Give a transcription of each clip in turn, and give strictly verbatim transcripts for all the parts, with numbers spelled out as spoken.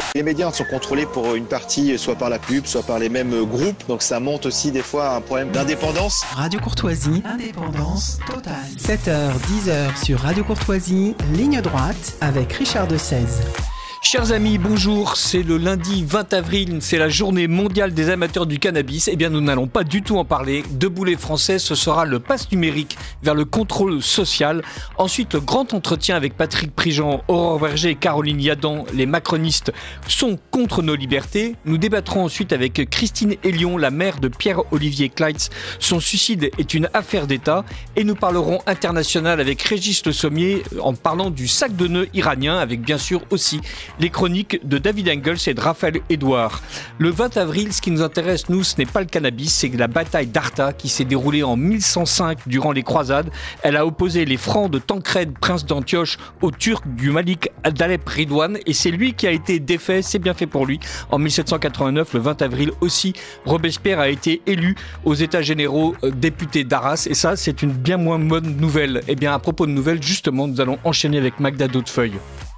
Les médias sont contrôlés pour une partie, soit par la pub, soit par les mêmes groupes. Donc ça monte aussi des fois à un problème d'indépendance. Radio Courtoisie, indépendance totale. sept heures, dix heures sur Radio Courtoisie, ligne droite avec Richard de Seize. Chers amis, bonjour, c'est le lundi vingt avril, c'est la journée mondiale des amateurs du cannabis. Eh bien, nous n'allons pas du tout en parler. Debout les Français, ce sera le pass numérique vers le contrôle social. Ensuite, le grand entretien avec Patrick Prigent, Aurore Berger et Caroline Yadan. Les macronistes sont contre nos libertés. Nous débattrons ensuite avec Christine Hélion, la mère de Pierre-Olivier Kleitz. Son suicide est une affaire d'État. Et nous parlerons international avec Régis Le Sommier en parlant du sac de nœuds iranien, avec bien sûr aussi les chroniques de David Engels et de Raphaël Edouard. Le vingt avril, ce qui nous intéresse, nous, ce n'est pas le cannabis, c'est la bataille d'Arta qui s'est déroulée en mille cent cinq durant les croisades. Elle a opposé les Francs de Tancrède, prince d'Antioche, aux Turcs du Malik d'Alep Ridwan, et c'est lui qui a été défait, c'est bien fait pour lui. En mille sept cent quatre-vingt-neuf, le vingt avril aussi, Robespierre a été élu aux États généraux euh, député d'Arras, et ça, c'est une bien moins bonne nouvelle. Et bien, à propos de nouvelles, justement, nous allons enchaîner avec Magda Daudefeuille.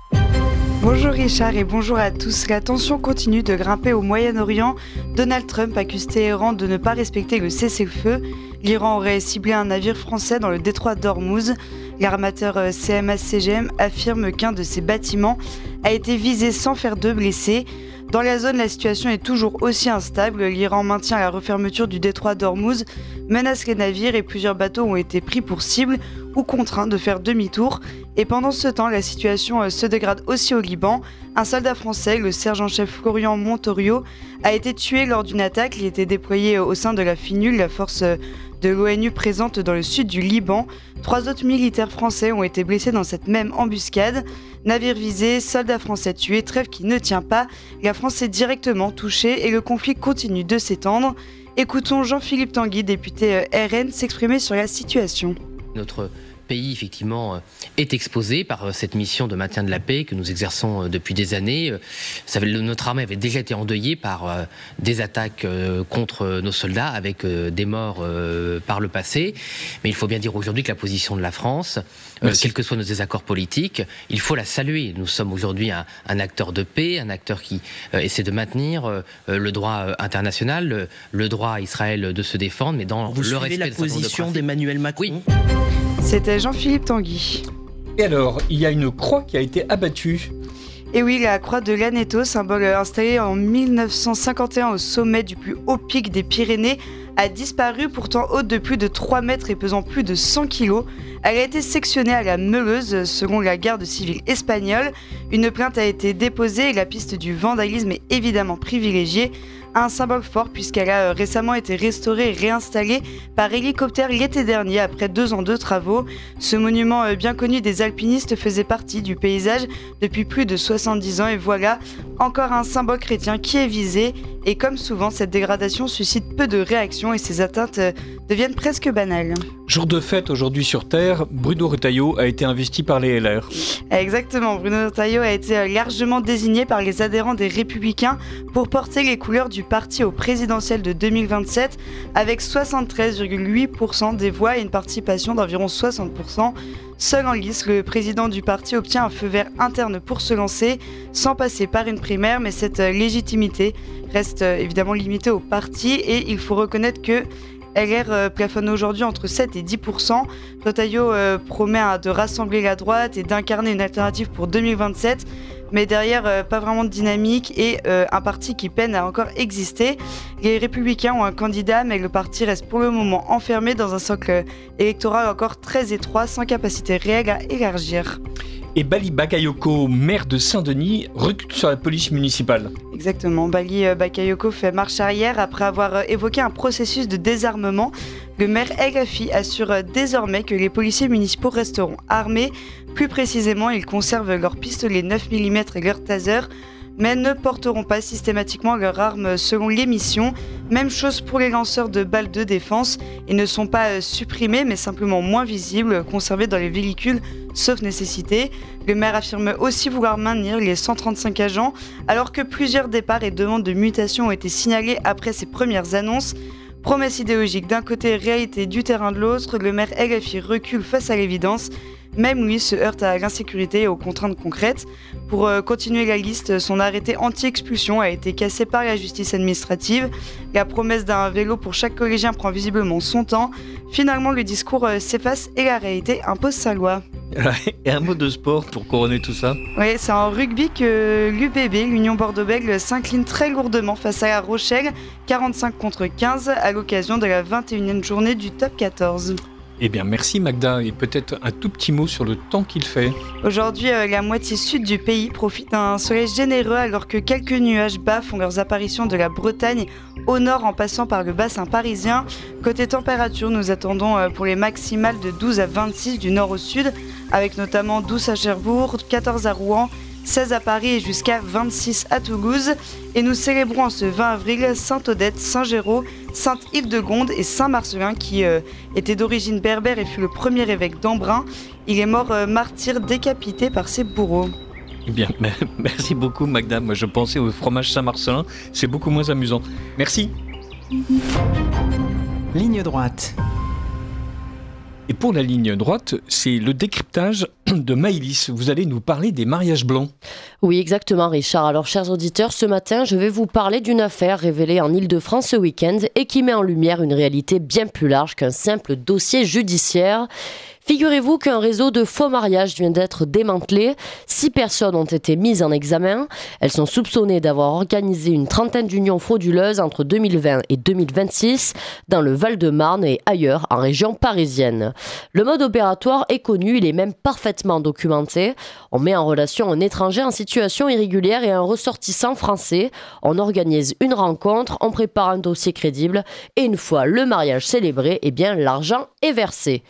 Bonjour Richard et bonjour à tous. La tension continue de grimper au Moyen-Orient. Donald Trump accuse Téhéran de ne pas respecter le cessez-le-feu. L'Iran aurait ciblé un navire français dans le détroit d'Ormuz. L'armateur C M A C G M affirme qu'un de ses bâtiments a été visé sans faire de blessés. Dans la zone, la situation est toujours aussi instable. L'Iran maintient la refermeture du détroit d'Ormuz, menace les navires et plusieurs bateaux ont été pris pour cible ou contraints de faire demi-tour. Et pendant ce temps, la situation se dégrade aussi au Liban. Un soldat français, le sergent-chef Florian Montorio, a été tué lors d'une attaque. Il était déployé au sein de la FINUL, la force de l'ONU présente dans le sud du Liban. Trois autres militaires français ont été blessés dans cette même embuscade. Navire visé, soldats français tués, trêve qui ne tient pas. La France est directement touchée et le conflit continue de s'étendre. Écoutons Jean-Philippe Tanguy, député R N, s'exprimer sur la situation. Notre pays, effectivement, est exposé par cette mission de maintien de la paix que nous exerçons depuis des années. Notre armée avait déjà été endeuillée par des attaques contre nos soldats, avec des morts par le passé. Mais il faut bien dire aujourd'hui que la position de la France, euh, quels que soient nos désaccords politiques, il faut la saluer. Nous sommes aujourd'hui un, un acteur de paix, un acteur qui euh, essaie de maintenir euh, le droit international, le, le droit à Israël de se défendre, mais dans Vous le respect la de position de d'Emmanuel Macron. Oui. C'était Jean-Philippe Tanguy. Et alors, il y a une croix qui a été abattue. Et oui, la croix de l'Aneto, symbole installé en mille neuf cent cinquante et un au sommet du plus haut pic des Pyrénées, a disparu, pourtant haute de plus de trois mètres et pesant plus de cent kilos. Elle a été sectionnée à la meuleuse, selon la garde civile espagnole. Une plainte a été déposée et la piste du vandalisme est évidemment privilégiée. Un symbole fort puisqu'elle a récemment été restaurée et réinstallée par hélicoptère l'été dernier après deux ans de travaux. Ce monument bien connu des alpinistes faisait partie du paysage depuis plus de soixante-dix ans et voilà encore un symbole chrétien qui est visé. Et comme souvent, cette dégradation suscite peu de réactions et ces atteintes deviennent presque banales. Jour de fête aujourd'hui sur Terre, Bruno Retailleau a été investi par les L R. Exactement, Bruno Retailleau a été largement désigné par les adhérents des Républicains pour porter les couleurs du parti au présidentiel de deux mille vingt-sept avec soixante-treize virgule huit pour cent des voix et une participation d'environ soixante pour cent. Seul en lice, le président du parti obtient un feu vert interne pour se lancer, sans passer par une primaire, mais cette légitimité reste évidemment limitée au parti et il faut reconnaître que L R plafonne aujourd'hui entre sept et dix pour cent. Retailleau euh, promet hein, de rassembler la droite et d'incarner une alternative pour deux mille vingt-sept. Mais derrière, euh, pas vraiment de dynamique et euh, un parti qui peine à encore exister. Les Républicains ont un candidat, mais le parti reste pour le moment enfermé dans un socle électoral encore très étroit, sans capacité réelle à élargir. Et Bali Bakayoko, maire de Saint-Denis, recule sur la police municipale. Exactement, Bali Bakayoko fait marche arrière après avoir évoqué un processus de désarmement. Le maire El Afi assure désormais que les policiers municipaux resteront armés. Plus précisément, ils conservent leurs pistolets neuf millimètres et leurs tasers, mais ne porteront pas systématiquement leurs armes selon les missions. Même chose pour les lanceurs de balles de défense. Ils ne sont pas supprimés, mais simplement moins visibles, conservés dans les véhicules, sauf nécessité. Le maire affirme aussi vouloir maintenir les cent trente-cinq agents, alors que plusieurs départs et demandes de mutation ont été signalés après ces premières annonces. Promesse idéologique d'un côté, réalité du terrain de l'autre, le maire L F I recule face à l'évidence. Même lui se heurte à l'insécurité et aux contraintes concrètes. Pour euh, continuer la liste, son arrêté anti-expulsion a été cassé par la justice administrative. La promesse d'un vélo pour chaque collégien prend visiblement son temps. Finalement, le discours euh, s'efface et la réalité impose sa loi. Et un mot de sport pour couronner tout ça. Oui, c'est en rugby que l'U B B, l'Union Bordeaux-Bègles, s'incline très lourdement face à La Rochelle, quarante-cinq contre quinze, à l'occasion de la vingt et unième journée du top quatorze. Eh bien, merci Magda, et peut-être un tout petit mot sur le temps qu'il fait. Aujourd'hui, euh, la moitié sud du pays profite d'un soleil généreux alors que quelques nuages bas font leurs apparitions de la Bretagne au nord en passant par le bassin parisien. Côté température, nous attendons euh, pour les maximales de douze à vingt-six du nord au sud, avec notamment douze à Cherbourg, quatorze à Rouen, seize à Paris et jusqu'à vingt-six à Toulouse. Et nous célébrons en ce vingt avril Sainte-Odette, Saint-Géraud, Sainte-Hildegonde et Saint-Marcellin qui euh, était d'origine berbère et fut le premier évêque d'Embrun. Il est mort euh, martyr décapité par ses bourreaux. Eh bien, merci beaucoup Magda. Moi je pensais au fromage Saint-Marcellin, c'est beaucoup moins amusant. Merci. Ligne droite. Et pour la ligne droite, c'est le décryptage de Maëlys. Vous allez nous parler des mariages blancs. Oui, exactement Richard. Alors chers auditeurs, ce matin, je vais vous parler d'une affaire révélée en Île-de-France ce week-end et qui met en lumière une réalité bien plus large qu'un simple dossier judiciaire. Figurez-vous qu'un réseau de faux mariages vient d'être démantelé. Six personnes ont été mises en examen. Elles sont soupçonnées d'avoir organisé une trentaine d'unions frauduleuses entre deux mille vingt et deux mille vingt-six dans le Val-de-Marne et ailleurs en région parisienne. Le mode opératoire est connu, il est même parfaitement documenté. On met en relation un étranger en situation irrégulière et un ressortissant français. On organise une rencontre, on prépare un dossier crédible et une fois le mariage célébré, eh bien l'argent est versé.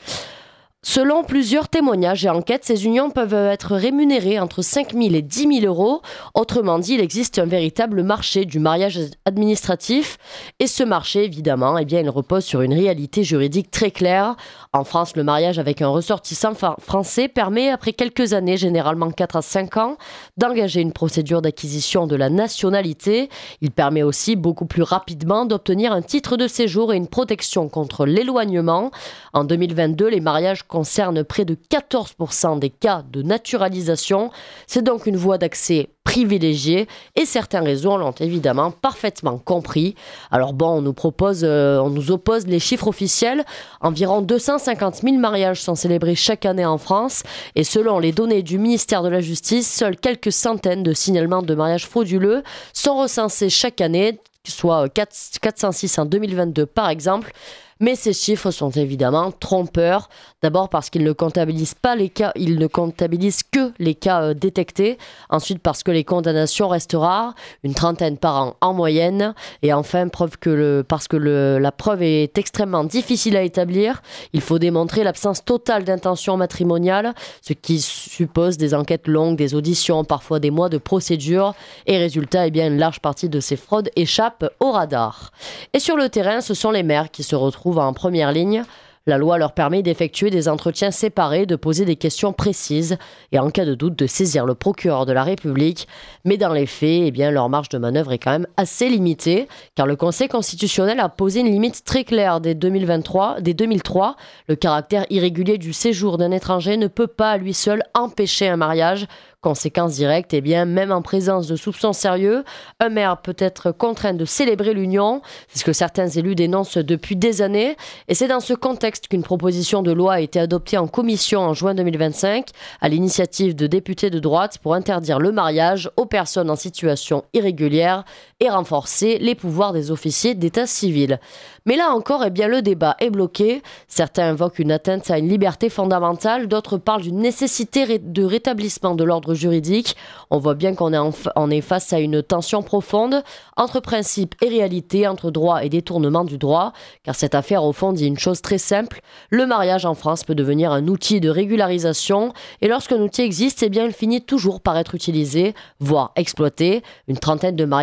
Selon plusieurs témoignages et enquêtes, ces unions peuvent être rémunérées entre cinq mille et dix mille euros. Autrement dit, il existe un véritable marché du mariage administratif. Et ce marché, évidemment, eh bien, il repose sur une réalité juridique très claire. En France, le mariage avec un ressortissant français permet, après quelques années, généralement quatre à cinq ans, d'engager une procédure d'acquisition de la nationalité. Il permet aussi, beaucoup plus rapidement, d'obtenir un titre de séjour et une protection contre l'éloignement. En deux mille vingt-deux, les mariages concerne près de quatorze pour cent des cas de naturalisation. C'est donc une voie d'accès privilégiée et certains réseaux l'ont évidemment parfaitement compris. Alors bon, on nous propose, euh, on nous oppose les chiffres officiels. Environ deux cent cinquante mille mariages sont célébrés chaque année en France et selon les données du ministère de la Justice, seules quelques centaines de signalements de mariages frauduleux sont recensés chaque année, soit quatre cent six en deux mille vingt-deux par exemple. Mais ces chiffres sont évidemment trompeurs. D'abord parce qu'ils ne comptabilisent pas les cas, ils ne comptabilisent que les cas euh, détectés. Ensuite parce que les condamnations restent rares, une trentaine par an en moyenne. Et enfin preuve que le, parce que le, la preuve est extrêmement difficile à établir. Il faut démontrer l'absence totale d'intention matrimoniale, ce qui suppose des enquêtes longues, des auditions, parfois des mois de procédure. Et résultat, eh bien, une large partie de ces fraudes échappe au radar. Et sur le terrain, ce sont les maires qui se retrouvent en première ligne. La loi leur permet d'effectuer des entretiens séparés, de poser des questions précises et en cas de doute de saisir le procureur de la République. Mais dans les faits, eh bien, leur marge de manœuvre est quand même assez limitée car le Conseil constitutionnel a posé une limite très claire dès deux mille vingt-trois, dès deux mille trois. Le caractère irrégulier du séjour d'un étranger ne peut pas à lui seul empêcher un mariage. Conséquence directe, eh bien, même en présence de soupçons sérieux, un maire peut être contraint de célébrer l'union. C'est ce que certains élus dénoncent depuis des années. Et c'est dans ce contexte qu'une proposition de loi a été adoptée en commission en juin deux mille vingt-cinq à l'initiative de députés de droite pour interdire le mariage aux personnes en situation irrégulière et renforcer les pouvoirs des officiers d'état civil. Mais là encore, eh bien, le débat est bloqué. Certains invoquent une atteinte à une liberté fondamentale, d'autres parlent d'une nécessité de rétablissement de l'ordre juridique. On voit bien qu'on est, en fa- on est face à une tension profonde entre principe et réalité, entre droit et détournement du droit, car cette affaire au fond dit une chose très simple, le mariage en France peut devenir un outil de régularisation, et lorsqu'un outil existe, eh bien, il finit toujours par être utilisé, voire exploité. Une trentaine de mariages organisés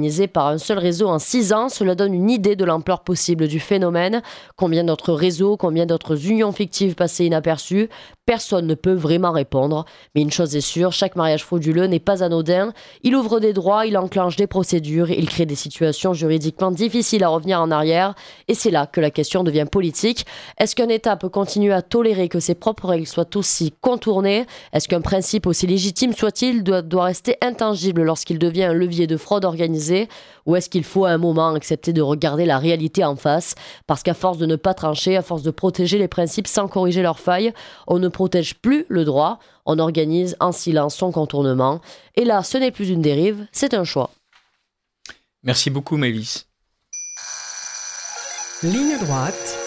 organisée par un seul réseau en six ans. Cela donne une idée de l'ampleur possible du phénomène. Combien d'autres réseaux, combien d'autres unions fictives passées inaperçues ? Personne ne peut vraiment répondre. Mais une chose est sûre, chaque mariage frauduleux n'est pas anodin. Il ouvre des droits, il enclenche des procédures, il crée des situations juridiquement difficiles à revenir en arrière. Et c'est là que la question devient politique. Est-ce qu'un État peut continuer à tolérer que ses propres règles soient aussi contournées ? Est-ce qu'un principe, aussi légitime soit-il, doit, doit rester intangible lorsqu'il devient un levier de fraude organisée ? Ou est-ce qu'il faut à un moment accepter de regarder la réalité en face ? Parce qu'à force de ne pas trancher, à force de protéger les principes sans corriger leurs failles, on ne protège plus le droit, on organise en silence son contournement. Et là, ce n'est plus une dérive, c'est un choix. Merci beaucoup, Maëlys. Ligne droite.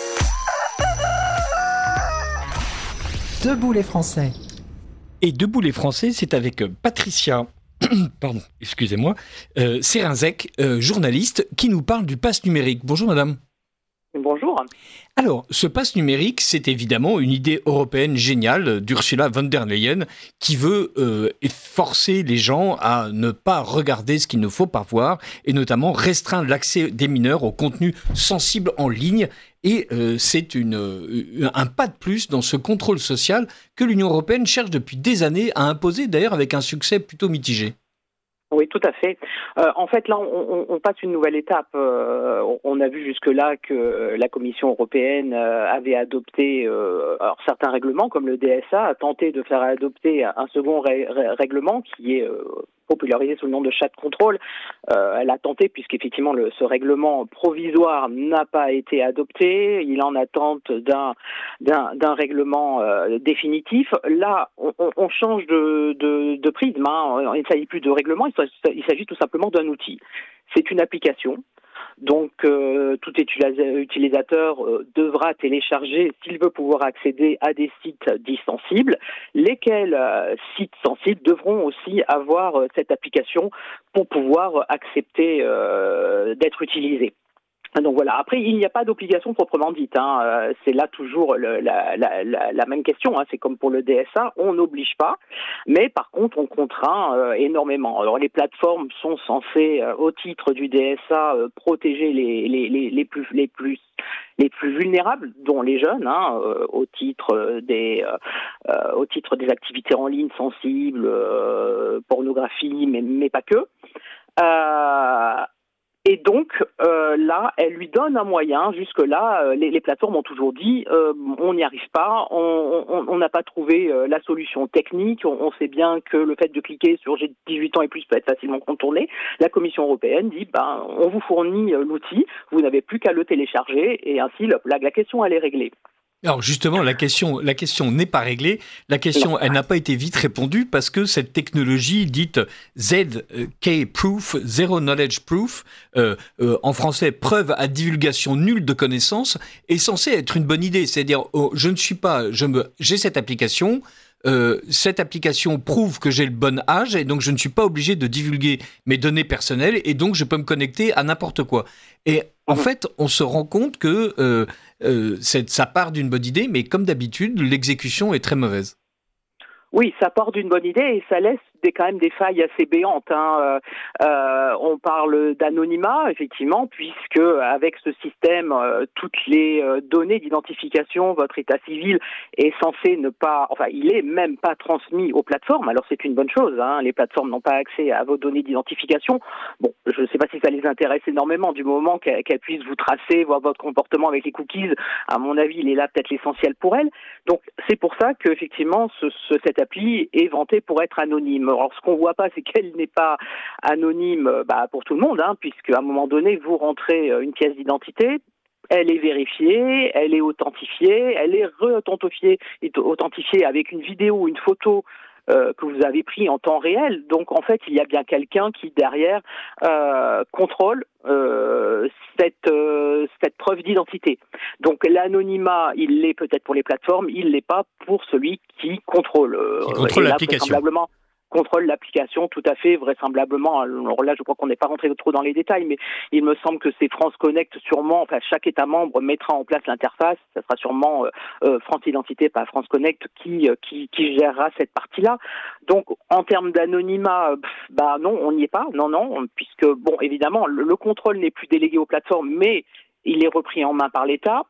Debout les Français. Et Debout les Français, c'est avec Patricia, pardon, excusez-moi, euh, Sérenzec, euh, journaliste, qui nous parle du pass numérique. Bonjour madame. Bonjour. Alors, ce pass numérique, c'est évidemment une idée européenne géniale d'Ursula von der Leyen qui veut euh, forcer les gens à ne pas regarder ce qu'il ne faut pas voir et notamment restreindre l'accès des mineurs aux contenus sensibles en ligne. Et euh, c'est une, euh, un pas de plus dans ce contrôle social que l'Union européenne cherche depuis des années à imposer, d'ailleurs avec un succès plutôt mitigé. Oui, tout à fait. Euh, en fait, là, on, on, on passe une nouvelle étape. Euh, on a vu jusque-là que la Commission européenne euh, avait adopté euh, alors, certains règlements, comme le D S A, a tenté de faire adopter un second ré- ré- règlement qui est euh, popularisé sous le nom de chat control. Euh, elle a tenté, puisqu'effectivement, le, ce règlement provisoire n'a pas été adopté. Il en attente d'un, d'un, d'un règlement euh, définitif. Là, on, on change de, de, de prisme. Hein. Il ne s'agit plus de règlement, il s'agit tout simplement d'un outil. C'est une application. Donc, euh, tout utilisateur euh, devra télécharger, s'il veut pouvoir accéder à des sites dits sensibles, lesquels euh, sites sensibles devront aussi avoir euh, cette application pour pouvoir accepter euh, d'être utilisés. Donc voilà. Après, il n'y a pas d'obligation proprement dite. Hein. Euh, c'est là toujours le, la, la, la, la même question. Hein. C'est comme pour le D S A, on n'oblige pas, mais par contre, on contraint euh, énormément. Alors, les plateformes sont censées, euh, au titre du D S A, euh, protéger les, les, les, les plus les plus les plus vulnérables, dont les jeunes, hein, euh, au titre des euh, au titre des activités en ligne sensibles, euh, pornographie, mais mais pas que. Euh, Et donc, euh, là, elle lui donne un moyen. Jusque-là, euh, les, les plateformes ont toujours dit euh, on n'y arrive pas, on n'a pas trouvé euh, la solution technique, on, on sait bien que le fait de cliquer sur j'ai dix-huit ans et plus peut être facilement contourné. La Commission européenne dit ben, on vous fournit euh, l'outil, vous n'avez plus qu'à le télécharger, et ainsi, la, la question, elle est réglée. Alors justement, la question, la question n'est pas réglée. La question, elle n'a pas été vite répondue parce que cette technologie dite Z K Proof, Zero Knowledge Proof, euh, euh, en français, preuve à divulgation nulle de connaissances, est censée être une bonne idée. C'est-à-dire, oh, je ne suis pas, je me, j'ai cette application. Euh, cette application prouve que j'ai le bon âge et donc je ne suis pas obligé de divulguer mes données personnelles et donc je peux me connecter à n'importe quoi. Et en fait, on se rend compte que euh, euh, c'est, ça part d'une bonne idée, mais comme d'habitude, l'exécution est très mauvaise. Oui, ça part d'une bonne idée et ça laisse des, quand même des failles assez béantes. Hein. Euh, on parle d'anonymat, effectivement, puisque avec ce système, euh, toutes les euh, données d'identification, votre état civil est censé ne pas, enfin, il est même pas transmis aux plateformes. Alors c'est une bonne chose. Hein. Les plateformes n'ont pas accès à vos données d'identification. Bon, je ne sais pas si ça les intéresse énormément du moment qu'elles, qu'elles puissent vous tracer, voir votre comportement avec les cookies. À mon avis, il est là peut-être l'essentiel pour elles. Donc c'est pour ça qu'effectivement, ce, ce, cette appli est vantée pour être anonyme. Alors, ce qu'on voit pas, c'est qu'elle n'est pas anonyme bah, pour tout le monde, hein, puisque à un moment donné, vous rentrez une pièce d'identité, elle est vérifiée, elle est authentifiée, elle est re-authentifiée, authentifiée avec une vidéo, une photo euh, que vous avez pris en temps réel. Donc, en fait, il y a bien quelqu'un qui, derrière, euh, contrôle euh, cette, euh, cette preuve d'identité. Donc, l'anonymat, il l'est peut-être pour les plateformes, il l'est pas pour celui qui contrôle. Qui contrôle là, l'application. Vraisemblablement, contrôle l'application, tout à fait, vraisemblablement. Alors là, je crois qu'on n'est pas rentré trop dans les détails, mais il me semble que c'est France Connect sûrement, enfin chaque État membre mettra en place l'interface, ça sera sûrement euh, euh, France Identité, pas France Connect, qui, euh, qui, qui gérera cette partie-là. Donc, en termes d'anonymat, pff, bah non, on n'y est pas, non, non, puisque, bon, évidemment, le, le contrôle n'est plus délégué aux plateformes, mais il est repris en main par l'État.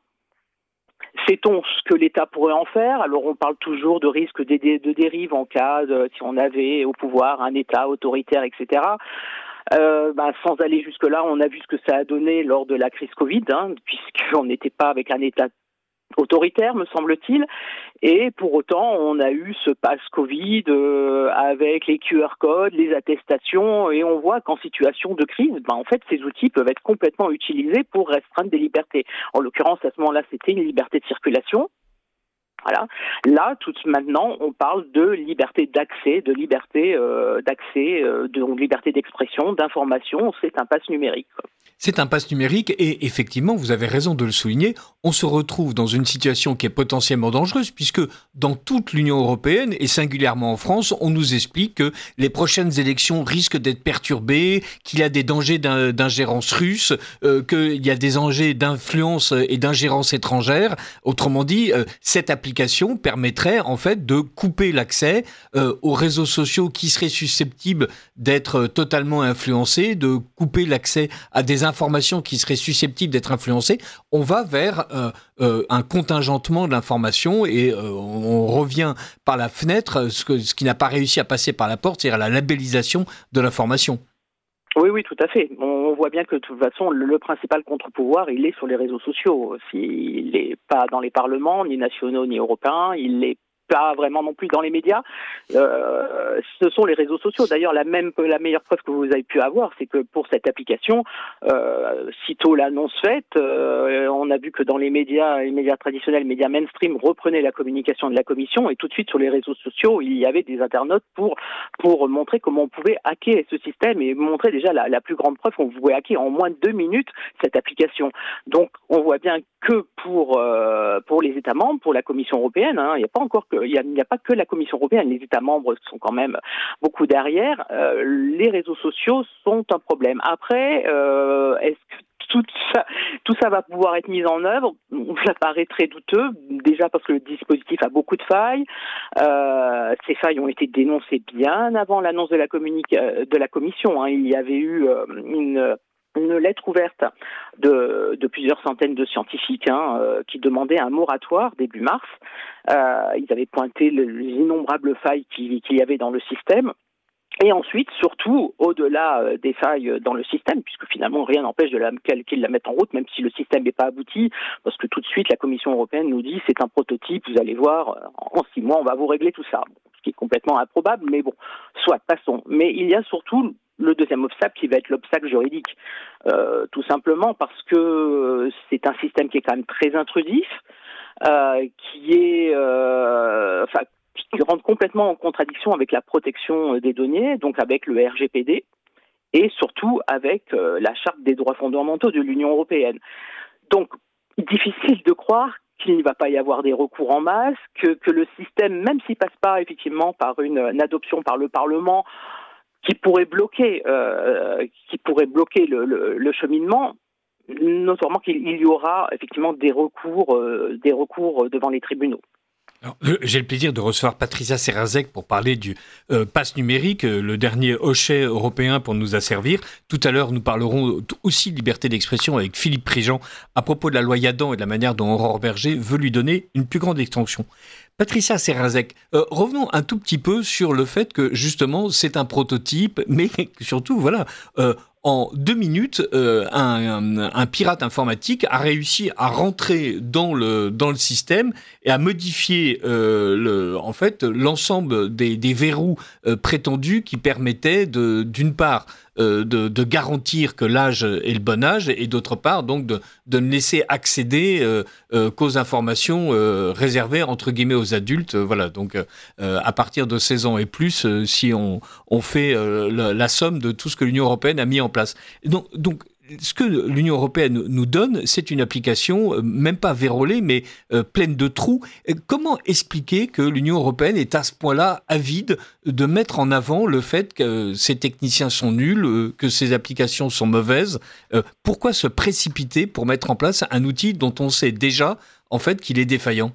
Sait-on ce que l'État pourrait en faire? Alors on parle toujours de risque de, dé- de dérive en cas de, si on avait au pouvoir un État autoritaire, et cetera. Euh, bah, sans aller jusque-là, on a vu ce que ça a donné lors de la crise Covid, hein, puisqu'on n'était pas avec un État autoritaire, me semble-t-il, et pour autant, on a eu ce pass Covid euh, avec les Q R codes, les attestations, et on voit qu'en situation de crise, ben, en fait, ces outils peuvent être complètement utilisés pour restreindre des libertés. En l'occurrence, à ce moment-là, c'était une liberté de circulation. Voilà. Là, tout maintenant, on parle de liberté d'accès, de liberté euh, d'accès, euh, de liberté d'expression, d'information. C'est un pass numérique. C'est un pass numérique et effectivement, vous avez raison de le souligner, on se retrouve dans une situation qui est potentiellement dangereuse puisque dans toute l'Union européenne et singulièrement en France, on nous explique que les prochaines élections risquent d'être perturbées, qu'il y a des dangers d'in- d'ingérence russe, euh, qu'il y a des dangers d'influence et d'ingérence étrangère. Autrement dit, euh, cette application permettrait en fait de couper l'accès euh, aux réseaux sociaux qui seraient susceptibles d'être totalement influencés, de couper l'accès à des informations qui seraient susceptibles d'être influencées. On va vers euh, euh, un contingentement de l'information et euh, on revient par la fenêtre, ce, que, ce qui n'a pas réussi à passer par la porte, c'est-à-dire la labellisation de l'information. Oui, oui, tout à fait. On voit bien que de toute façon, le, le principal contre-pouvoir, il est sur les réseaux sociaux. Il n'est pas dans les parlements, ni nationaux, ni européens. Il n'est pas vraiment non plus dans les médias. Euh, ce sont les réseaux sociaux. D'ailleurs, la même la meilleure preuve que vous avez pu avoir, c'est que pour cette application, euh, sitôt l'annonce faite, euh, on a vu que dans les médias, les médias traditionnels, les médias mainstream reprenaient la communication de la commission et tout de suite sur les réseaux sociaux, il y avait des internautes pour pour montrer comment on pouvait hacker ce système et montrer déjà la, la plus grande preuve qu'on pouvait hacker en moins de deux minutes cette application. Donc, on voit bien que pour euh, pour les États membres, pour la Commission européenne, hein, il n'y a pas encore que il n'y a, a pas que la Commission européenne, les États membres sont quand même beaucoup derrière. Euh, les réseaux sociaux sont un problème. Après, euh, est-ce que tout ça, tout ça va pouvoir être mis en œuvre? Ça paraît très douteux, déjà parce que le dispositif a beaucoup de failles. Euh, ces failles ont été dénoncées bien avant l'annonce de la, communique, de la Commission. Hein. Il y avait eu euh, une... une lettre ouverte de, de plusieurs centaines de scientifiques hein, euh, qui demandaient un moratoire début mars. Euh, ils avaient pointé le, les innombrables failles qu'il, qu'il y avait dans le système. Et ensuite, surtout, au-delà euh, des failles dans le système, puisque finalement rien n'empêche de la, qu'ils la mettent en route, même si le système n'est pas abouti, parce que tout de suite la Commission européenne nous dit c'est un prototype, vous allez voir, en six mois on va vous régler tout ça. Ce qui est complètement improbable, mais bon, soit, passons. Mais il y a surtout le deuxième obstacle qui va être l'obstacle juridique. Euh, tout simplement parce que c'est un système qui est quand même très intrusif, euh, qui est... Euh, enfin, qui rentre complètement en contradiction avec la protection des données, donc avec le R G P D, et surtout avec euh, la Charte des droits fondamentaux de l'Union européenne. Donc, difficile de croire qu'il ne va pas y avoir des recours en masse, que, que le système, même s'il ne passe pas effectivement par une, une adoption par le Parlement, qui pourrait bloquer, euh, qui pourrait bloquer le, le, le cheminement, notamment qu'il y aura effectivement des recours, euh, des recours devant les tribunaux. Alors, j'ai le plaisir de recevoir Patricia Serrazek pour parler du euh, pass numérique, euh, le dernier hochet européen pour nous asservir. Tout à l'heure, nous parlerons aussi de liberté d'expression avec Philippe Prigent à propos de la loi Yadan et de la manière dont Aurore Berger veut lui donner une plus grande extension. Patricia Serrazek, euh, revenons un tout petit peu sur le fait que justement c'est un prototype, mais surtout voilà, euh, en deux minutes, euh, un, un, un pirate informatique a réussi à rentrer dans le dans le système et à modifier euh, le, en fait l'ensemble des, des verrous euh, prétendus qui permettaient de d'une part euh, de, de garantir que l'âge est le bon âge et d'autre part donc de, de ne laisser accéder euh, euh, qu'aux informations euh, réservées entre guillemets aux adultes. Euh, voilà, donc euh, à partir de seize ans et plus, euh, si on, on fait euh, la, la somme de tout ce que l'Union européenne a mis en place. Donc, donc ce que l'Union européenne nous donne, c'est une application, euh, même pas vérolée, mais euh, pleine de trous. Et comment expliquer que l'Union européenne est à ce point-là avide de mettre en avant le fait que ces techniciens sont nuls, euh, que ces applications sont mauvaises? euh, Pourquoi se précipiter pour mettre en place un outil dont on sait déjà, en fait, qu'il est défaillant?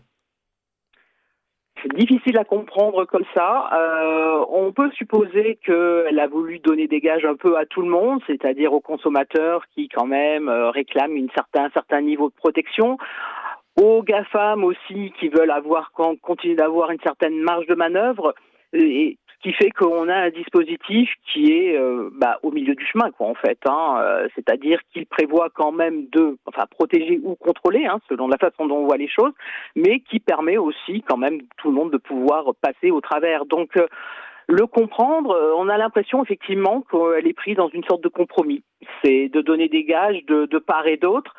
C'est difficile à comprendre comme ça. Euh, on peut supposer qu'elle a voulu donner des gages un peu à tout le monde, c'est-à-dire aux consommateurs qui quand même euh, réclament une certain, un certain niveau de protection, aux GAFAM aussi qui veulent avoir, continuer d'avoir une certaine marge de manœuvre, et ce qui fait qu'on a un dispositif qui est euh, bah, au milieu du chemin, quoi, en fait. Hein, euh, c'est-à-dire qu'il prévoit quand même de, enfin, protéger ou contrôler, hein, selon la façon dont on voit les choses, mais qui permet aussi quand même tout le monde de pouvoir passer au travers. Donc, euh, le comprendre, on a l'impression effectivement qu'elle est prise dans une sorte de compromis. C'est de donner des gages de, de part et d'autre.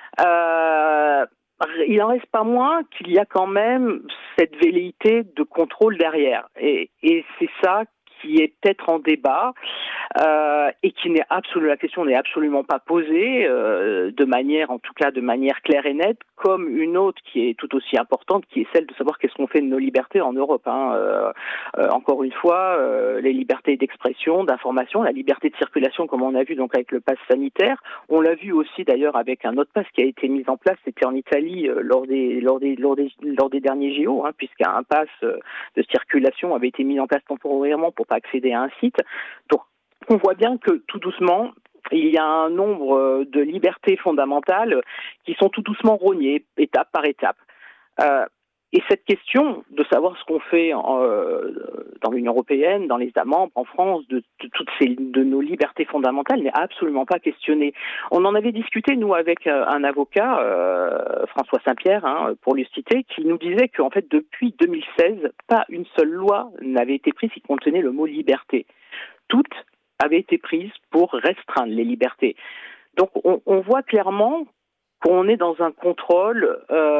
Euh, il n'en reste pas moins qu'il y a quand même cette velléité de contrôle derrière. Et, et c'est ça qui est peut-être en débat euh, et qui n'est absolument, la question n'est absolument pas posée euh, de manière, en tout cas de manière claire et nette, comme une autre qui est tout aussi importante, qui est celle de savoir qu'est-ce qu'on fait de nos libertés en Europe. Hein. Euh, euh, encore une fois, euh, les libertés d'expression, d'information, la liberté de circulation, comme on a vu donc avec le pass sanitaire. On l'a vu aussi d'ailleurs avec un autre pass qui a été mis en place, c'était en Italie euh, lors des lors des lors des lors des derniers J O, hein, puisqu'un pass euh, de circulation avait été mis en place temporairement pour pas accéder à un site. Donc on voit bien que tout doucement, il y a un nombre de libertés fondamentales qui sont tout doucement rognées, étape par étape. Euh, et cette question de savoir ce qu'on fait en, euh, dans l'Union européenne, dans les États membres, en France, de, de toutes ces, de nos libertés fondamentales n'est absolument pas questionnée. On en avait discuté, nous, avec un avocat, euh, François Saint-Pierre, hein, pour le citer, qui nous disait qu'en fait, depuis deux mille seize, pas une seule loi n'avait été prise qui contenait le mot liberté. Toutes avaient été prises pour restreindre les libertés. Donc, on, on voit clairement qu'on est dans un contrôle,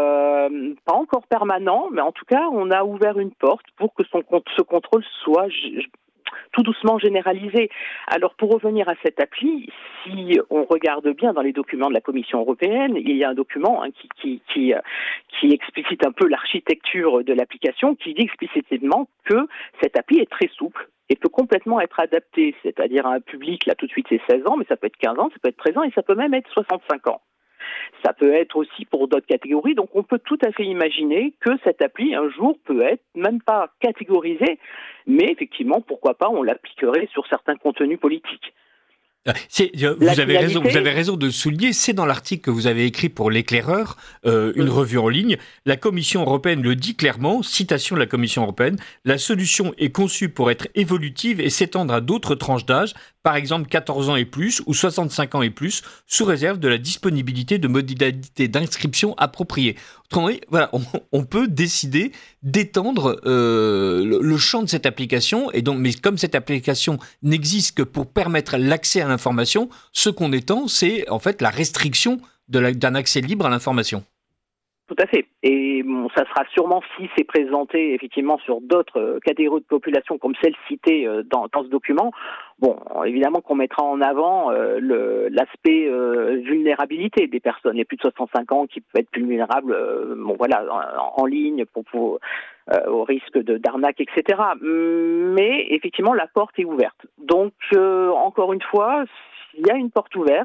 euh, pas encore permanent, mais en tout cas, on a ouvert une porte pour que son, ce contrôle soit g- tout doucement généralisé. Alors, pour revenir à cette appli, si on regarde bien dans les documents de la Commission européenne, il y a un document hein, qui, qui, qui, qui explicite un peu l'architecture de l'application, qui dit explicitement que cette appli est très souple et peut complètement être adaptée, c'est-à-dire à un public, là tout de suite c'est seize ans, mais ça peut être quinze ans, ça peut être treize ans et ça peut même être soixante-cinq ans. Ça peut être aussi pour d'autres catégories, donc on peut tout à fait imaginer que cette appli, un jour, peut être même pas catégorisée, mais effectivement, pourquoi pas, on l'appliquerait sur certains contenus politiques. C'est, vous, avez raison, vous avez raison de souligner, c'est dans l'article que vous avez écrit pour l'Éclaireur, euh, une revue en ligne, la Commission européenne le dit clairement, citation de la Commission européenne, la solution est conçue pour être évolutive et s'étendre à d'autres tranches d'âge, par exemple quatorze ans et plus ou soixante-cinq ans et plus, sous réserve de la disponibilité de modalités d'inscription appropriées. Autrement dit, voilà, on, on peut décider d'étendre euh, le, le champ de cette application, et donc, mais comme cette application n'existe que pour permettre l'accès à l'information, ce qu'on étend, c'est en fait la restriction de la, d'un accès libre à l'information. Tout à fait. Et bon, ça sera sûrement, si c'est présenté effectivement sur d'autres catégories de population comme celle citée dans, dans ce document, bon, évidemment qu'on mettra en avant euh, le, l'aspect euh, vulnérabilité des personnes, les plus de soixante-cinq ans qui peuvent être plus vulnérables, euh, bon voilà, en, en ligne pour, pour euh, au risque de d'arnaque, et cetera. Mais effectivement, la porte est ouverte. Donc, euh, encore une fois, il y a une porte ouverte.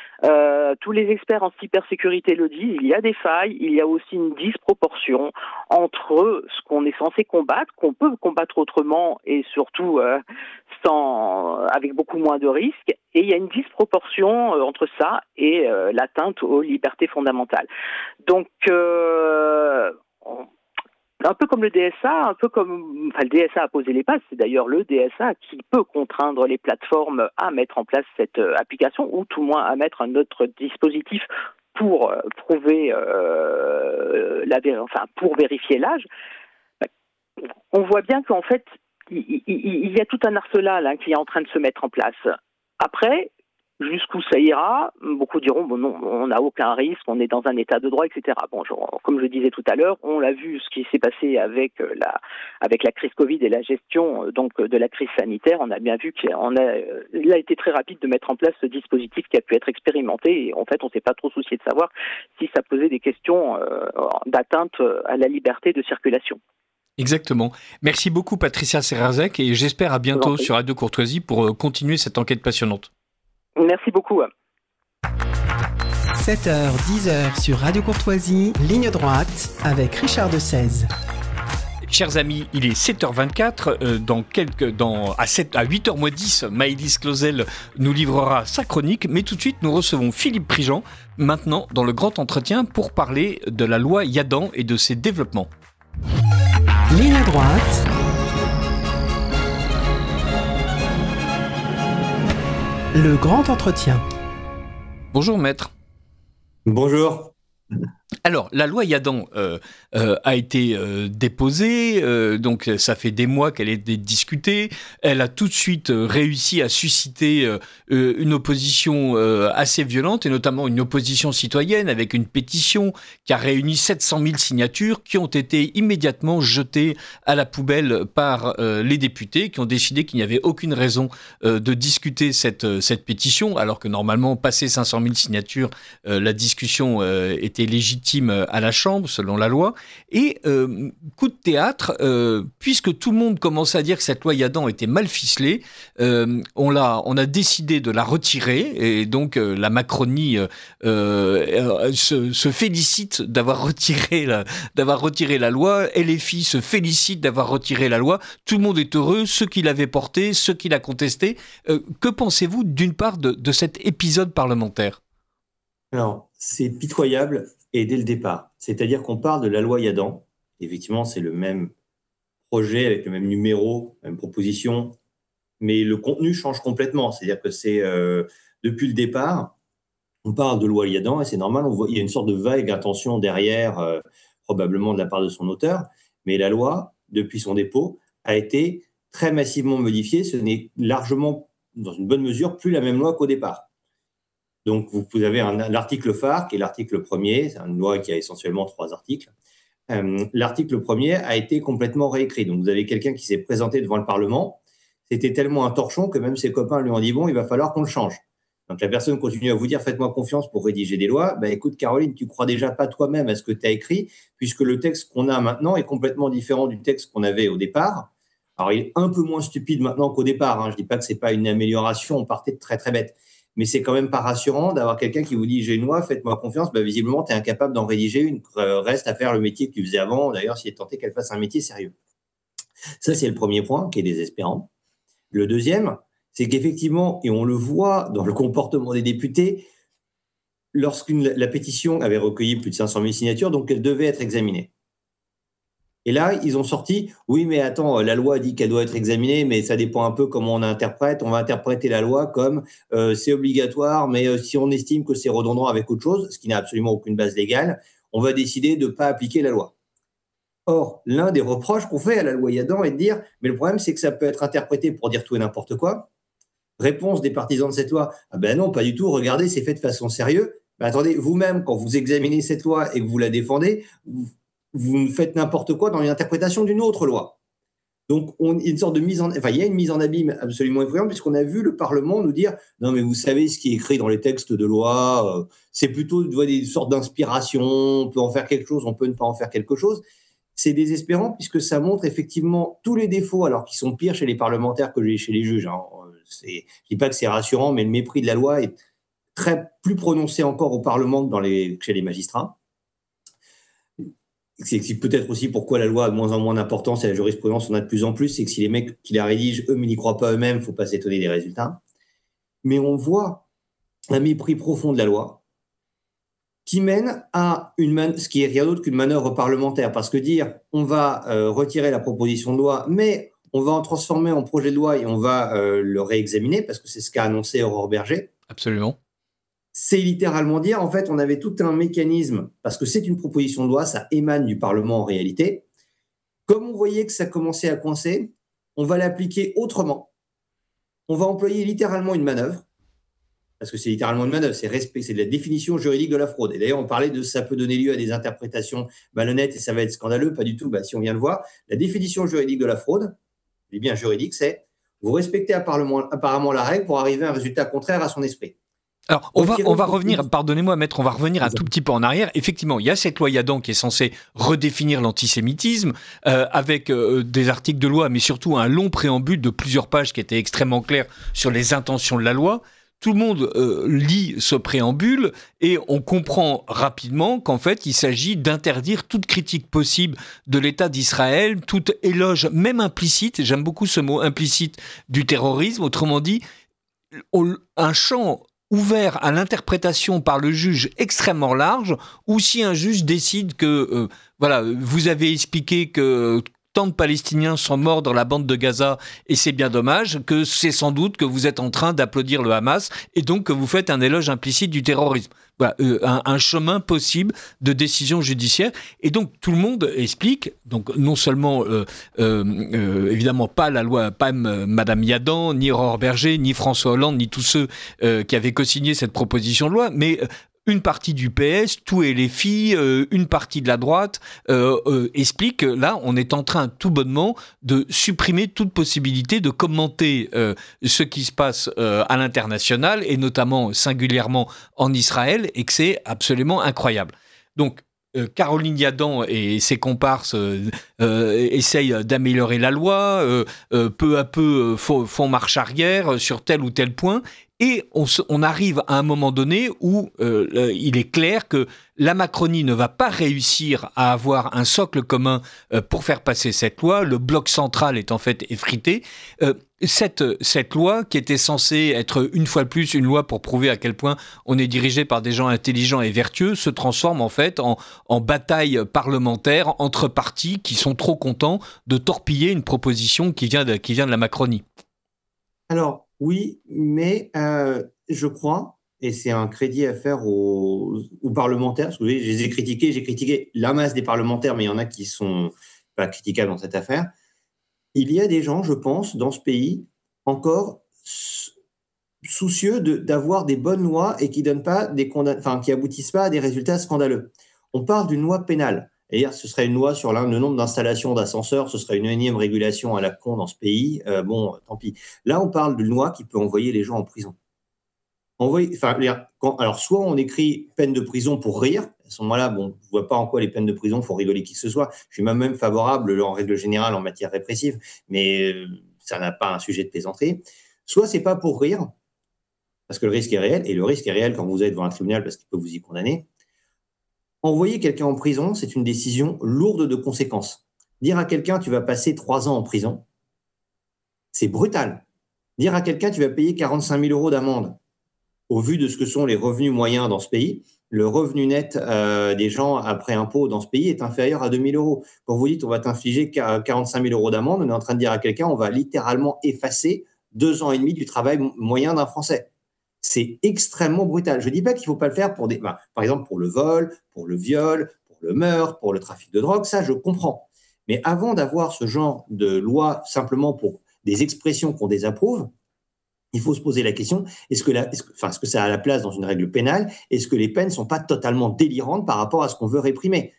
Euh, tous les experts en cybersécurité le disent, il y a des failles, il y a aussi une disproportion entre ce qu'on est censé combattre, qu'on peut combattre autrement et surtout euh, sans, avec beaucoup moins de risques, et il y a une disproportion euh, entre ça et euh, l'atteinte aux libertés fondamentales. Donc, euh, on, un peu comme le D S A, un peu comme, enfin le D S A a posé les bases, c'est d'ailleurs le D S A qui peut contraindre les plateformes à mettre en place cette euh, application ou tout le moins à mettre un autre dispositif pour euh, prouver euh, la, enfin pour vérifier l'âge. On voit bien qu'en fait il, il, il y a tout un arsenal hein, qui est en train de se mettre en place. Après, jusqu'où ça ira? Beaucoup diront bon non, on n'a aucun risque, on est dans un état de droit, et cetera. Bon, genre, comme je disais tout à l'heure, on l'a vu ce qui s'est passé avec la avec la crise Covid et la gestion donc de la crise sanitaire. On a bien vu qu'il a, il a été très rapide de mettre en place ce dispositif qui a pu être expérimenté. Et en fait, on s'est pas trop soucié de savoir si ça posait des questions euh, d'atteinte à la liberté de circulation. Exactement. Merci beaucoup Patricia Serrazek et j'espère à bientôt sur Radio Courtoisie pour continuer cette enquête passionnante. Merci beaucoup. sept heures dix sur Radio Courtoisie, ligne droite avec Richard de Seize. Chers amis, il est sept heures vingt-quatre. Euh, dans quelques, dans, à, sept, à huit heures moins dix, Maëlys Clausel nous livrera sa chronique. Mais tout de suite, nous recevons Philippe Prigent, maintenant dans le grand entretien, pour parler de la loi Yadan et de ses développements. Ligne droite. Le grand entretien. Bonjour maître. Bonjour. Alors, la loi Yadan euh, euh, a été euh, déposée, euh, donc ça fait des mois qu'elle est discutée. Elle a tout de suite euh, réussi à susciter euh, une opposition euh, assez violente, et notamment une opposition citoyenne avec une pétition qui a réuni sept cent mille signatures qui ont été immédiatement jetées à la poubelle par euh, les députés qui ont décidé qu'il n'y avait aucune raison euh, de discuter cette, cette pétition, alors que normalement, passé cinq cent mille signatures, euh, la discussion euh, était légitime à la Chambre, selon la loi. Et euh, coup de théâtre, euh, puisque tout le monde commençait à dire que cette loi Yadan était mal ficelée, euh, on, l'a, on a décidé de la retirer, et donc euh, la Macronie euh, euh, se, se félicite d'avoir retiré, la, d'avoir retiré la loi, L F I se félicite d'avoir retiré la loi, tout le monde est heureux, ceux qui l'avaient portée, ceux qui la contestaient. Euh, que pensez-vous d'une part de, de cet épisode parlementaire ? Alors, c'est pitoyable, et dès le départ. C'est-à-dire qu'on parle de la loi Yadan. Effectivement, c'est le même projet, avec le même numéro, la même proposition, mais le contenu change complètement. C'est-à-dire que c'est, euh, depuis le départ, on parle de loi Yadan, et c'est normal, on voit, il y a une sorte de vague intention derrière, euh, probablement de la part de son auteur, mais la loi, depuis son dépôt, a été très massivement modifiée. Ce n'est largement, dans une bonne mesure, plus la même loi qu'au départ. Donc, vous, vous avez un, l'article phare, qui est l'article premier, c'est une loi qui a essentiellement trois articles. Euh, l'article premier a été complètement réécrit. Donc, vous avez quelqu'un qui s'est présenté devant le Parlement. C'était tellement un torchon que même ses copains lui ont dit « bon, il va falloir qu'on le change ». Donc, la personne continue à vous dire « faites-moi confiance pour rédiger des lois ». Ben, écoute, Caroline, tu crois déjà pas toi-même à ce que tu as écrit, puisque le texte qu'on a maintenant est complètement différent du texte qu'on avait au départ. Alors, il est un peu moins stupide maintenant qu'au départ. Hein. Je dis pas que c'est pas une amélioration, on partait de très, très bête. Mais c'est quand même pas rassurant d'avoir quelqu'un qui vous dit « j'ai une loi, faites-moi confiance ». Ben, visiblement, tu es incapable d'en rédiger une. Reste à faire le métier que tu faisais avant. D'ailleurs, s'il est tenté qu'elle fasse un métier sérieux. Ça, c'est le premier point qui est désespérant. Le deuxième, c'est qu'effectivement, et on le voit dans le comportement des députés, lorsqu'une la pétition avait recueilli plus de cinq cent mille signatures, donc elle devait être examinée. Et là, ils ont sorti, oui, mais attends, la loi dit qu'elle doit être examinée, mais ça dépend un peu comment on interprète. On va interpréter la loi comme euh, c'est obligatoire, mais euh, si on estime que c'est redondant avec autre chose, ce qui n'a absolument aucune base légale, on va décider de ne pas appliquer la loi. Or, l'un des reproches qu'on fait à la loi Yadan est de dire, mais le problème, c'est que ça peut être interprété pour dire tout et n'importe quoi. Réponse des partisans de cette loi, ah ben non, pas du tout, regardez, c'est fait de façon sérieuse. Ben attendez, vous-même, quand vous examinez cette loi et que vous la défendez, vous vous faites n'importe quoi dans l'interprétation d'une autre loi. Donc, on, une sorte de mise en, enfin, il y a une mise en abîme absolument effrayante, puisqu'on a vu le Parlement nous dire « Non, mais vous savez ce qui est écrit dans les textes de loi, euh, c'est plutôt des sortes d'inspiration, on peut en faire quelque chose, on peut ne pas en faire quelque chose ». C'est désespérant, puisque ça montre effectivement tous les défauts, alors qu'ils sont pires chez les parlementaires que chez les juges. Hein. C'est, je ne dis pas que c'est rassurant, mais le mépris de la loi est très plus prononcé encore au Parlement que dans les, chez les magistrats. C'est peut-être aussi pourquoi la loi a de moins en moins d'importance et la jurisprudence en a de plus en plus, c'est que si les mecs qui la rédigent, eux, n'y croient pas eux-mêmes, il ne faut pas s'étonner des résultats. Mais on voit un mépris profond de la loi qui mène à une man- ce qui est rien d'autre qu'une manœuvre parlementaire. Parce que dire on va euh, retirer la proposition de loi, mais on va en transformer en projet de loi et on va euh, le réexaminer, parce que c'est ce qu'a annoncé Aurore Berger. Absolument. C'est littéralement dire, en fait, on avait tout un mécanisme, parce que c'est une proposition de loi, ça émane du Parlement en réalité. Comme on voyait que ça commençait à coincer, on va l'appliquer autrement. On va employer littéralement une manœuvre, parce que c'est littéralement une manœuvre, c'est, respect, c'est de la définition juridique de la fraude. Et d'ailleurs, on parlait de ça peut donner lieu à des interprétations malhonnêtes et ça va être scandaleux. Pas du tout, bah, si on vient de voir. La définition juridique de la fraude, je dis bien juridique, c'est vous respectez apparemment, apparemment la règle pour arriver à un résultat contraire à son esprit. Alors, on va, on va revenir, pardonnez-moi maître, on va revenir un tout petit peu en arrière. Effectivement, il y a cette loi Yadan qui est censée redéfinir l'antisémitisme, euh, avec euh, des articles de loi, mais surtout un long préambule de plusieurs pages qui était extrêmement clair sur les intentions de la loi. Tout le monde euh, lit ce préambule et on comprend rapidement qu'en fait, il s'agit d'interdire toute critique possible de l'État d'Israël, toute éloge, même implicite, j'aime beaucoup ce mot implicite, du terrorisme. Autrement dit, on, un champ ouvert à l'interprétation par le juge extrêmement large, ou si un juge décide que, euh, voilà, vous avez expliqué que tant de Palestiniens sont morts dans la bande de Gaza et c'est bien dommage, que c'est sans doute que vous êtes en train d'applaudir le Hamas et donc que vous faites un éloge implicite du terrorisme. Voilà, euh, un, un chemin possible de décision judiciaire. Et donc tout le monde explique, donc non seulement euh, euh, euh, évidemment pas la loi, pas euh, Madame Yadan, ni Aurore Berger, ni François Hollande, ni tous ceux euh, qui avaient co-signé cette proposition de loi, mais euh, une partie du P S, tout et les filles, euh, une partie de la droite euh, euh, explique que là, on est en train tout bonnement de supprimer toute possibilité de commenter euh, ce qui se passe euh, à l'international et notamment singulièrement en Israël et que c'est absolument incroyable. Donc, Euh, Caroline Yadan et ses comparses euh, euh, essayent d'améliorer la loi, euh, euh, peu à peu font, font marche arrière sur tel ou tel point, et on, se, on arrive à un moment donné où euh, il est clair que la Macronie ne va pas réussir à avoir un socle commun euh, pour faire passer cette loi. Le bloc central est en fait effrité. Euh, cette, cette loi, qui était censée être une fois de plus une loi pour prouver à quel point on est dirigé par des gens intelligents et vertueux, se transforme en fait en, en bataille parlementaire entre partis qui sont trop contents de torpiller une proposition qui vient de, qui vient de la Macronie. Alors, oui, mais euh, je crois, et c'est un crédit à faire aux, aux parlementaires, parce que vous voyez, je les ai critiqués, j'ai critiqué la masse des parlementaires, mais il y en a qui sont pas critiquables dans cette affaire. Il y a des gens, je pense, dans ce pays, encore soucieux de, d'avoir des bonnes lois et qui donnent pas des condam- enfin, qui aboutissent pas à des résultats scandaleux. On parle d'une loi pénale. C'est-à-dire, ce serait une loi sur le nombre d'installations d'ascenseurs, ce serait une énième régulation à la con dans ce pays. Euh, bon, tant pis. Là, on parle d'une loi qui peut envoyer les gens en prison. Envoyer, enfin, quand, alors, soit on écrit peine de prison pour rire. À ce moment-là, bon, je ne vois pas en quoi les peines de prison font rigoler qui que ce soit. Je suis même favorable, en règle générale, en matière répressive, mais ça n'a pas un sujet de plaisanterie. Soit c'est pas pour rire, parce que le risque est réel, et le risque est réel quand vous êtes devant un tribunal parce qu'il peut vous y condamner. Envoyer quelqu'un en prison, c'est une décision lourde de conséquences. Dire à quelqu'un tu vas passer trois ans en prison, c'est brutal. Dire à quelqu'un tu vas payer quarante-cinq mille euros d'amende, au vu de ce que sont les revenus moyens dans ce pays, le revenu net euh, des gens après impôt dans ce pays est inférieur à deux mille euros. Quand vous dites on va t'infliger quarante-cinq mille euros d'amende, on est en train de dire à quelqu'un on va littéralement effacer deux ans et demi du travail moyen d'un Français. C'est extrêmement brutal. Je ne dis pas qu'il ne faut pas le faire pour des, bah, par exemple pour le vol, pour le viol, pour le meurtre, pour le trafic de drogue, ça je comprends. Mais avant d'avoir ce genre de loi simplement pour des expressions qu'on désapprouve, il faut se poser la question, est-ce que, la, est-ce, que, enfin, est-ce que ça a la place dans une règle pénale? Est-ce que les peines ne sont pas totalement délirantes par rapport à ce qu'on veut réprimer?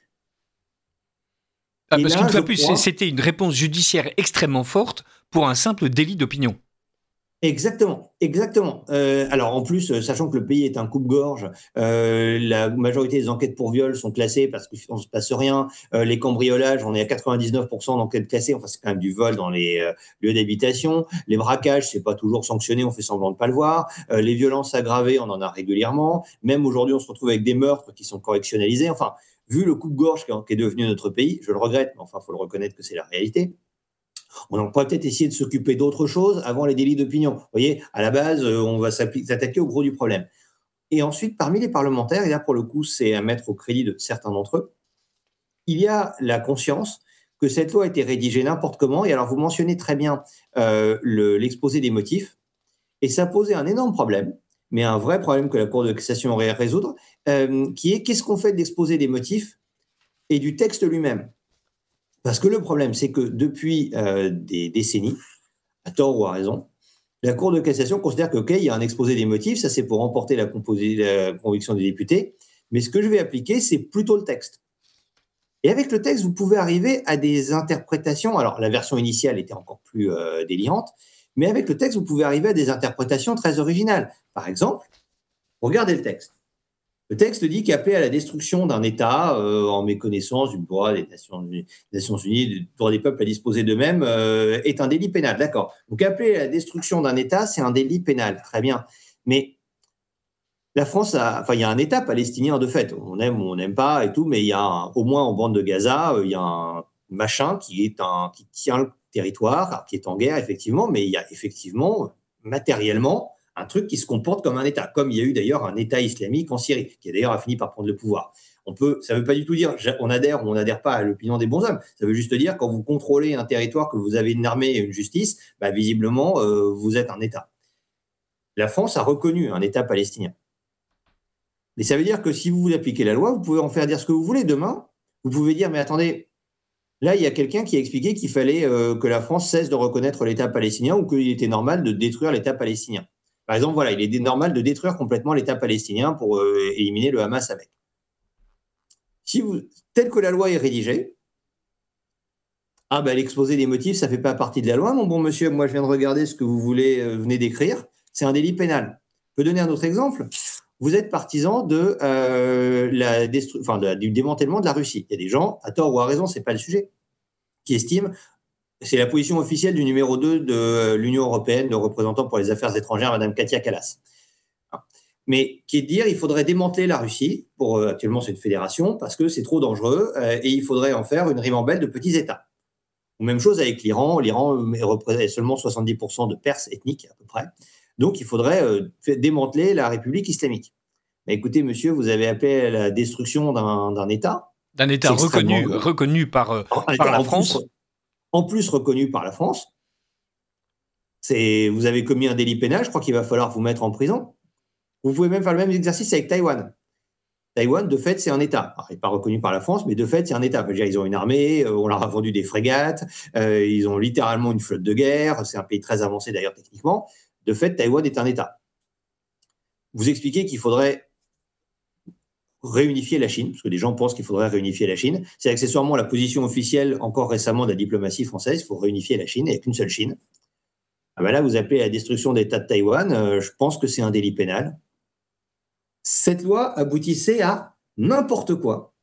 ah, Parce qu'une fois plus, crois... c'était une réponse judiciaire extrêmement forte pour un simple délit d'opinion. Exactement, exactement. Euh, alors en plus, sachant que le pays est un coupe-gorge, euh, la majorité des enquêtes pour viol sont classées parce qu'il ne se passe rien. Euh, les cambriolages, on est à quatre-vingt-dix-neuf pour cent d'enquêtes classées. Enfin, c'est quand même du vol dans les euh, lieux d'habitation. Les braquages, c'est pas toujours sanctionné, on fait semblant de pas le voir. Euh, les violences aggravées, on en a régulièrement. Même aujourd'hui, on se retrouve avec des meurtres qui sont correctionnalisés. Enfin, vu le coupe-gorge qui est devenu notre pays, je le regrette, mais enfin, faut le reconnaître que c'est la réalité. On pourrait peut-être essayer de s'occuper d'autre chose avant les délits d'opinion. Vous voyez, à la base, on va s'attaquer au gros du problème. Et ensuite, parmi les parlementaires, et là pour le coup, c'est à mettre au crédit de certains d'entre eux, il y a la conscience que cette loi a été rédigée n'importe comment. Et alors, vous mentionnez très bien euh, le, l'exposé des motifs. Et ça posait un énorme problème, mais un vrai problème que la Cour de cassation aurait à résoudre, euh, qui est qu'est-ce qu'on fait de l'exposé des motifs et du texte lui-même? Parce que le problème, c'est que depuis euh, des décennies, à tort ou à raison, La Cour de cassation considère que, OK, il y a un exposé des motifs, ça c'est pour emporter la, composi- la conviction des députés, mais ce que je vais appliquer, c'est plutôt le texte. Et avec le texte, vous pouvez arriver à des interprétations. Alors, la version initiale était encore plus euh, délirante, mais avec le texte, vous pouvez arriver à des interprétations très originales. Par exemple, regardez le texte. Le texte dit qu'appeler à la destruction d'un État euh, en méconnaissance du droit des Nations, des Nations Unies, du droit des peuples à disposer d'eux-mêmes, euh, est un délit pénal. D'accord. Donc, appeler à la destruction d'un État, c'est un délit pénal. Très bien. Mais la France, a, enfin, il y a un État palestinien de fait. On aime ou on n'aime pas et tout, mais il y a un, au moins en bande de Gaza, il y a un machin qui est un qui tient le territoire, qui est en guerre effectivement, mais il y a effectivement matériellement un truc qui se comporte comme un État, comme il y a eu d'ailleurs un État islamique en Syrie, qui d'ailleurs a fini par prendre le pouvoir. On peut, ça ne veut pas du tout dire on adhère ou on n'adhère pas à l'opinion des bons hommes. Ça veut juste dire quand vous contrôlez un territoire, que vous avez une armée et une justice, bah, visiblement euh, vous êtes un État. La France a reconnu un État palestinien. Mais ça veut dire que si vous appliquez la loi, vous pouvez en faire dire ce que vous voulez. Demain, vous pouvez dire, mais attendez, là, il y a quelqu'un qui a expliqué qu'il fallait euh, que la France cesse de reconnaître l'État palestinien ou qu'il était normal de détruire l'État palestinien. Par exemple, voilà, il est normal de détruire complètement l'État palestinien pour euh, éliminer le Hamas avec. Si vous, tel que la loi est rédigée, ah ben l'exposé des motifs, ça ne fait pas partie de la loi, mon bon monsieur. Moi, je viens de regarder ce que vous voulez, euh, venez d'écrire. C'est un délit pénal. Je peux donner un autre exemple. Vous êtes partisan de, euh, la destru- enfin, de, du démantèlement de la Russie. Il y a des gens, à tort ou à raison, ce n'est pas le sujet, qui estiment, c'est la position officielle du numéro deux de l'Union européenne, le représentant pour les affaires étrangères, Mme Katia Kallas. Mais qui est de dire qu'il faudrait démanteler la Russie, pour, euh, actuellement c'est une fédération, parce que c'est trop dangereux, euh, et il faudrait en faire une ribambelle de petits États. Ou même chose avec l'Iran. L'Iran représente seulement soixante-dix pour cent de Perses ethniques, à peu près. Donc, il faudrait euh, démanteler la République islamique. Mais écoutez, monsieur, vous avez appelé à la destruction d'un, d'un État. D'un État reconnu, reconnu par, euh, par la France. Plus, en plus reconnu par la France. C'est, vous avez commis un délit pénal, je crois qu'il va falloir vous mettre en prison. Vous pouvez même faire le même exercice avec Taïwan. Taïwan, de fait, c'est un État. Alors, il n'est pas reconnu par la France, mais de fait, c'est un État. Dire, ils ont une armée, euh, on leur a vendu des frégates, euh, ils ont littéralement une flotte de guerre. C'est un pays très avancé d'ailleurs techniquement. De fait, Taïwan est un État. Vous expliquez qu'il faudrait réunifier la Chine, parce que des gens pensent qu'il faudrait réunifier la Chine. C'est accessoirement la position officielle, encore récemment, de la diplomatie française. Il faut réunifier la Chine avec une seule Chine. Ah ben là, vous appelez à la destruction de l'État de Taïwan. Euh, je pense que c'est un délit pénal. Cette loi aboutissait à n'importe quoi.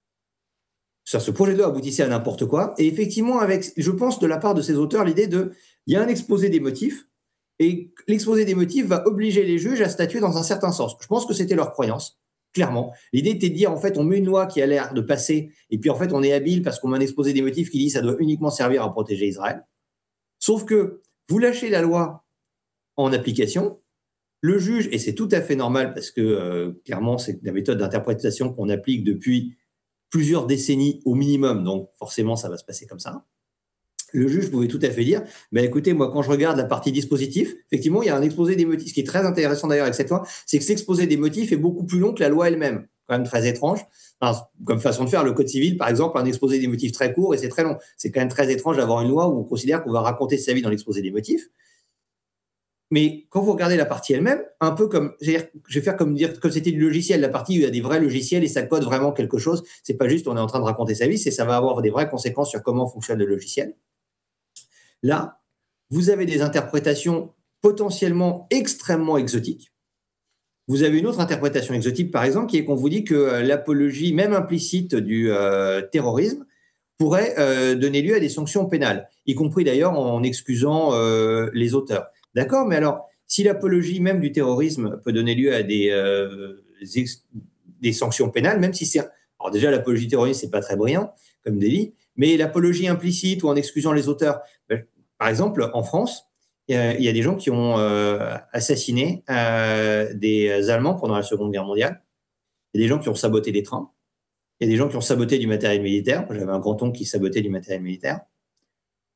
Ça, ce projet de loi aboutissait à n'importe quoi. Et effectivement, avec, je pense, de la part de ces auteurs, l'idée de, il y a un exposé des motifs, et l'exposé des motifs va obliger les juges à statuer dans un certain sens. Je pense que c'était leur croyance, clairement. L'idée était de dire, en fait, on met une loi qui a l'air de passer, et puis en fait, on est habile parce qu'on met un exposé des motifs qui dit que ça doit uniquement servir à protéger Israël. Sauf que vous lâchez la loi en application, le juge, et c'est tout à fait normal parce que euh, clairement, c'est la méthode d'interprétation qu'on applique depuis plusieurs décennies au minimum, donc forcément, ça va se passer comme ça. Le juge pouvait tout à fait dire, ben écoutez, moi, quand je regarde la partie dispositif, effectivement, il y a un exposé des motifs. Ce qui est très intéressant d'ailleurs avec cette loi, c'est que cet exposé des motifs est beaucoup plus long que la loi elle-même. Quand même très étrange. Enfin, comme façon de faire, le Code civil, par exemple, a un exposé des motifs très court et c'est très long. C'est quand même très étrange d'avoir une loi où on considère qu'on va raconter sa vie dans l'exposé des motifs. Mais quand vous regardez la partie elle-même, un peu comme, je vais faire comme dire que c'était du logiciel, la partie où il y a des vrais logiciels et ça code vraiment quelque chose. C'est pas juste on est en train de raconter sa vie, c'est ça va avoir des vraies conséquences sur comment fonctionne le logiciel. Là, vous avez des interprétations potentiellement extrêmement exotiques. Vous avez une autre interprétation exotique, par exemple, qui est qu'on vous dit que euh, l'apologie, même implicite, du euh, terrorisme pourrait euh, donner lieu à des sanctions pénales, y compris d'ailleurs en excusant euh, les auteurs. D'accord, mais alors, si l'apologie même du terrorisme peut donner lieu à des, euh, ex- des sanctions pénales, même si c'est... Alors déjà, l'apologie terroriste, c'est pas très brillant comme délit, mais l'apologie implicite ou en excusant les auteurs... Ben, par exemple, en France, il y, y a des gens qui ont euh, assassiné euh, des Allemands pendant la Seconde Guerre mondiale. Il y a des gens qui ont saboté des trains. Il y a des gens qui ont saboté du matériel militaire. J'avais un grand-oncle qui sabotait du matériel militaire.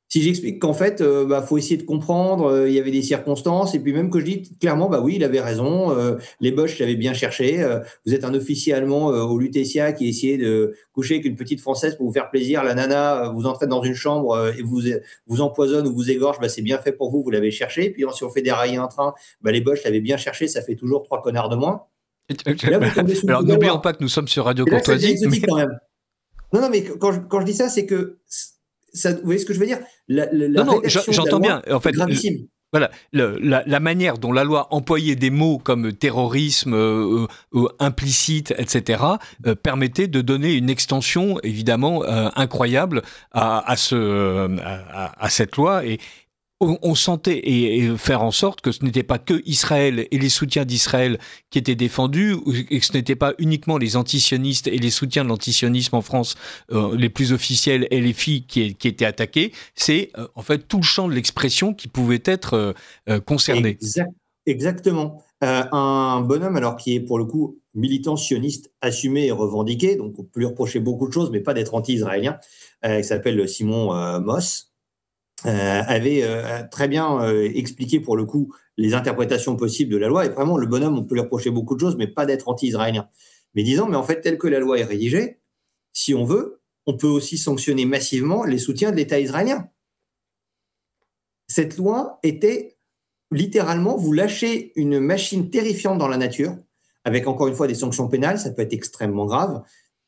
Si j'explique qu'en fait, euh, bah, faut essayer de comprendre, euh, il y avait des circonstances, et puis même que je dis clairement, bah oui, il avait raison, euh, les Boches l'avaient bien cherché, euh, vous êtes un officier allemand euh, au Lutetia qui essayait de coucher avec une petite Française pour vous faire plaisir, la nana euh, vous entraîne dans une chambre euh, et vous vous empoisonne ou vous égorge, bah c'est bien fait pour vous, vous l'avez cherché, puis si on fait dérailler un train, bah les Boches l'avaient bien cherché, ça fait toujours trois connards de moins. Là, vous tombez sous Alors n'oublions pas que nous sommes sur Radio là, Courtoisie. Mais... quand même. Non, non, mais quand je, quand je dis ça, c'est que ça, vous voyez ce que je veux dire? La, la, non, non, j'entends bien. En fait, gravissime. Voilà, le, la, la manière dont la loi employait des mots comme terrorisme, euh, euh, implicite, et cetera, euh, permettait de donner une extension évidemment euh, incroyable à, à, ce, euh, à, à cette loi. Et on, on sentait et, et faire en sorte que ce n'était pas que Israël et les soutiens d'Israël qui étaient défendus, et que ce n'était pas uniquement les antisionistes et les soutiens de l'antisionisme en France, euh, les plus officiels et les filles qui, qui étaient attaqués. C'est euh, en fait tout le champ de l'expression qui pouvait être euh, euh, concerné. Exact, exactement. Euh, un bonhomme, alors qui est pour le coup militant sioniste assumé et revendiqué, donc on peut lui reprocher beaucoup de choses, mais pas d'être anti-israélien, euh, qui s'appelle Simon euh, Moss. Euh, avait euh, très bien euh, expliqué pour le coup les interprétations possibles de la loi, et vraiment le bonhomme, on peut lui reprocher beaucoup de choses, mais pas d'être anti-israélien. Mais disons, mais en fait, tel que la loi est rédigée, si on veut, on peut aussi sanctionner massivement les soutiens de l'État israélien. Cette loi était littéralement, vous lâchez une machine terrifiante dans la nature, avec encore une fois des sanctions pénales, ça peut être extrêmement grave.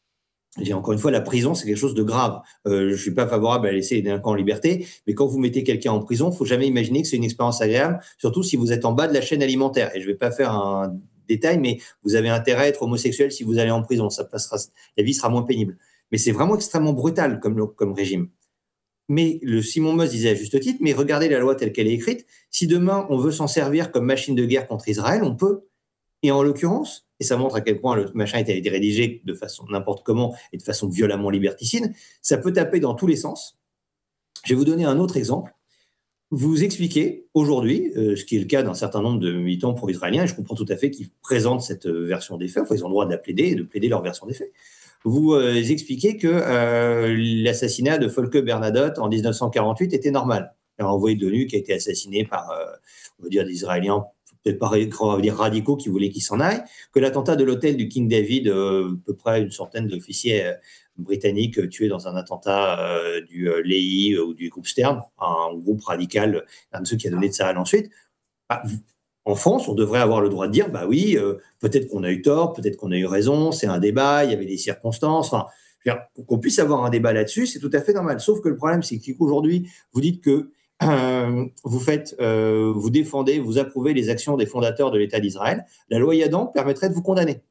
Et encore une fois, la prison, c'est quelque chose de grave. Euh, je ne suis pas favorable à laisser les délinquants en liberté, mais quand vous mettez quelqu'un en prison, il ne faut jamais imaginer que c'est une expérience agréable, surtout si vous êtes en bas de la chaîne alimentaire. Et je ne vais pas faire un détail, mais vous avez intérêt à être homosexuel si vous allez en prison. Ça passera, la vie sera moins pénible. Mais c'est vraiment extrêmement brutal comme, comme régime. Mais le Simon Moss disait à juste titre, mais regardez la loi telle qu'elle est écrite. Si demain, on veut s'en servir comme machine de guerre contre Israël, on peut. Et en l'occurrence, et ça montre à quel point le machin a été rédigé de façon n'importe comment et de façon violemment liberticide, ça peut taper dans tous les sens. Je vais vous donner un autre exemple. Vous expliquez aujourd'hui, euh, ce qui est le cas d'un certain nombre de militants pro-israéliens, et je comprends tout à fait qu'ils présentent cette version des faits, enfin, ils ont le droit de la plaider et de plaider leur version des faits. Vous euh, expliquez que euh, l'assassinat de Folke Bernadotte en dix-neuf cent quarante-huit était normal. Un envoyé de l'ONU qui a été assassiné par, euh, on va dire, des Israéliens peut-être pas on va dire radicaux qui voulaient qu'il s'en aille, que l'attentat de l'hôtel du King David, euh, à peu près une centaine d'officiers euh, britanniques euh, tués dans un attentat euh, du euh, L E I euh, ou du groupe Stern, un groupe radical, un de ceux qui a donné de Tsahal ensuite. Bah, en France, on devrait avoir le droit de dire, bah oui, euh, peut-être qu'on a eu tort, peut-être qu'on a eu raison, c'est un débat, il y avait des circonstances, enfin, je veux dire, qu'on puisse avoir un débat là-dessus, c'est tout à fait normal. Sauf que le problème, c'est qu'aujourd'hui, vous dites que Euh, vous faites, euh, vous défendez, vous approuvez les actions des fondateurs de l'État d'Israël. La loi Yadan permettrait de vous condamner.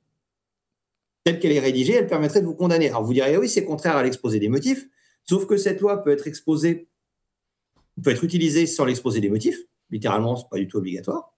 Telle qu'elle est rédigée, elle permettrait de vous condamner. Alors vous diriez, oui, c'est contraire à l'exposé des motifs, sauf que cette loi peut être exposée, peut être utilisée sans l'exposé des motifs. Littéralement, c'est pas du tout obligatoire.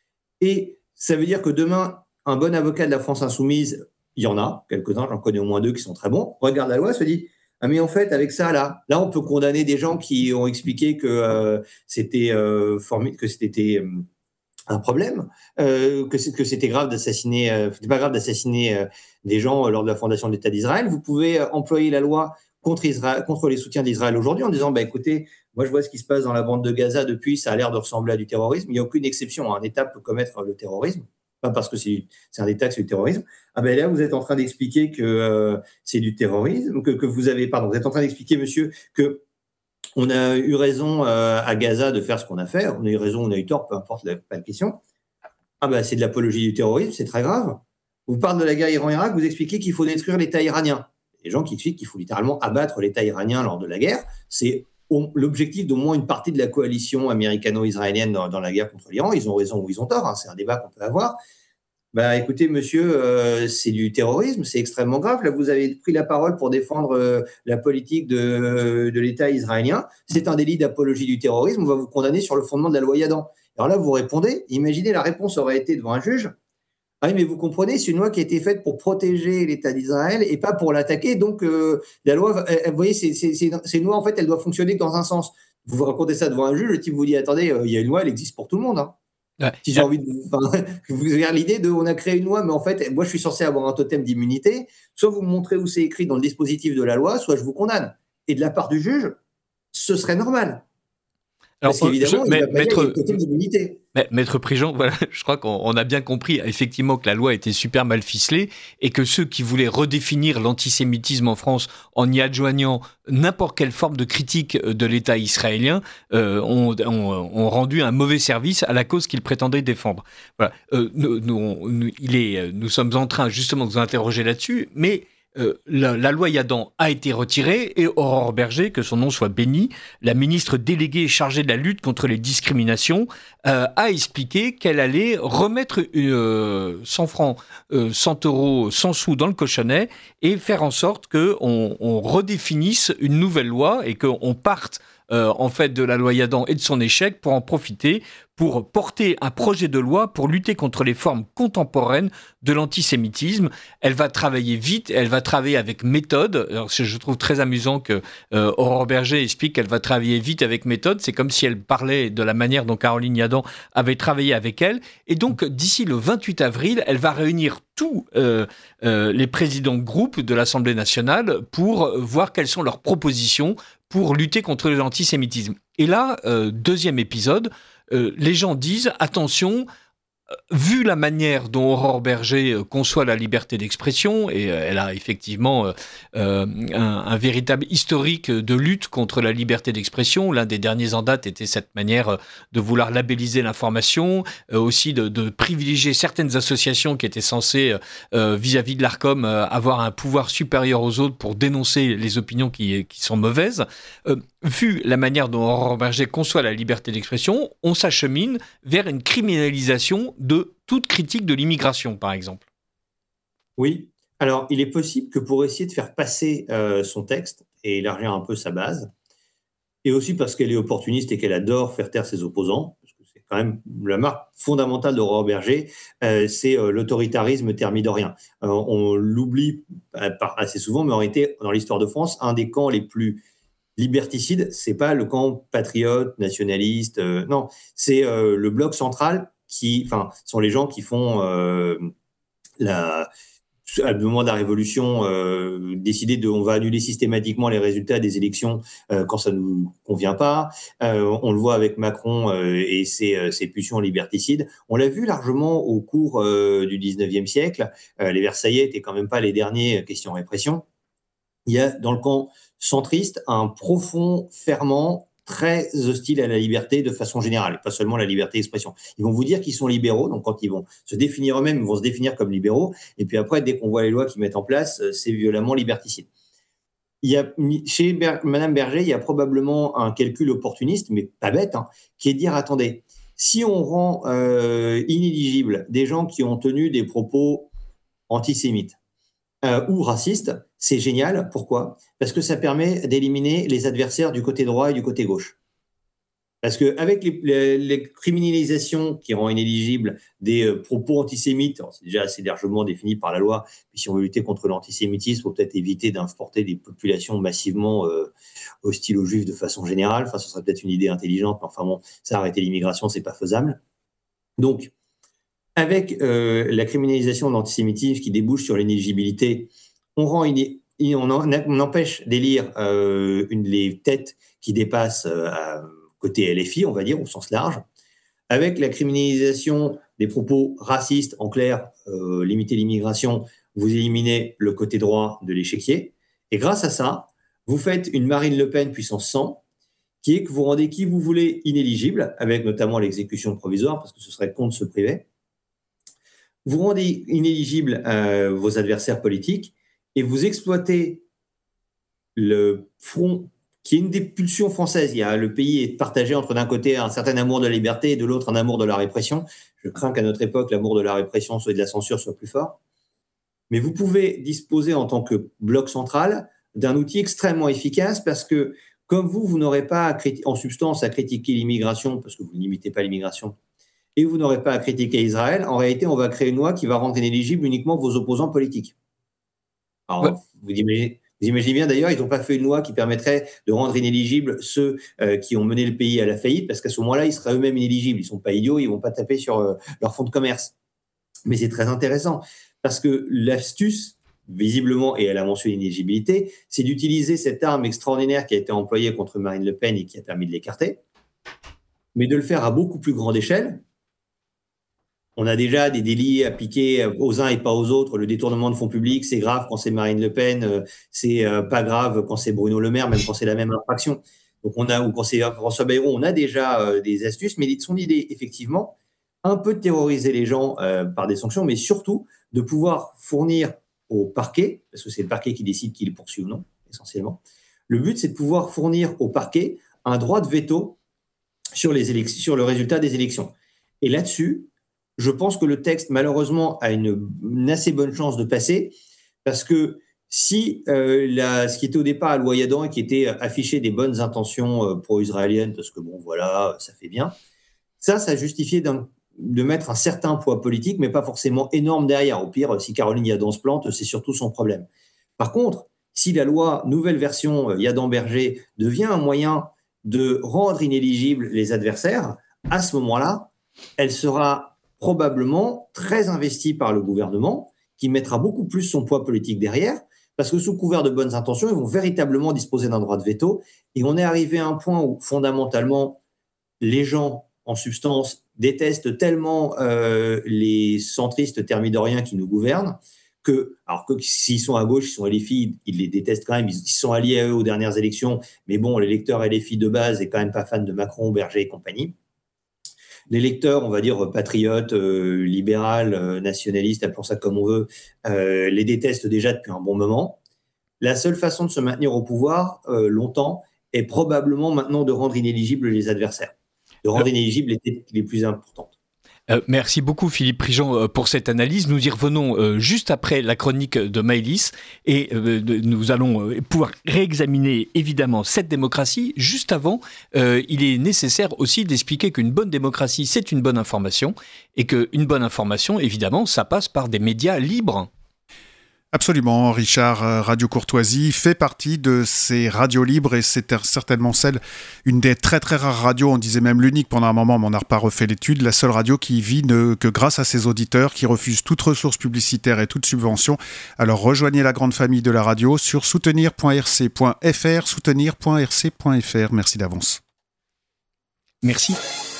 Et ça veut dire que demain, un bon avocat de la France insoumise, il y en a quelques-uns, j'en connais au moins deux qui sont très bons, regarde la loi, se dit, ah mais en fait, avec ça, là, là, on peut condamner des gens qui ont expliqué que euh, c'était euh, formé, que c'était euh, un problème, euh, que, que c'était grave d'assassiner, euh, c'était pas grave d'assassiner euh, des gens lors de la fondation de l'État d'Israël. Vous pouvez employer la loi contre Israël, contre les soutiens d'Israël aujourd'hui en disant, bah écoutez, moi je vois ce qui se passe dans la bande de Gaza depuis, ça a l'air de ressembler à du terrorisme. Il n'y a aucune exception. Un État peut commettre le terrorisme. Pas parce que c'est, c'est un État que c'est du terrorisme. Ah ben là, vous êtes en train d'expliquer que euh, c'est du terrorisme, que, que vous avez, pardon, vous êtes en train d'expliquer, monsieur, que on a eu raison euh, à Gaza de faire ce qu'on a fait. On a eu raison, on a eu tort, peu importe la, pas la question. Ah ben c'est de l'apologie du terrorisme, c'est très grave. Vous parlez de la guerre Iran-Irak, vous expliquez qu'il faut détruire l'État iranien. Les gens qui expliquent qu'il faut littéralement abattre l'État iranien lors de la guerre, c'est l'objectif d'au moins une partie de la coalition américano-israélienne dans, dans la guerre contre l'Iran. Ils ont raison ou ils ont tort, hein, c'est un débat qu'on peut avoir. Bah, écoutez, monsieur, euh, c'est du terrorisme, c'est extrêmement grave. Là, vous avez pris la parole pour défendre euh, la politique de, de l'État israélien. C'est un délit d'apologie du terrorisme. On va vous condamner sur le fondement de la loi Yadan. Alors là, vous répondez. Imaginez, la réponse aurait été devant un juge. Ah oui, mais vous comprenez, c'est une loi qui a été faite pour protéger l'État d'Israël et pas pour l'attaquer. Donc, euh, la loi, elle, vous voyez, c'est, c'est, c'est, c'est une loi, en fait, elle doit fonctionner dans un sens. Vous vous racontez ça devant un juge, le type vous dit, attendez, euh, il y a une loi, elle existe pour tout le monde. Hein. Ouais. Si j'ai envie de vous, enfin, vous avez l'idée de, on a créé une loi, mais en fait, moi, je suis censé avoir un totem d'immunité. Soit vous me montrez où c'est écrit dans le dispositif de la loi, soit je vous condamne. Et de la part du juge, ce serait normal. Alors, Parce qu'évidemment, je, il mais, va pas maître, dire, il y a une quota d'immunité. mais, maître Prigent, voilà, je crois qu'on on a bien compris effectivement que la loi était super mal ficelée et que ceux qui voulaient redéfinir l'antisémitisme en France en y adjoignant n'importe quelle forme de critique de l'État israélien euh, ont, ont, ont rendu un mauvais service à la cause qu'ils prétendaient défendre. Voilà. Euh, nous, nous, nous, il est, nous sommes en train justement de nous interroger là-dessus, mais Euh, la, la loi Yadan a été retirée et Aurore Bergé, que son nom soit béni, la ministre déléguée chargée de la lutte contre les discriminations, euh, a expliqué qu'elle allait remettre euh, cent francs, euh, cent euros, cent sous dans le cochonnet et faire en sorte qu'on on redéfinisse une nouvelle loi et qu'on parte euh, en fait de la loi Yadan et de son échec pour en profiter, pour porter un projet de loi pour lutter contre les formes contemporaines de l'antisémitisme. Elle va travailler vite, elle va travailler avec méthode. Alors, je trouve très amusant que euh, Aurore Bergé explique qu'elle va travailler vite avec méthode. C'est comme si elle parlait de la manière dont Caroline Yadan avait travaillé avec elle. Et donc, d'ici le vingt-huit avril, elle va réunir tous euh, euh, les présidents de groupe de l'Assemblée nationale pour voir quelles sont leurs propositions pour lutter contre l'antisémitisme. Et là, euh, deuxième épisode, Euh, les gens disent, attention, euh, vu la manière dont Aurore Bergé euh, conçoit la liberté d'expression, et euh, elle a effectivement euh, euh, un, un véritable historique de lutte contre la liberté d'expression, l'un des derniers en date était cette manière euh, de vouloir labelliser l'information, euh, aussi de, de privilégier certaines associations qui étaient censées, euh, vis-à-vis de l'Arcom, euh, avoir un pouvoir supérieur aux autres pour dénoncer les opinions qui, qui sont mauvaises. Euh, Vu la manière dont Aurore Bergé conçoit la liberté d'expression, on s'achemine vers une criminalisation de toute critique de l'immigration, par exemple. Oui. Alors, il est possible que pour essayer de faire passer euh, son texte et élargir un peu sa base, et aussi parce qu'elle est opportuniste et qu'elle adore faire taire ses opposants, parce que c'est quand même la marque fondamentale d'Aurore Bergé, euh, c'est euh, l'autoritarisme thermidorien. Euh, on l'oublie euh, assez souvent, mais en réalité, dans l'histoire de France, un des camps les plus liberticide, c'est pas le camp patriote, nationaliste, euh, non, c'est euh, le bloc central qui, enfin, sont les gens qui font euh, la, à le moment de la Révolution, euh, décider de, on va annuler systématiquement les résultats des élections euh, quand ça nous convient pas. Euh, on le voit avec Macron euh, et ses, euh, ses pulsions liberticides. On l'a vu largement au cours euh, du dix-neuvième siècle. Euh, les Versaillais étaient quand même pas les derniers questions répression. Il y a dans le camp centriste un profond ferment très hostile à la liberté de façon générale, pas seulement la liberté d'expression. Ils vont vous dire qu'ils sont libéraux, donc quand ils vont se définir eux-mêmes, ils vont se définir comme libéraux, et puis après, dès qu'on voit les lois qu'ils mettent en place, c'est violemment liberticide. Il y a, chez Ber- Madame Bergé, il y a probablement un calcul opportuniste, mais pas bête, hein, qui est de dire, attendez, si on rend euh, inéligibles des gens qui ont tenu des propos antisémites, Euh, ou raciste, c'est génial. Pourquoi ? Parce que ça permet d'éliminer les adversaires du côté droit et du côté gauche. Parce qu'avec les, les, les criminalisations qui rendent inéligibles des euh, propos antisémites, alors c'est déjà assez largement défini par la loi, puis si on veut lutter contre l'antisémitisme, il faut peut-être éviter d'importer des populations massivement euh, hostiles aux juifs de façon générale. Enfin, ce serait peut-être une idée intelligente, mais enfin bon, ça, arrêter l'immigration, c'est pas faisable. Donc, avec euh, la criminalisation de l'antisémitisme qui débouche sur l'inéligibilité, on, rend iné- on, en, on empêche d'élire euh, une, les têtes qui dépassent euh, à côté L F I, on va dire, au sens large. Avec la criminalisation des propos racistes, en clair, euh, limiter l'immigration, vous éliminez le côté droit de l'échiquier. Et grâce à ça, vous faites une Marine Le Pen puissance cent, qui est que vous rendez qui vous voulez inéligible, avec notamment l'exécution provisoire, parce que ce serait contre ce privé. Vous rendez inéligibles euh, vos adversaires politiques et vous exploitez le front qui est une des pulsions françaises. Il y a, le pays est partagé entre d'un côté un certain amour de la liberté et de l'autre un amour de la répression. Je crains qu'à notre époque, l'amour de la répression soit de la censure soit plus fort. Mais vous pouvez disposer en tant que bloc central d'un outil extrêmement efficace parce que comme vous, vous n'aurez pas à criti- en substance à critiquer l'immigration parce que vous ne limitez pas l'immigration et vous n'aurez pas à critiquer Israël, en réalité, on va créer une loi qui va rendre inéligible uniquement vos opposants politiques. Alors, ouais. vous, imaginez, vous imaginez bien, d'ailleurs, ils n'ont pas fait une loi qui permettrait de rendre inéligibles ceux euh, qui ont mené le pays à la faillite, parce qu'à ce moment-là, ils seraient eux-mêmes inéligibles. Ils ne sont pas idiots, ils ne vont pas taper sur euh, leur fonds de commerce. Mais c'est très intéressant, parce que l'astuce, visiblement, et elle a mentionné l'inéligibilité, c'est d'utiliser cette arme extraordinaire qui a été employée contre Marine Le Pen et qui a permis de l'écarter, mais de le faire à beaucoup plus grande échelle. On a déjà des délits appliqués aux uns et pas aux autres. Le détournement de fonds publics, c'est grave quand c'est Marine Le Pen, c'est pas grave quand c'est Bruno Le Maire, même quand c'est la même infraction. Donc on a, ou quand c'est François Bayrou, on a déjà des astuces, mais son idée, effectivement, un peu de terroriser les gens euh, par des sanctions, mais surtout de pouvoir fournir au parquet, parce que c'est le parquet qui décide qui le poursuit ou non, essentiellement. Le but, c'est de pouvoir fournir au parquet un droit de veto sur, les élections, sur le résultat des élections. Et là-dessus, je pense que le texte, malheureusement, a une, une assez bonne chance de passer, parce que si euh, la, ce qui était au départ à l'Oyadan et qui était affiché des bonnes intentions euh, pro-israéliennes, parce que bon, voilà, ça fait bien, ça, ça justifiait d'un, de mettre un certain poids politique, mais pas forcément énorme derrière. Au pire, si Caroline Yadan se plante, c'est surtout son problème. Par contre, si la loi nouvelle version euh, Yadan-Berger devient un moyen de rendre inéligibles les adversaires, à ce moment-là, elle sera probablement très investi par le gouvernement, qui mettra beaucoup plus son poids politique derrière, parce que sous couvert de bonnes intentions, ils vont véritablement disposer d'un droit de veto. Et on est arrivé à un point où, fondamentalement, les gens, en substance, détestent tellement euh, les centristes thermidoriens qui nous gouvernent, que, alors que s'ils sont à gauche, ils sont L F I, ils les détestent quand même, ils, ils sont alliés à eux aux dernières élections, mais bon, l'électeur L F I de base est quand même pas fan de Macron, Berger et compagnie. L'électeur, on va dire, patriote, euh, libéral, euh, nationaliste, appelons ça comme on veut, euh, les déteste déjà depuis un bon moment. La seule façon de se maintenir au pouvoir euh, longtemps est probablement maintenant de rendre inéligibles les adversaires, de rendre euh... inéligibles les têtes les plus importantes. Euh, merci beaucoup Philippe Prigent euh, pour cette analyse. Nous y revenons euh, juste après la chronique de Maëlys et euh, de, nous allons euh, pouvoir réexaminer évidemment cette démocratie. Juste avant, euh, il est nécessaire aussi d'expliquer qu'une bonne démocratie, c'est une bonne information et qu'une bonne information, évidemment, ça passe par des médias libres. Absolument, Richard. Radio Courtoisie fait partie de ces radios libres et c'est certainement celle, une des très très rares radios, on disait même l'unique pendant un moment, mais on n'a pas refait l'étude, la seule radio qui vit ne, que grâce à ses auditeurs, qui refuse toute ressource publicitaire et toute subvention. Alors rejoignez la grande famille de la radio sur soutenir point r c point f r, soutenir point r c point f r. Merci d'avance. Merci.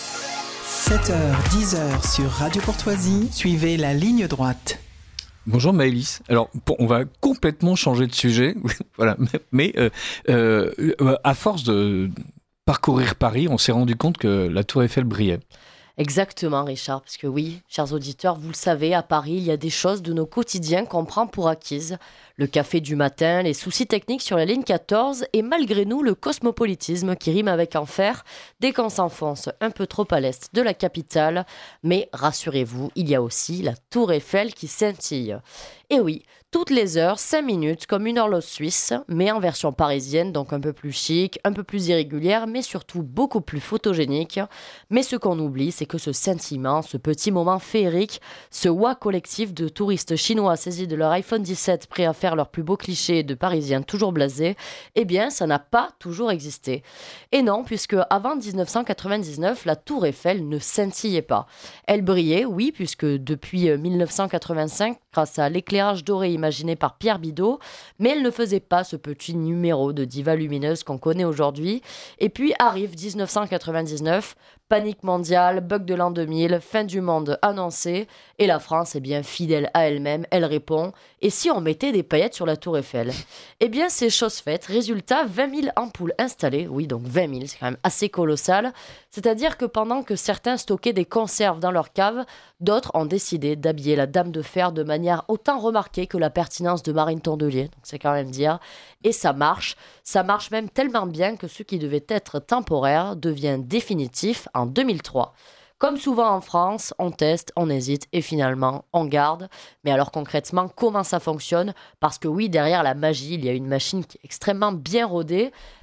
sept heures dix sur Radio Courtoisie, suivez la ligne droite. Bonjour Maëlys. Alors, on va complètement changer de sujet, voilà. Mais euh, euh, à force de parcourir Paris, on s'est rendu compte que la Tour Eiffel brillait. Exactement, Richard, parce que oui, chers auditeurs, vous le savez, à Paris, il y a des choses de nos quotidiens qu'on prend pour acquises. Le café du matin, les soucis techniques sur la ligne quatorze et malgré nous, le cosmopolitisme qui rime avec enfer dès qu'on s'enfonce un peu trop à l'est de la capitale. Mais rassurez-vous, il y a aussi la Tour Eiffel qui scintille. Et oui, toutes les heures, cinq minutes, comme une horloge suisse, mais en version parisienne, donc un peu plus chic, un peu plus irrégulière, mais surtout beaucoup plus photogénique. Mais ce qu'on oublie, c'est que ce scintillement, ce petit moment féerique, ce wa collectif de touristes chinois saisis de leur iPhone dix-sept prêts à faire leurs plus beaux clichés de Parisiens toujours blasés, eh bien, ça n'a pas toujours existé. Et non, puisque avant dix-neuf cent quatre-vingt-dix-neuf, la Tour Eiffel ne scintillait pas. Elle brillait, oui, puisque depuis dix-neuf cent quatre-vingt-cinq, grâce à l'éclairage doré imaginé par Pierre Bidot, mais elle ne faisait pas ce petit numéro de diva lumineuse qu'on connaît aujourd'hui. Et puis arrive dix-neuf cent quatre-vingt-dix-neuf, panique mondiale, bug de l'an deux mille, fin du monde annoncée, et la France est bien fidèle à elle-même, elle répond « Et si on mettait des paillettes sur la Tour Eiffel ?» Eh bien, c'est chose faite. Résultat, vingt mille ampoules installées, oui, donc vingt mille, c'est quand même assez colossal. C'est-à-dire que pendant que certains stockaient des conserves dans leur cave, d'autres ont décidé d'habiller la Dame de Fer de manière autant remarquée que la pertinence de Marine Tondelier, donc c'est quand même dire. Et ça marche, ça marche même tellement bien que ce qui devait être temporaire devient définitif en deux mille trois. Comme souvent en France, on teste, on hésite et finalement on garde. Mais alors concrètement, comment ça fonctionne ? Parce que oui, derrière la magie, il y a une machine qui est extrêmement bien rodée.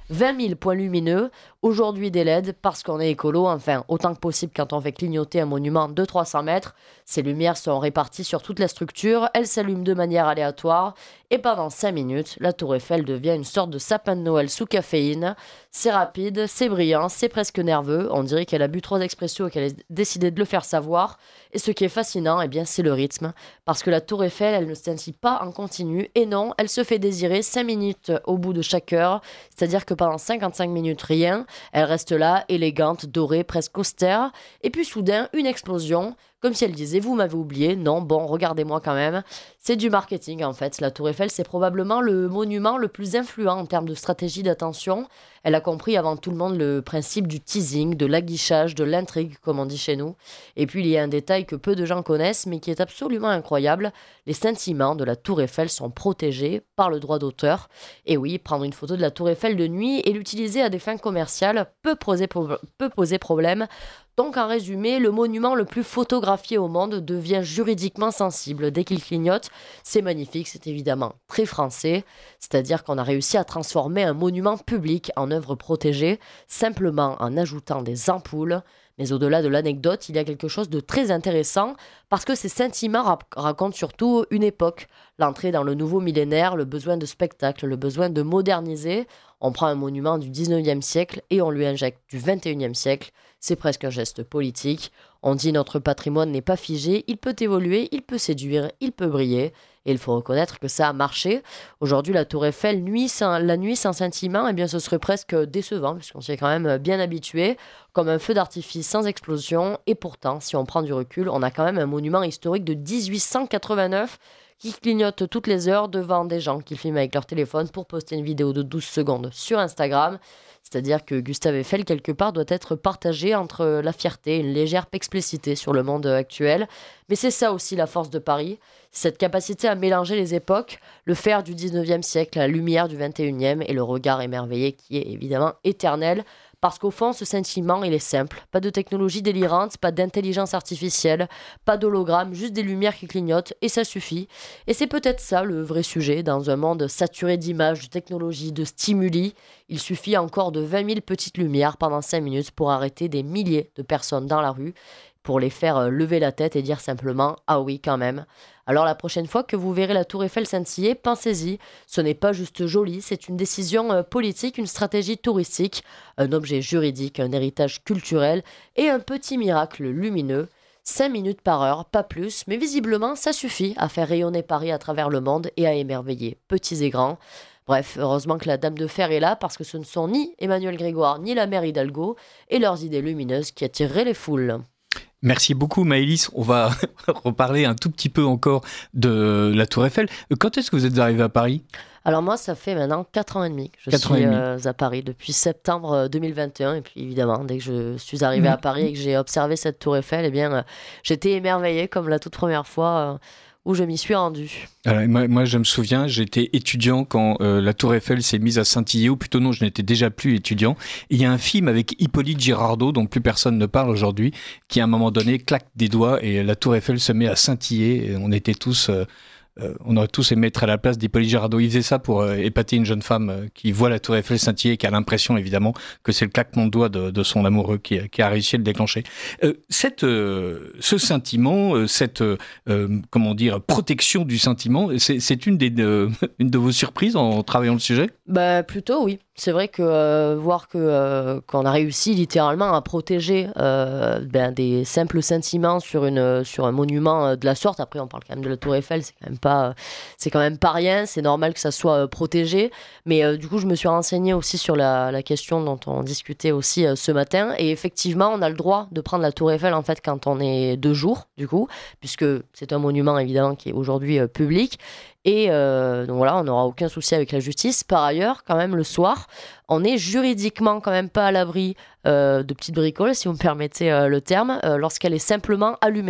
vingt mille points lumineux, aujourd'hui des L E D parce qu'on est écolo, enfin autant que possible quand on fait clignoter un monument de trois cents mètres. Ces lumières sont réparties sur toute la structure, elles s'allument de manière aléatoire et pendant cinq minutes, la tour Eiffel devient une sorte de sapin de Noël sous caféine. C'est rapide, c'est brillant, c'est presque nerveux, on dirait qu'elle a bu trois expressos et qu'elle a décidé de le faire savoir. Et ce qui est fascinant, eh bien, c'est le rythme, parce que la tour Eiffel, elle ne scintille pas en continu, et non, elle se fait désirer cinq minutes au bout de chaque heure, c'est-à-dire que pendant cinquante-cinq minutes, rien, elle reste là, élégante, dorée, presque austère, et puis soudain, une explosion, comme si elle disait « vous m'avez oublié », non, bon, regardez-moi quand même. C'est du marketing en fait, la tour Eiffel, c'est probablement le monument le plus influent en termes de stratégie d'attention. Elle a compris avant tout le monde le principe du teasing, de l'aguichage, de l'intrigue, comme on dit chez nous. Et puis il y a un détail que peu de gens connaissent, mais qui est absolument incroyable. Les scintillements de la tour Eiffel sont protégés par le droit d'auteur. Et oui, prendre une photo de la tour Eiffel de nuit et l'utiliser à des fins commerciales peut poser, peut poser problème. Donc en résumé, le monument le plus photographié au monde devient juridiquement sensible dès qu'il clignote. C'est magnifique, c'est évidemment très français, c'est-à-dire qu'on a réussi à transformer un monument public en œuvre protégée, simplement en ajoutant des ampoules. Mais au-delà de l'anecdote, il y a quelque chose de très intéressant, parce que ces scintillements rap- racontent surtout une époque, l'entrée dans le nouveau millénaire, le besoin de spectacle, le besoin de moderniser. On prend un monument du dix-neuvième siècle et on lui injecte du vingt et unième siècle. C'est presque un geste politique. On dit notre patrimoine n'est pas figé, il peut évoluer, il peut séduire, il peut briller. Et il faut reconnaître que ça a marché. Aujourd'hui, la tour Eiffel, nuit sans, la nuit sans scintillement, eh bien, ce serait presque décevant, puisqu'on s'y est quand même bien habitué, comme un feu d'artifice sans explosion. Et pourtant, si on prend du recul, on a quand même un monument historique de dix-huit cent quatre-vingt-neuf qui clignote toutes les heures devant des gens qui filment avec leur téléphone pour poster une vidéo de douze secondes sur Instagram. C'est-à-dire que Gustave Eiffel, quelque part, doit être partagé entre la fierté et une légère perplexité sur le monde actuel. Mais c'est ça aussi la force de Paris, cette capacité à mélanger les époques, le fer du dix-neuvième siècle, la lumière du vingt et unième et le regard émerveillé qui est évidemment éternel. Parce qu'au fond, ce sentiment, il est simple. Pas de technologie délirante, pas d'intelligence artificielle, pas d'hologramme, juste des lumières qui clignotent, et ça suffit. Et c'est peut-être ça le vrai sujet, dans un monde saturé d'images, de technologies, de stimuli. Il suffit encore de vingt mille petites lumières pendant cinq minutes pour arrêter des milliers de personnes dans la rue, pour les faire lever la tête et dire simplement « Ah oui, quand même ». Alors la prochaine fois que vous verrez la tour Eiffel scintiller, pensez-y, ce n'est pas juste joli, c'est une décision politique, une stratégie touristique, un objet juridique, un héritage culturel et un petit miracle lumineux. cinq minutes par heure, pas plus, mais visiblement ça suffit à faire rayonner Paris à travers le monde et à émerveiller petits et grands. Bref, heureusement que la Dame de Fer est là parce que ce ne sont ni Emmanuel Grégoire ni la mère Hidalgo et leurs idées lumineuses qui attireraient les foules. Merci beaucoup Maëlys, on va reparler un tout petit peu encore de la Tour Eiffel. Quand est-ce que vous êtes arrivé à Paris ? Alors moi, ça fait maintenant quatre ans et demi que je quatre suis euh, à Paris, depuis septembre deux mille vingt et un. Et puis évidemment, dès que je suis arrivée mmh. à Paris et que j'ai observé cette Tour Eiffel, eh bien, euh, j'étais émerveillée comme la toute première fois euh, où je m'y suis rendue. Alors, moi, moi, je me souviens, j'étais étudiant quand euh, la Tour Eiffel s'est mise à scintiller, ou plutôt non, je n'étais déjà plus étudiant. Et il y a un film avec Hippolyte Girardot, dont plus personne ne parle aujourd'hui, qui à un moment donné claque des doigts et la Tour Eiffel se met à scintiller. Et on était tous... Euh, Euh, on aurait tous aimé être à la place d'Hippolyte Girardot. Il faisait ça pour euh, épater une jeune femme euh, qui voit la Tour Eiffel scintiller et qui a l'impression, évidemment, que c'est le claquement de doigts de, de son amoureux qui, qui a réussi à le déclencher. Euh, cette, euh, ce scintillement, euh, cette euh, comment dire, protection du scintillement, c'est, c'est une, des, de, une de vos surprises en travaillant le sujet ? Bah, plutôt, oui. C'est vrai que euh, voir que, euh, qu'on a réussi littéralement à protéger euh, ben, des simples scintillements sur, une, sur un monument de la sorte. Après, on parle quand même de la Tour Eiffel, c'est quand même pas, c'est quand même pas rien. C'est normal que ça soit euh, protégé. Mais euh, du coup, je me suis renseignée aussi sur la, la question dont on discutait aussi euh, ce matin. Et effectivement, on a le droit de prendre la Tour Eiffel en fait quand on est de jour, du coup, puisque c'est un monument évidemment qui est aujourd'hui euh, public. Et euh, donc voilà, on n'aura aucun souci avec la justice. Par ailleurs, quand même, le soir, on est juridiquement quand même pas à l'abri euh, de petites bricoles, si vous me permettez euh, le terme, euh, lorsqu'elle est simplement allumée.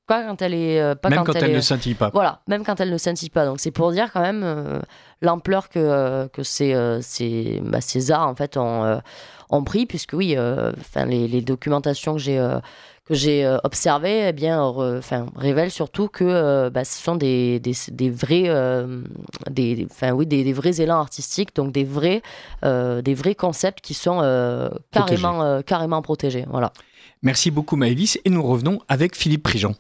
pas quand elle est euh, pas même quand, quand elle, elle est... ne scintille pas. Voilà, même quand elle ne scintille pas. Donc c'est pour dire quand même euh, l'ampleur que euh, que ces euh, ces, bah, ces arts en fait ont, euh, ont pris, puisque oui, enfin euh, les, les documentations que j'ai euh, que j'ai euh, observées, eh bien, enfin re, révèlent surtout que euh, bah, ce sont des des, des vrais euh, des enfin oui des, des vrais élans artistiques, donc des vrais euh, des vrais concepts qui sont euh, carrément euh, carrément protégés. Voilà. Merci beaucoup Maëlys, et nous revenons avec Philippe Prigent.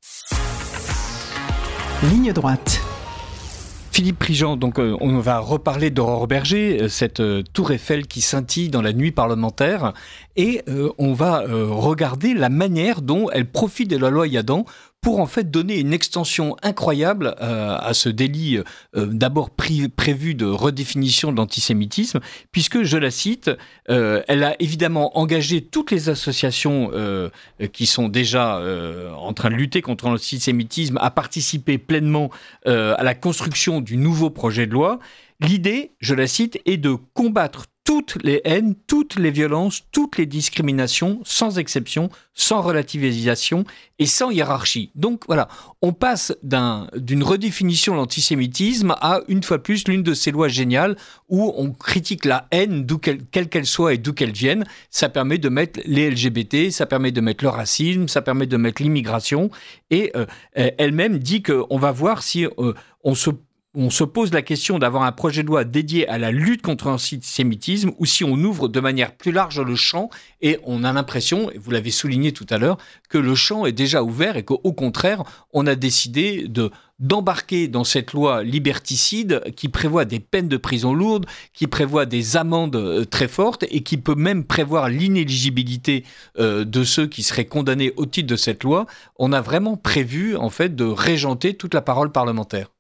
Ligne droite. Philippe Prigent, donc euh, on va reparler d'Aurore Bergé, euh, cette euh, tour Eiffel qui scintille dans la nuit parlementaire, et euh, on va euh, regarder la manière dont elle profite de la loi Yadan pour en fait donner une extension incroyable euh, à ce délit euh, d'abord pri- prévu de redéfinition de l'antisémitisme, puisque, je la cite, euh, elle a évidemment engagé toutes les associations euh, qui sont déjà euh, en train de lutter contre l'antisémitisme à participer pleinement euh, à la construction du nouveau projet de loi. L'idée, je la cite, est de combattre toutes les haines, toutes les violences, toutes les discriminations, sans exception, sans relativisation et sans hiérarchie. Donc voilà, on passe d'un, d'une redéfinition de l'antisémitisme à, une fois plus, l'une de ces lois géniales où on critique la haine, d'où qu'elle, quelle qu'elle soit et d'où qu'elle vienne. Ça permet de mettre les L G B T, ça permet de mettre le racisme, ça permet de mettre l'immigration. Et euh, elle-même dit qu'on va voir si euh, on se on se pose la question d'avoir un projet de loi dédié à la lutte contre l'antisémitisme ou si on ouvre de manière plus large le champ, et on a l'impression, et vous l'avez souligné tout à l'heure, que le champ est déjà ouvert et qu'au contraire, on a décidé de, d'embarquer dans cette loi liberticide qui prévoit des peines de prison lourdes, qui prévoit des amendes très fortes et qui peut même prévoir l'inéligibilité euh, de ceux qui seraient condamnés au titre de cette loi. On a vraiment prévu en fait de régenter toute la parole parlementaire.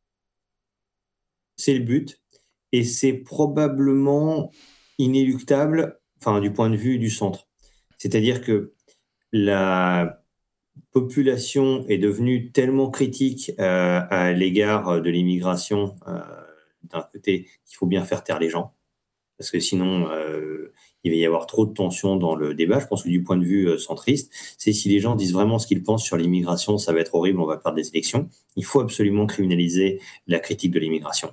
C'est le but, et c'est probablement inéluctable, enfin, du point de vue du centre. C'est-à-dire que la population est devenue tellement critique euh, à l'égard de l'immigration, euh, d'un côté, qu'il faut bien faire taire les gens, parce que sinon, euh, il va y avoir trop de tensions dans le débat. Je pense que du point de vue euh, centriste, c'est si les gens disent vraiment ce qu'ils pensent sur l'immigration, ça va être horrible, on va perdre des élections. Il faut absolument criminaliser la critique de l'immigration.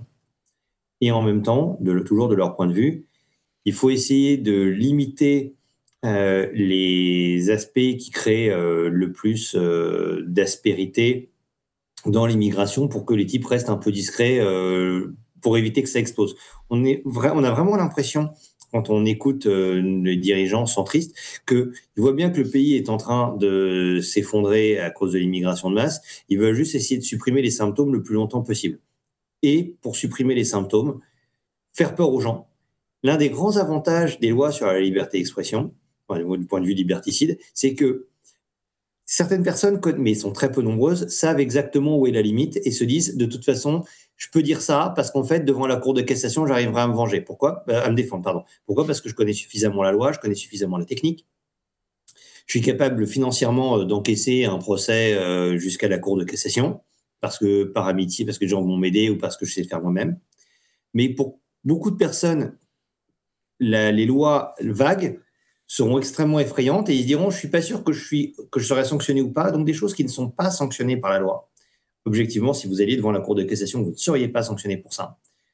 Et en même temps, de, toujours de leur point de vue, il faut essayer de limiter euh, les aspects qui créent euh, le plus euh, d'aspérité dans l'immigration pour que les types restent un peu discrets, euh, pour éviter que ça explose. On, est vra- on a vraiment l'impression, quand on écoute euh, les dirigeants centristes, qu'ils voient bien que le pays est en train de s'effondrer à cause de l'immigration de masse. Ils veulent juste essayer de supprimer les symptômes le plus longtemps possible. Et pour supprimer les symptômes, faire peur aux gens. L'un des grands avantages des lois sur la liberté d'expression, enfin, du point de vue liberticide, c'est que certaines personnes, mais sont très peu nombreuses, savent exactement où est la limite et se disent, de toute façon, je peux dire ça parce qu'en fait, devant la Cour de cassation, j'arriverai à me venger. Pourquoi ? euh, À me défendre, pardon. Pourquoi ? Parce que je connais suffisamment la loi, je connais suffisamment la technique. Je suis capable financièrement d'encaisser un procès euh, jusqu'à la Cour de cassation, parce que par amitié, parce que les gens vont m'aider ou parce que je sais le faire moi-même. Mais pour beaucoup de personnes, la, les lois vagues seront extrêmement effrayantes et ils diront « je ne suis pas sûr que je, suis, que je serai sanctionné ou pas ». Donc des choses qui ne sont pas sanctionnées par la loi. Objectivement, si vous alliez devant la Cour de cassation, vous ne seriez pas sanctionné pour ça.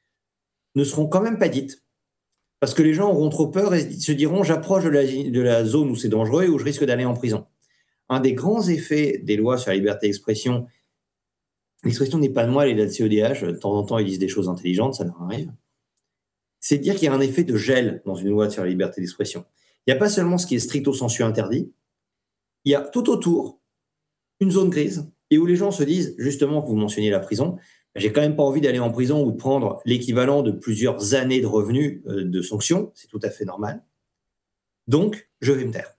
Ne seront quand même pas dites. Parce que les gens auront trop peur et se diront « j'approche de la, de la zone où c'est dangereux et où je risque d'aller en prison ». Un des grands effets des lois sur la liberté d'expression, l'expression n'est pas de moi, elle est de la C E D H, de temps en temps ils disent des choses intelligentes, ça leur arrive, c'est de dire qu'il y a un effet de gel dans une loi sur la liberté d'expression. Il n'y a pas seulement ce qui est stricto sensu interdit, il y a tout autour une zone grise, et où les gens se disent, justement, que vous mentionniez la prison, j'ai quand même pas envie d'aller en prison ou de prendre l'équivalent de plusieurs années de revenus euh, de sanctions, c'est tout à fait normal. Donc, je vais me taire.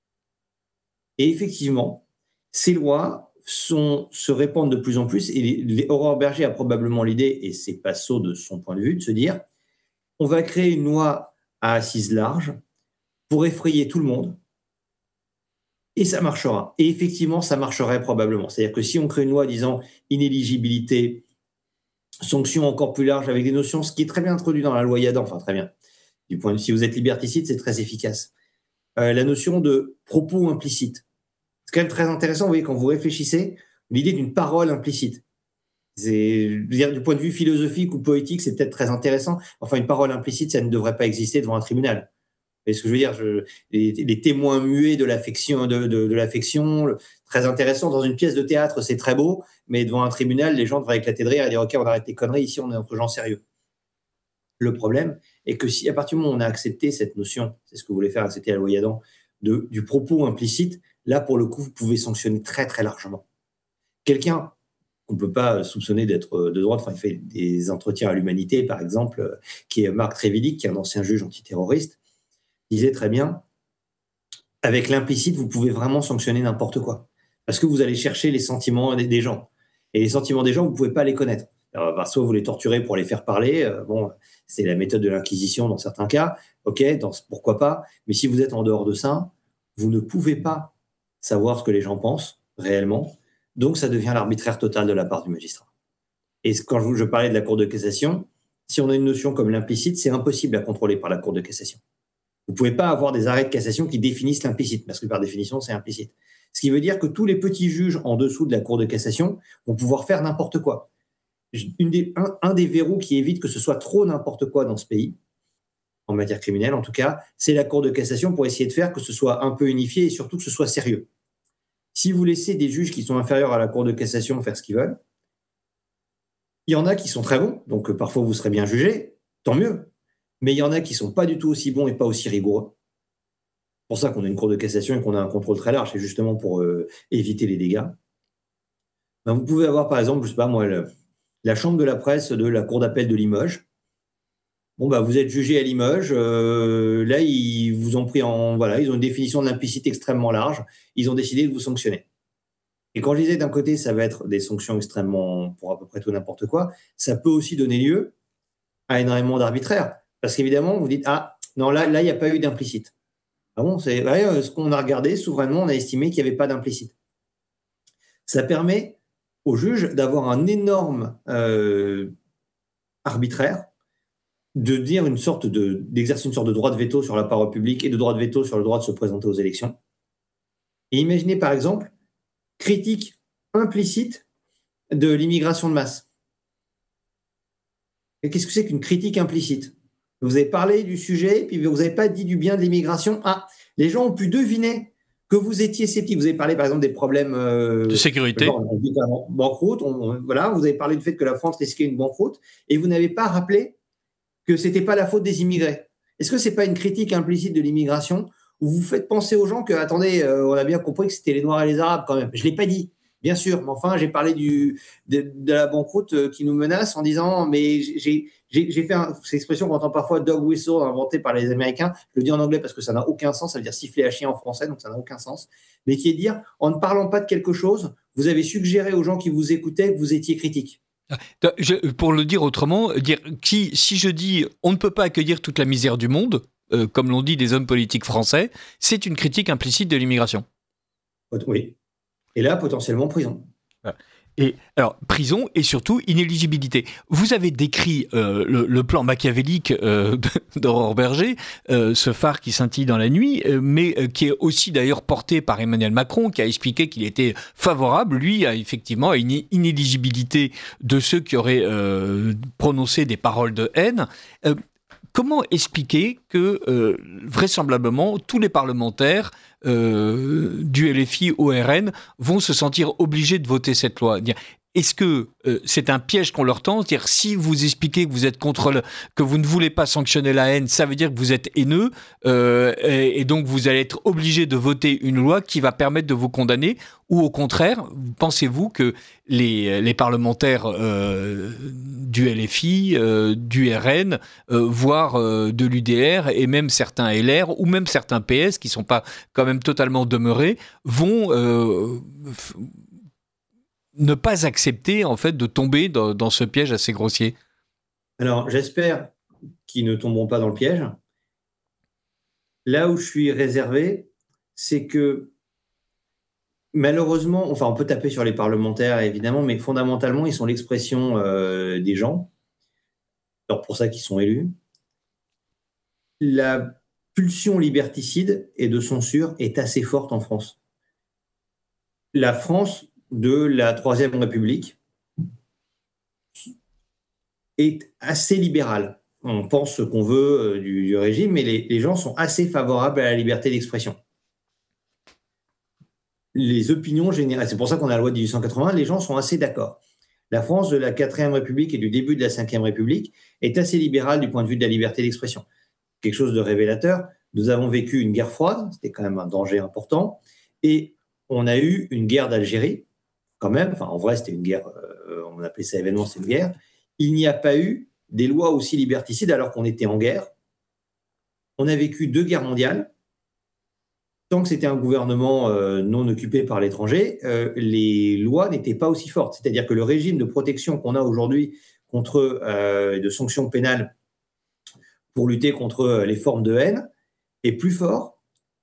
Et effectivement, ces lois sont, se répandent de plus en plus, et les, les, Aurore Bergé a probablement l'idée, et c'est pas sot de son point de vue, de se dire, on va créer une loi à assise large pour effrayer tout le monde, et ça marchera. Et effectivement, ça marcherait probablement. C'est-à-dire que si on crée une loi disant inéligibilité, sanctions encore plus larges avec des notions, ce qui est très bien introduit dans la loi Yadan, enfin très bien, du point de vue, si vous êtes liberticide, c'est très efficace. Euh, la notion de propos implicite. C'est quand même très intéressant, vous voyez, quand vous réfléchissez, l'idée d'une parole implicite. C'est, je veux dire, du point de vue philosophique ou poétique, c'est peut-être très intéressant. Enfin, une parole implicite, ça ne devrait pas exister devant un tribunal. Vous voyez ce que je veux dire? Je, les, les témoins muets de l'affection, de, de, de l'affection, le- très intéressant. Dans une pièce de théâtre, c'est très beau, mais devant un tribunal, les gens devraient éclater de rire et dire, OK, on arrête les conneries, ici, on est entre gens sérieux. Le problème est que si, à partir du moment où on a accepté cette notion, c'est ce que vous voulez faire accepter à la loi Yadan, de, du propos implicite, là, pour le coup, vous pouvez sanctionner très, très largement. Quelqu'un qu'on ne peut pas soupçonner d'être de droite, enfin, il fait des entretiens à l'humanité, par exemple, qui est Marc Trévidic, qui est un ancien juge antiterroriste, disait très bien, avec l'implicite, vous pouvez vraiment sanctionner n'importe quoi. Parce que vous allez chercher les sentiments des, des gens. Et les sentiments des gens, vous ne pouvez pas les connaître. Alors, bah, soit vous les torturez pour les faire parler, euh, bon, c'est la méthode de l'Inquisition dans certains cas, ok, dans, pourquoi pas, mais si vous êtes en dehors de ça, vous ne pouvez pas savoir ce que les gens pensent réellement, donc ça devient l'arbitraire total de la part du magistrat. Et quand je, je parlais de la Cour de cassation, si on a une notion comme l'implicite, c'est impossible à contrôler par la Cour de cassation. Vous ne pouvez pas avoir des arrêts de cassation qui définissent l'implicite, parce que par définition, c'est implicite. Ce qui veut dire que tous les petits juges en dessous de la Cour de cassation vont pouvoir faire n'importe quoi. Une des, un, un des verrous qui évite que ce soit trop n'importe quoi dans ce pays, en matière criminelle en tout cas, c'est la Cour de cassation pour essayer de faire que ce soit un peu unifié et surtout que ce soit sérieux. Si vous laissez des juges qui sont inférieurs à la Cour de cassation faire ce qu'ils veulent, il y en a qui sont très bons, donc euh, parfois vous serez bien jugés, tant mieux. Mais il y en a qui ne sont pas du tout aussi bons et pas aussi rigoureux. C'est pour ça qu'on a une Cour de cassation et qu'on a un contrôle très large, c'est justement pour euh, éviter les dégâts. Ben, vous pouvez avoir par exemple, je sais pas moi, le, la chambre de la presse de la Cour d'appel de Limoges. Bon, bah, vous êtes jugé à Limoges. Euh, là, ils vous ont pris en. Voilà, ils ont une définition de l'implicite extrêmement large. Ils ont décidé de vous sanctionner. Et quand je disais d'un côté, ça va être des sanctions extrêmement. Pour à peu près tout n'importe quoi, ça peut aussi donner lieu à énormément d'arbitraire. Parce qu'évidemment, vous dites, ah, non, là, là, il n'y a pas eu d'implicite. Ah bon, c'est ouais, ce qu'on a regardé, souverainement, on a estimé qu'il n'y avait pas d'implicite. Ça permet au juge d'avoir un énorme euh, arbitraire, de dire une sorte de, d'exercer une sorte de droit de veto sur la parole publique et de droit de veto sur le droit de se présenter aux élections. Et imaginez par exemple, critique implicite de l'immigration de masse. Et qu'est-ce que c'est qu'une critique implicite? Vous avez parlé du sujet, puis vous n'avez pas dit du bien de l'immigration. Ah, les gens ont pu deviner que vous étiez sceptique. Vous avez parlé par exemple des problèmes euh, de sécurité, genre, banqueroute. On, on, voilà, vous avez parlé du fait que la France risquait une banqueroute, et vous n'avez pas rappelé que c'était pas la faute des immigrés. Est-ce que c'est pas une critique implicite de l'immigration où vous faites penser aux gens que, attendez, euh, on a bien compris que c'était les Noirs et les Arabes quand même. Je l'ai pas dit, bien sûr, mais enfin, j'ai parlé du, de, de la banqueroute qui nous menace en disant, mais j'ai, j'ai, j'ai fait un, cette expression qu'on entend parfois, dog whistle, inventée par les Américains. Je le dis en anglais parce que ça n'a aucun sens, ça veut dire siffler à chien en français, donc ça n'a aucun sens. Mais qui est de dire, en ne parlant pas de quelque chose, vous avez suggéré aux gens qui vous écoutaient que vous étiez critique. Je, pour le dire autrement, dire qui, si je dis on ne peut pas accueillir toute la misère du monde, euh, comme l'ont dit des hommes politiques français, c'est une critique implicite de l'immigration. Oui. Et là, potentiellement prison. Et alors, prison et surtout inéligibilité. Vous avez décrit euh, le, le plan machiavélique euh, d'Aurore Berger, euh, ce phare qui scintille dans la nuit, euh, mais euh, qui est aussi d'ailleurs porté par Emmanuel Macron, qui a expliqué qu'il était favorable, lui, à effectivement à une inéligibilité de ceux qui auraient euh, prononcé des paroles de haine. Euh, Comment expliquer que, euh, vraisemblablement, tous les parlementaires euh, du L F I O R N vont se sentir obligés de voter cette loi? Est-ce que euh, c'est un piège qu'on leur tend? C'est-à-dire, si vous expliquez que vous êtes contre le, que vous ne voulez pas sanctionner la haine, ça veut dire que vous êtes haineux, euh, et, et donc vous allez être obligé de voter une loi qui va permettre de vous condamner? Ou au contraire, pensez-vous que les, les parlementaires euh, du L F I, euh, du R N, euh, voire euh, de l'U D R, et même certains L R, ou même certains P S, qui ne sont pas quand même totalement demeurés, vont... Euh, f- ne pas accepter en fait de tomber dans, dans ce piège assez grossier? Alors, j'espère qu'ils ne tomberont pas dans le piège. Là où je suis réservé, c'est que malheureusement, enfin, on peut taper sur les parlementaires évidemment, mais fondamentalement, ils sont l'expression euh, des gens. Alors pour ça qu'ils sont élus. La pulsion liberticide et de censure est assez forte en France. la France de la Troisième République est assez libérale. On pense ce qu'on veut du, du régime, mais les, les gens sont assez favorables à la liberté d'expression. Les opinions générales, c'est pour ça qu'on a la loi de dix-huit cent quatre-vingt, les gens sont assez d'accord. La France de la Quatrième République et du début de la Cinquième République est assez libérale du point de vue de la liberté d'expression. Quelque chose de révélateur. Nous avons vécu une guerre froide, c'était quand même un danger important, et on a eu une guerre d'Algérie, quand même, enfin en vrai c'était une guerre, euh, on appelait ça événement, c'est une guerre. Il n'y a pas eu des lois aussi liberticides alors qu'on était en guerre. On a vécu deux guerres mondiales. Tant que c'était un gouvernement euh, non occupé par l'étranger, euh, les lois n'étaient pas aussi fortes. C'est-à-dire que le régime de protection qu'on a aujourd'hui contre euh, de sanctions pénales pour lutter contre les formes de haine est plus fort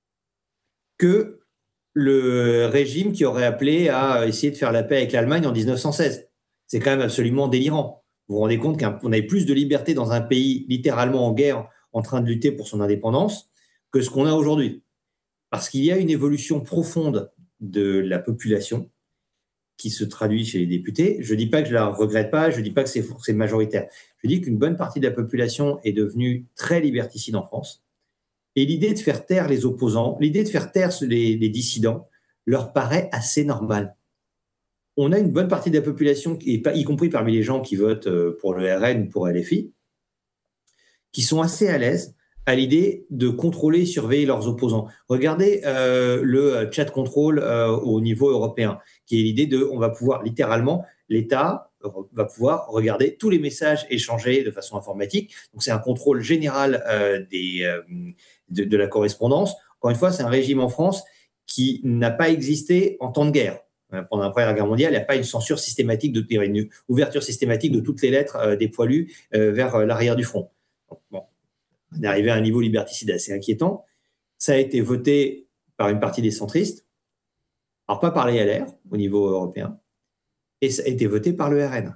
que le régime qui aurait appelé à essayer de faire la paix avec l'Allemagne en dix-neuf cent seize. C'est quand même absolument délirant. Vous vous rendez compte qu'on avait plus de liberté dans un pays littéralement en guerre, en train de lutter pour son indépendance, que ce qu'on a aujourd'hui. Parce qu'il y a une évolution profonde de la population qui se traduit chez les députés. Je ne dis pas que je ne la regrette pas, je ne dis pas que c'est, c'est majoritaire. Je dis qu'une bonne partie de la population est devenue très liberticide en France. Et l'idée de faire taire les opposants, l'idée de faire taire les, les dissidents, leur paraît assez normale. On a une bonne partie de la population, y compris parmi les gens qui votent pour le R N ou pour L F I, qui sont assez à l'aise à l'idée de contrôler et surveiller leurs opposants. Regardez euh, le chat control euh, au niveau européen, qui est l'idée de, on va pouvoir littéralement, l'État va pouvoir regarder tous les messages échangés de façon informatique. Donc c'est un contrôle général euh, des, euh, de, de la correspondance. Encore une fois, c'est un régime en France qui n'a pas existé en temps de guerre. Pendant la Première Guerre mondiale, il n'y a pas une censure systématique, de, une ouverture systématique de toutes les lettres euh, des poilus euh, vers euh, l'arrière du front. Donc, bon. On est arrivé à un niveau liberticide assez inquiétant. Ça a été voté par une partie des centristes, alors pas par les L R au niveau européen, et ça a été voté par le R N.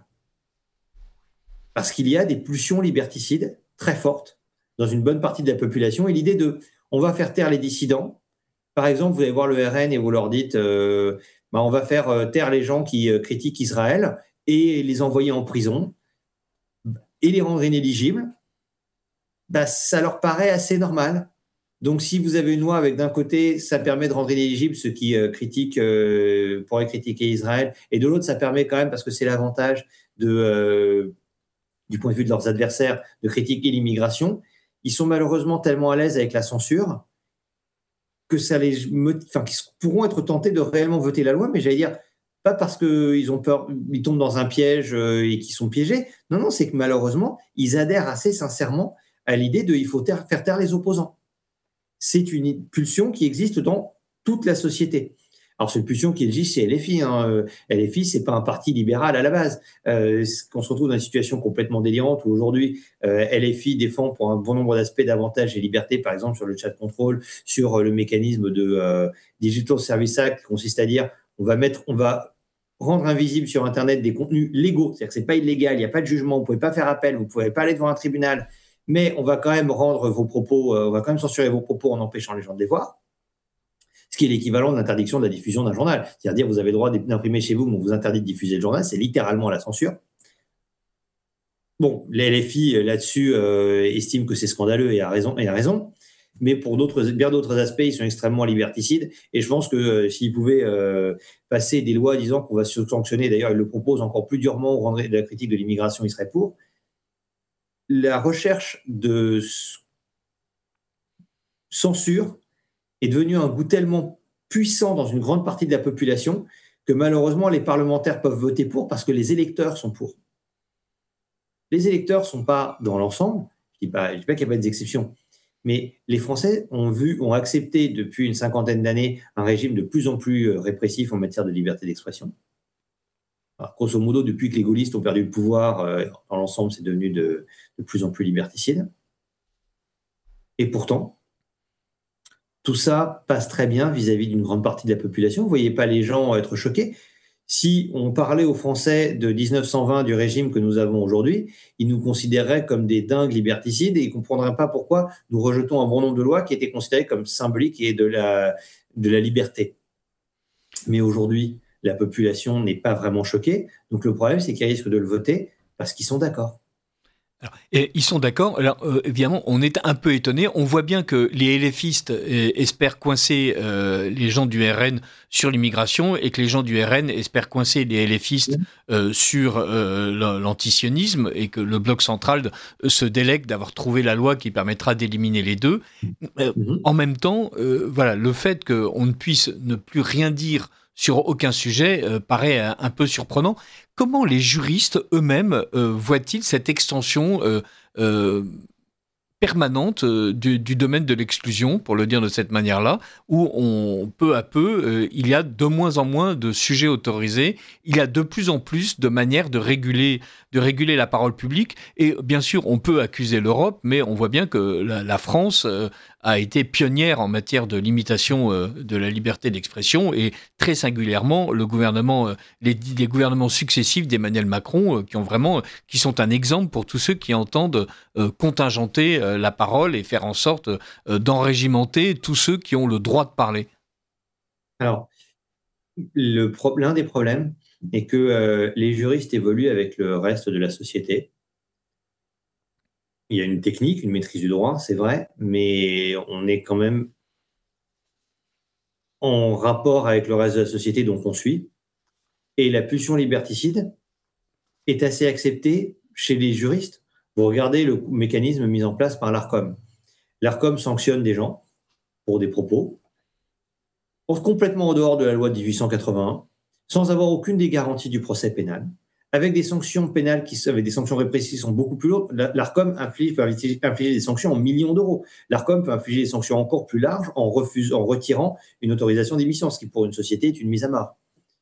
Parce qu'il y a des pulsions liberticides très fortes dans une bonne partie de la population, et l'idée de « on va faire taire les dissidents ». Par exemple, vous allez voir le R N et vous leur dites euh, bah, « on va faire taire les gens qui euh, critiquent Israël et les envoyer en prison et les rendre inéligibles ». Bah, ça leur paraît assez normal. Donc, si vous avez une loi avec d'un côté, ça permet de rendre inéligibles ceux qui euh, critiquent, euh, pourraient critiquer Israël, et de l'autre, ça permet quand même, parce que c'est l'avantage de, euh, du point de vue de leurs adversaires, de critiquer l'immigration, ils sont malheureusement tellement à l'aise avec la censure que ça les, enfin, qu'ils pourront être tentés de réellement voter la loi, mais j'allais dire, pas parce qu'ils ont peur, ils tombent dans un piège euh, et qu'ils sont piégés. Non, non, c'est que malheureusement, ils adhèrent assez sincèrement à l'idée de il faut taire, faire taire les opposants. C'est une pulsion qui existe dans toute la société. Alors, c'est une pulsion qui existe chez L F I. Hein. L F I, c'est pas un parti libéral à la base. Euh, on se retrouve dans une situation complètement délirante où aujourd'hui, euh, L F I défend pour un bon nombre d'aspects davantage et libertés, par exemple sur le chat control, sur le mécanisme de euh, Digital Service Act, qui consiste à dire on va mettre, on va rendre invisible sur Internet des contenus légaux. C'est-à-dire que c'est pas illégal, il n'y a pas de jugement, vous pouvez pas faire appel, vous pouvez pas aller devant un tribunal. Mais on va quand même rendre vos propos, euh, on va quand même censurer vos propos en empêchant les gens de les voir, ce qui est l'équivalent de l'interdiction de la diffusion d'un journal. C'est-à-dire, vous avez le droit d'imprimer chez vous, mais on vous interdit de diffuser le journal, c'est littéralement la censure. Bon, les L F I là-dessus euh, estiment que c'est scandaleux et a raison, et a raison, mais pour d'autres, bien d'autres aspects, ils sont extrêmement liberticides. Et je pense que euh, s'ils pouvaient euh, passer des lois disant qu'on va se sanctionner, d'ailleurs, ils le proposent encore plus durement au rang de la critique de l'immigration, ils seraient pour. La recherche de censure est devenue un goût tellement puissant dans une grande partie de la population que malheureusement les parlementaires peuvent voter pour parce que les électeurs sont pour. Les électeurs ne sont pas dans l'ensemble, je ne dis pas, je dis pas qu'il n'y a pas d'exception, mais les Français ont vu, ont accepté depuis une cinquantaine d'années un régime de plus en plus répressif en matière de liberté d'expression. Alors, grosso modo, depuis que les gaullistes ont perdu le pouvoir, euh, dans l'ensemble, c'est devenu de, de plus en plus liberticide. Et pourtant, tout ça passe très bien vis-à-vis d'une grande partie de la population. Vous ne voyez pas les gens être choqués. Si on parlait aux Français de dix-neuf cent vingt du régime que nous avons aujourd'hui, ils nous considéreraient comme des dingues liberticides et ils ne comprendraient pas pourquoi nous rejetons un bon nombre de lois qui étaient considérées comme symboliques et de la, de la liberté. Mais aujourd'hui, la population n'est pas vraiment choquée. Donc le problème, c'est qu'ils risquent de le voter parce qu'ils sont d'accord. Alors, et ils sont d'accord. Alors, euh, évidemment, on est un peu étonné. On voit bien que les LFistes euh, espèrent coincer euh, les gens du R N sur l'immigration et que les gens du R N espèrent coincer les LFistes euh, sur euh, l'antisionisme et que le bloc central euh, se délègue d'avoir trouvé la loi qui permettra d'éliminer les deux. Euh, mm-hmm. En même temps, euh, voilà, le fait qu'on ne puisse ne plus rien dire sur aucun sujet euh, paraît un, un peu surprenant. Comment les juristes eux-mêmes euh, voient-ils cette extension euh, euh, permanente euh, du, du domaine de l'exclusion, pour le dire de cette manière-là, où on, peu à peu, euh, il y a de moins en moins de sujets autorisés, il y a de plus en plus de manières de réguler, de réguler la parole publique, et bien sûr, on peut accuser l'Europe, mais on voit bien que la, la France euh, a été pionnière en matière de limitation euh, de la liberté d'expression, et très singulièrement, le gouvernement, euh, les, les gouvernements successifs d'Emmanuel Macron, euh, qui ont vraiment, qui sont un exemple pour tous ceux qui entendent euh, contingenter euh, la parole et faire en sorte euh, d'enrégimenter tous ceux qui ont le droit de parler. Alors, le pro- l'un des problèmes est que euh, les juristes évoluent avec le reste de la société. Il y a une technique, une maîtrise du droit, c'est vrai, mais on est quand même en rapport avec le reste de la société, donc on suit. Et la pulsion liberticide est assez acceptée chez les juristes. Vous regardez le mécanisme mis en place par l'Arcom. L'Arcom sanctionne des gens pour des propos complètement en dehors de la loi de dix-huit cent quatre-vingt-un, sans avoir aucune des garanties du procès pénal, avec des sanctions pénales qui avec des sanctions répressives qui sont beaucoup plus lourdes. L'Arcom inflige, peut infliger des sanctions en millions d'euros. L'Arcom peut infliger des sanctions encore plus larges en, refusant, en retirant une autorisation d'émission, ce qui pour une société est une mise à mort.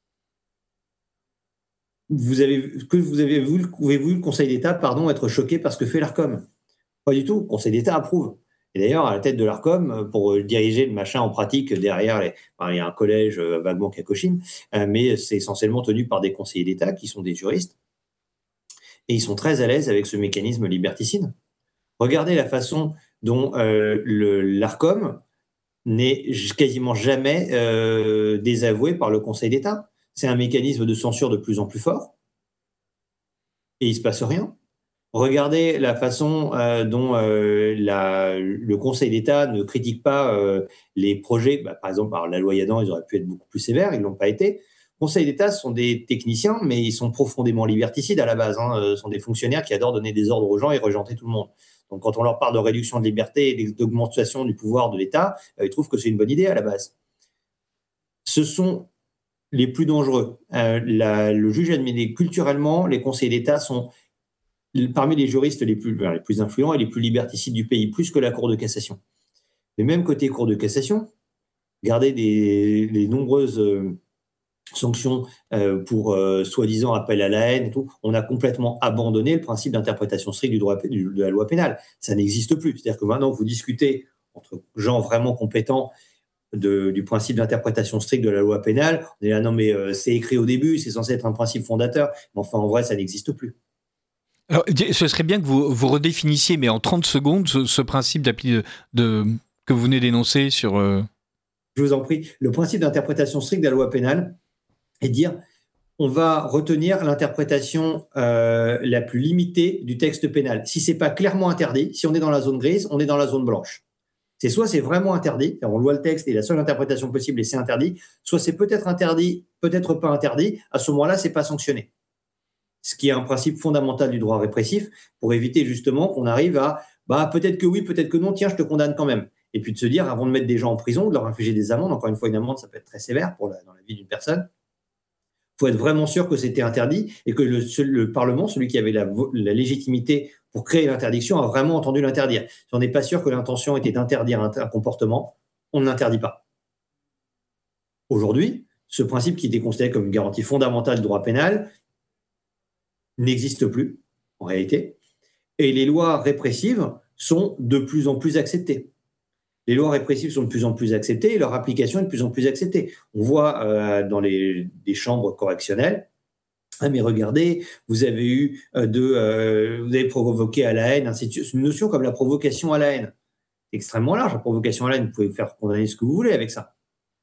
Vous avez, que vous avez vu, avez-vous le Conseil d'État pardon, être choqué par ce que fait l'Arcom? Pas du tout. Le Conseil d'État approuve. Et d'ailleurs, à la tête de l'Arcom, pour diriger le machin en pratique derrière, les, enfin, il y a un collège euh, vaguement cacochine, euh, mais c'est essentiellement tenu par des conseillers d'État qui sont des juristes. Et ils sont très à l'aise avec ce mécanisme liberticide. Regardez la façon dont euh, le, l'Arcom n'est quasiment jamais euh, désavoué par le Conseil d'État. C'est un mécanisme de censure de plus en plus fort. Et il ne se passe rien. Regardez la façon euh, dont euh, la, le Conseil d'État ne critique pas euh, les projets. Bah, par exemple, par la loi Yadan, ils auraient pu être beaucoup plus sévères, ils ne l'ont pas été. Le Conseil d'État, ce sont des techniciens, mais ils sont profondément liberticides à la base. Hein. Ce sont des fonctionnaires qui adorent donner des ordres aux gens et rejeter tout le monde. Donc, quand on leur parle de réduction de liberté et d'augmentation du pouvoir de l'État, euh, ils trouvent que c'est une bonne idée à la base. Ce sont les plus dangereux. Euh, la, le juge admis culturellement, les conseillers d'État sont parmi les juristes les plus, les plus influents et les plus liberticides du pays, plus que la Cour de cassation. Mais même côté Cour de cassation, regardez des, les nombreuses euh, sanctions euh, pour euh, soi-disant appel à la haine, et tout, on a complètement abandonné le principe d'interprétation stricte du droit, du, de la loi pénale. Ça n'existe plus. C'est-à-dire que maintenant, vous discutez entre gens vraiment compétents de, du principe d'interprétation stricte de la loi pénale. On est là, non mais euh, c'est écrit au début, c'est censé être un principe fondateur, mais enfin en vrai, ça n'existe plus. Alors, ce serait bien que vous, vous redéfinissiez, mais en trente secondes, ce, ce principe de, de, que vous venez d'énoncer sur... Euh... Je vous en prie. Le principe d'interprétation stricte de la loi pénale est de dire on va retenir l'interprétation euh, la plus limitée du texte pénal. Si ce n'est pas clairement interdit, si on est dans la zone grise, on est dans la zone blanche. C'est soit c'est vraiment interdit, on voit le texte et la seule interprétation possible et c'est interdit, soit c'est peut-être interdit, peut-être pas interdit, à ce moment-là, ce n'est pas sanctionné. Ce qui est un principe fondamental du droit répressif pour éviter justement qu'on arrive à bah, peut-être que oui, peut-être que non, tiens, je te condamne quand même. Et puis de se dire, avant de mettre des gens en prison, de leur infliger des amendes, encore une fois, une amende, ça peut être très sévère pour la, dans la vie d'une personne, il faut être vraiment sûr que c'était interdit et que le, le Parlement, celui qui avait la, la légitimité pour créer l'interdiction, a vraiment entendu l'interdire. Si on n'est pas sûr que l'intention était d'interdire un, un comportement, on ne l'interdit pas. Aujourd'hui, ce principe qui était considéré comme une garantie fondamentale du droit pénal n'existe plus, en réalité, et les lois répressives sont de plus en plus acceptées. Les lois répressives sont de plus en plus acceptées et leur application est de plus en plus acceptée. On voit euh, dans les, les chambres correctionnelles, ah mais regardez, vous avez eu euh, de, euh, vous avez provoqué à la haine, ainsi de suite. C'est une notion comme la provocation à la haine. C'est extrêmement large, la provocation à la haine, vous pouvez faire condamner ce que vous voulez avec ça.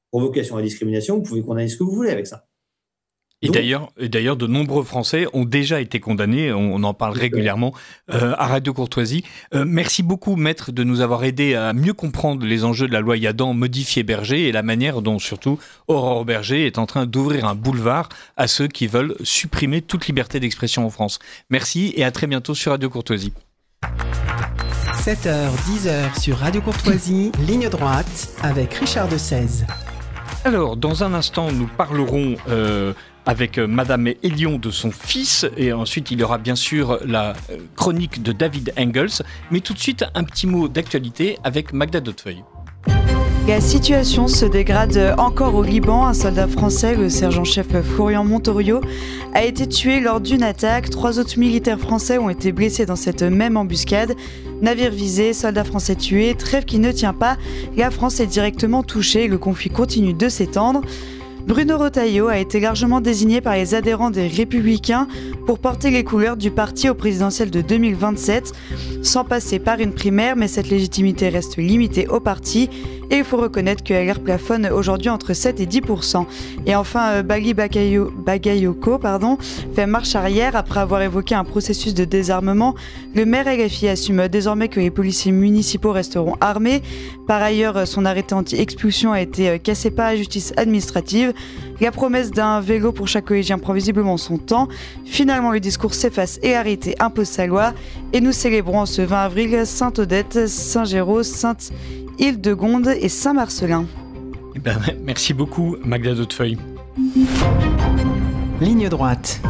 provocation à la discrimination, vous pouvez condamner ce que vous voulez avec ça. Et Donc, d'ailleurs, et d'ailleurs, de nombreux Français ont déjà été condamnés. On, on en parle régulièrement euh, à Radio Courtoisie. Euh, merci beaucoup, Maître, de nous avoir aidé à mieux comprendre les enjeux de la loi Yadan modifiée Berger et la manière dont, surtout, Aurore Berger est en train d'ouvrir un boulevard à ceux qui veulent supprimer toute liberté d'expression en France. Merci et à très bientôt sur Radio Courtoisie. sept heures dix sur Radio Courtoisie, ligne droite, avec Richard de Sèze. Alors, dans un instant, nous parlerons euh, avec Madame Hélion de son fils, et ensuite il y aura bien sûr la chronique de David Engels, mais tout de suite un petit mot d'actualité avec Magda Dotefeuille. La situation se dégrade encore au Liban. Un soldat français, le sergent-chef Florian Montorio, a été tué lors d'une attaque. Trois autres militaires français ont été blessés dans cette même embuscade. Navire visé, soldats français tués, trêve qui ne tient pas. La France est directement touchée. Le conflit continue de s'étendre. Bruno Retailleau a été largement désigné par les adhérents des Républicains pour porter les couleurs du parti au présidentiel de deux mille vingt-sept, sans passer par une primaire, mais cette légitimité reste limitée au parti et il faut reconnaître que L R plafonne aujourd'hui entre sept et dix pour cent. Et enfin, Bali Bagayo, Bagayoko pardon, fait marche arrière après avoir évoqué un processus de désarmement. Le maire L F I assume désormais que les policiers municipaux resteront armés. Par ailleurs, son arrêté anti-expulsion a été cassé par la justice administrative. La promesse d'un vélo pour chaque collégien prend visiblement son temps. Finalement, le discours s'efface et l'arrêté impose sa loi. Et nous célébrons ce vingt avril Sainte-Odette, Saint-Géraud, Sainte-Hildegonde et Saint-Marcelin. Eh ben, merci beaucoup, Magda Dotefeuille. Ligne droite.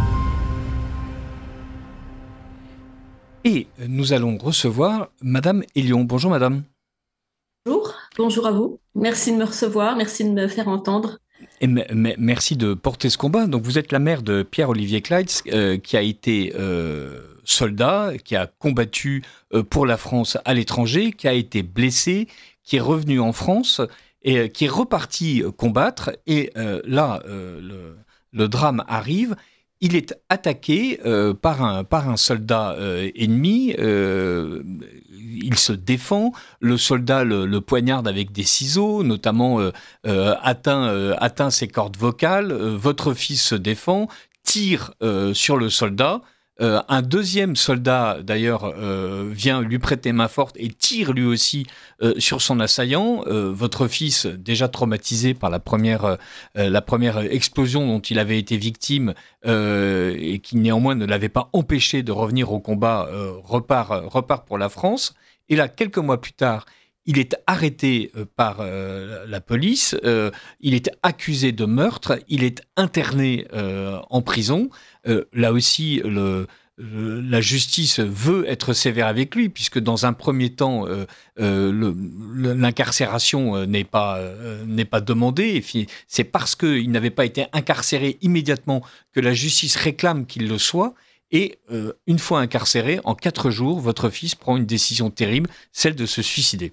Et nous allons recevoir Madame Hélion. Bonjour, Madame. Bonjour, bonjour à vous. Merci de me recevoir, merci de me faire entendre. Et m- m- merci de porter ce combat. Donc, vous êtes la mère de Pierre-Olivier Kleitz, euh, qui a été euh, soldat, qui a combattu euh, pour la France à l'étranger, qui a été blessé, qui est revenu en France et euh, qui est reparti combattre. Et euh, là, euh, le, le drame arrive. Il est attaqué euh, par, un, par un soldat euh, ennemi, euh, il se défend, le soldat le, le poignarde avec des ciseaux, notamment euh, euh, atteint, euh, atteint ses cordes vocales, euh, votre fils se défend, tire euh, sur le soldat, euh, un deuxième soldat d'ailleurs euh, vient lui prêter main forte et tire lui aussi euh, sur son assaillant, euh, votre fils déjà traumatisé par la première, euh, la première explosion dont il avait été victime, Euh, et qui néanmoins ne l'avait pas empêché de revenir au combat, euh, repart, euh, repart pour la France. Et là, quelques mois plus tard, il est arrêté euh, par euh, la police, euh, il est accusé de meurtre, il est interné euh, en prison. Euh, là aussi, le... la justice veut être sévère avec lui, puisque dans un premier temps, euh, euh, le, le, l'incarcération euh, n'est pas, euh, n'est pas demandée. Et c'est parce qu'il n'avait pas été incarcéré immédiatement que la justice réclame qu'il le soit. Et euh, une fois incarcéré, en quatre jours, votre fils prend une décision terrible, celle de se suicider.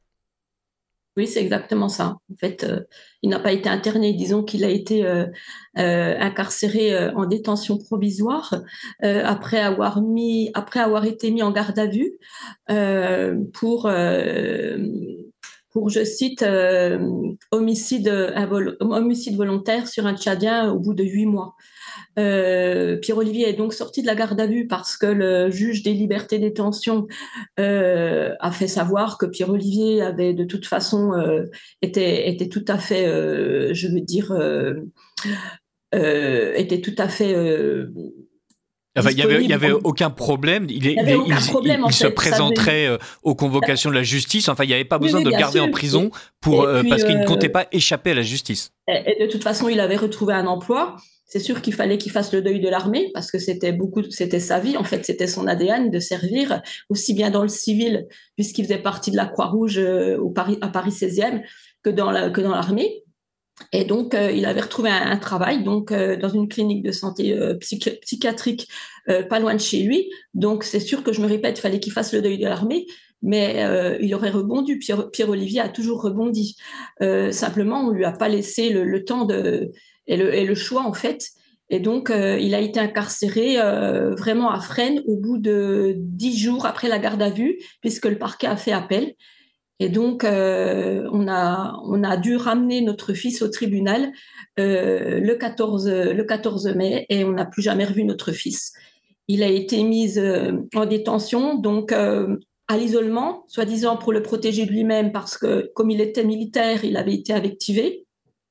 Oui, c'est exactement ça. En fait, euh, il n'a pas été interné, disons qu'il a été euh, euh, incarcéré euh, en détention provisoire euh, après avoir mis, après avoir été mis en garde à vue euh, pour, euh, pour, je cite, euh, homicide, invol- homicide volontaire sur un Tchadien au bout de huit mois. Euh, Pierre-Olivier est donc sorti de la garde à vue parce que le juge des libertés de détention euh, a fait savoir que Pierre-Olivier avait de toute façon euh, était, était tout à fait, euh, je veux dire, euh, euh, était tout à fait euh, Enfin, il n'y avait, il y avait aucun problème. Il, est, il, il, il, problème, il, il se fait, présenterait veut... aux convocations de la justice. Enfin, il n'y avait pas besoin oui, oui, de le garder sûr. en prison pour, euh, puis, parce qu'il euh... ne comptait pas échapper à la justice. Et, et de toute façon, il avait retrouvé un emploi. C'est sûr qu'il fallait qu'il fasse le deuil de l'armée parce que c'était beaucoup, c'était sa vie. En fait, c'était son A D N de servir aussi bien dans le civil, puisqu'il faisait partie de la Croix-Rouge euh, au Paris, à Paris seizième, que dans la, que dans l'armée. Et donc, euh, il avait retrouvé un, un travail donc euh, dans une clinique de santé euh, psychi- psychiatrique euh, pas loin de chez lui. Donc, c'est sûr que je me répète, il fallait qu'il fasse le deuil de l'armée, mais euh, il aurait rebondi. Pierre, Pierre-Olivier a toujours rebondi. Euh, simplement, on lui a pas laissé le, le temps de et le, et le choix en fait. Et donc, euh, il a été incarcéré euh, vraiment à Fresnes au bout de dix jours après la garde à vue, puisque le parquet a fait appel. Et donc, euh, on, a, on a dû ramener notre fils au tribunal euh, le quatorze mai et on n'a plus jamais revu notre fils. Il a été mis euh, en détention, donc euh, à l'isolement, soi-disant pour le protéger de lui-même, parce que comme il était militaire, il avait été invectivé.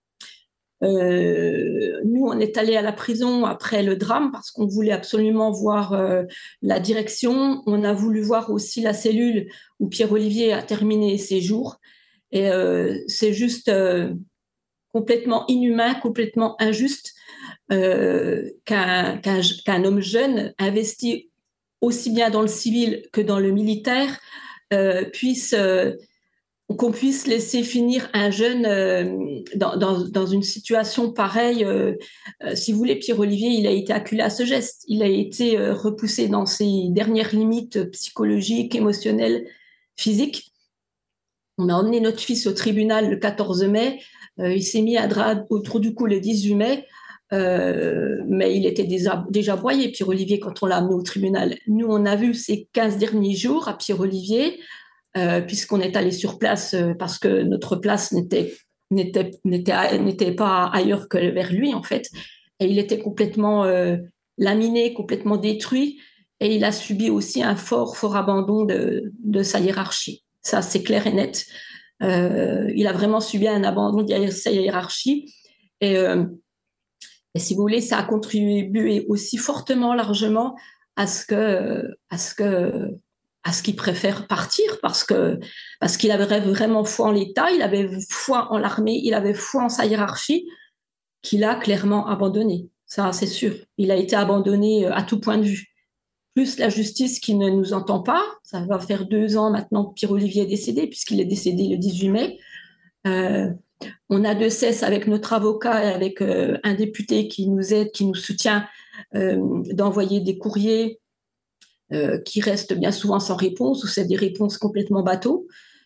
Euh, nous, on est allé à la prison après le drame parce qu'on voulait absolument voir euh, la direction. On a voulu voir aussi la cellule où Pierre-Olivier a terminé ses jours. Et euh, c'est juste euh, complètement inhumain, complètement injuste euh, qu'un, qu'un, qu'un homme jeune investi aussi bien dans le civil que dans le militaire euh, puisse... Euh, qu'on puisse laisser finir un jeune euh, dans, dans, dans une situation pareille. Euh, euh, si vous voulez, Pierre-Olivier, il a été acculé à ce geste. Il a été euh, repoussé dans ses dernières limites psychologiques, émotionnelles, physiques. On a emmené notre fils au tribunal le quatorze mai. Euh, il s'est mis à drap autour du cou le dix-huit mai. Euh, mais il était déjà, déjà broyé, Pierre-Olivier, quand on l'a amené au tribunal. Nous, on a vu ces quinze derniers jours à Pierre-Olivier, Euh, puisqu'on est allé sur place euh, parce que notre place n'était, n'était, n'était, n'était pas ailleurs que vers lui, en fait. Et il était complètement euh, laminé, complètement détruit. Et il a subi aussi un fort, fort abandon de, de sa hiérarchie. Ça, c'est clair et net. Euh, il a vraiment subi un abandon de sa hiérarchie. Et, euh, et si vous voulez, ça a contribué aussi fortement, largement, à ce que... À ce que à ce qu'il préfère partir parce que parce qu'il avait vraiment foi en l'État, il avait foi en l'armée, il avait foi en sa hiérarchie, qu'il a clairement abandonné. Ça, c'est sûr. Il a été abandonné à tout point de vue. Plus la justice qui ne nous entend pas. Ça va faire deux ans maintenant que Pierre-Olivier est décédé, puisqu'il est décédé le dix-huit mai. Euh, on a de cesse avec notre avocat et avec euh, un député qui nous aide, qui nous soutient, euh, d'envoyer des courriers Euh, qui restent bien souvent sans réponse, ou c'est des réponses complètement bateaux.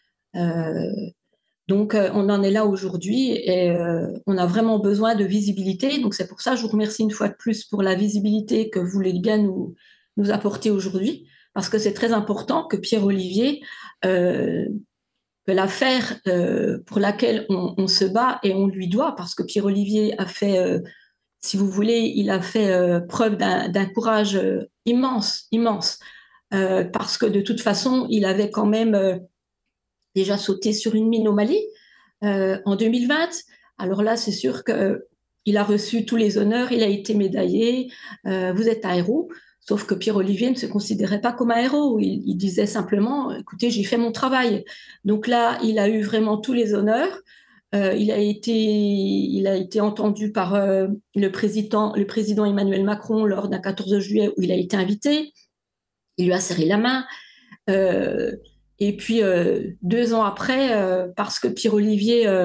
Euh, donc, euh, on en est là aujourd'hui et euh, on a vraiment besoin de visibilité. Donc, c'est pour ça que je vous remercie une fois de plus pour la visibilité que vous voulez bien nous, nous apporter aujourd'hui, parce que c'est très important que Pierre-Olivier, euh, que l'affaire euh, pour laquelle on, on se bat et on lui doit, parce que Pierre-Olivier a fait... Euh, si vous voulez, il a fait euh, preuve d'un, d'un courage euh, immense, immense, euh, parce que de toute façon, il avait quand même euh, déjà sauté sur une mine au Mali euh, en deux mille vingt. Alors là, c'est sûr qu'il a reçu tous les honneurs, il a été médaillé, euh, vous êtes un héros, sauf que Pierre-Olivier ne se considérait pas comme un héros, il, il disait simplement, écoutez, j'ai fait mon travail. Donc là, il a eu vraiment tous les honneurs. Euh, il a été, il a été entendu par euh, le président, le président Emmanuel Macron lors d'un quatorze juillet où il a été invité. Il lui a serré la main. Euh, et puis euh, deux ans après, euh, parce que Pierre-Olivier euh,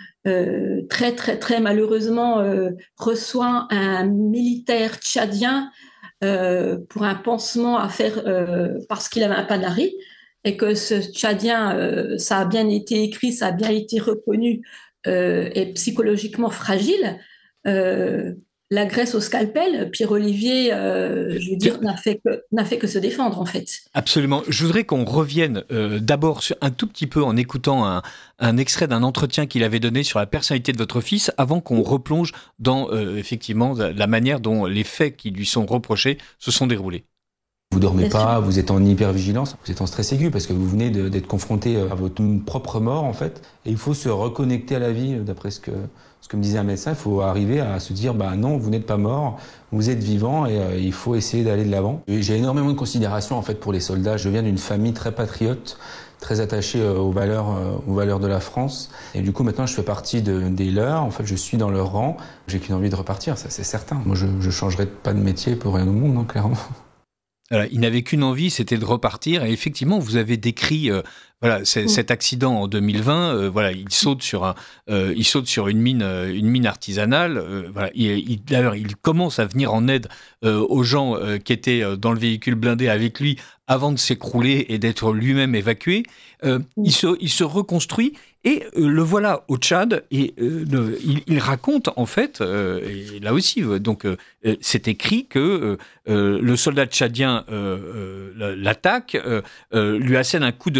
euh, très très très malheureusement euh, reçoit un militaire tchadien euh, pour un pansement à faire euh, parce qu'il avait un panari. Et que ce Tchadien, euh, ça a bien été écrit, ça a bien été reconnu, euh, et psychologiquement fragile, euh, l'agresse au scalpel, Pierre-Olivier, euh, je veux dire, n'a fait, que, n'a fait que se défendre, en fait. Absolument. Je voudrais qu'on revienne euh, d'abord sur, un tout petit peu en écoutant un, un extrait d'un entretien qu'il avait donné sur la personnalité de votre fils, avant qu'on replonge dans, euh, effectivement, la, la manière dont les faits qui lui sont reprochés se sont déroulés. Vous dormez pas, vous êtes en hypervigilance, vous êtes en stress aigu parce que vous venez de, d'être confronté à votre propre mort en fait. Et il faut se reconnecter à la vie, d'après ce que, ce que me disait un médecin. Il faut arriver à se dire, bah non, vous n'êtes pas mort, vous êtes vivant et euh, il faut essayer d'aller de l'avant. Et j'ai énormément de considération en fait pour les soldats. Je viens d'une famille très patriote, très attachée euh, aux valeurs, euh, aux valeurs de la France. Et du coup maintenant je fais partie de, des leurs. En fait je suis dans leur rang. J'ai qu'une envie de repartir, ça c'est certain. Moi je, je changerai pas de métier pour rien au monde, hein, clairement. Alors, il n'avait qu'une envie, c'était de repartir. Et effectivement, vous avez décrit euh, voilà, c- cet accident en deux mille vingt. Euh, voilà, il saute sur un, euh, il saute sur une mine, euh, une mine artisanale. Euh, voilà, il, il, d'ailleurs, il commence à venir en aide euh, aux gens euh, qui étaient dans le véhicule blindé avec lui avant de s'écrouler et d'être lui-même évacué. Euh, il se, il se reconstruit. Et euh, le voilà au Tchad, et euh, le, il, il raconte en fait, euh, et là aussi, euh, donc euh, c'est écrit que euh, le soldat tchadien euh, euh, l'attaque, euh, euh, lui assène un coup de scalpel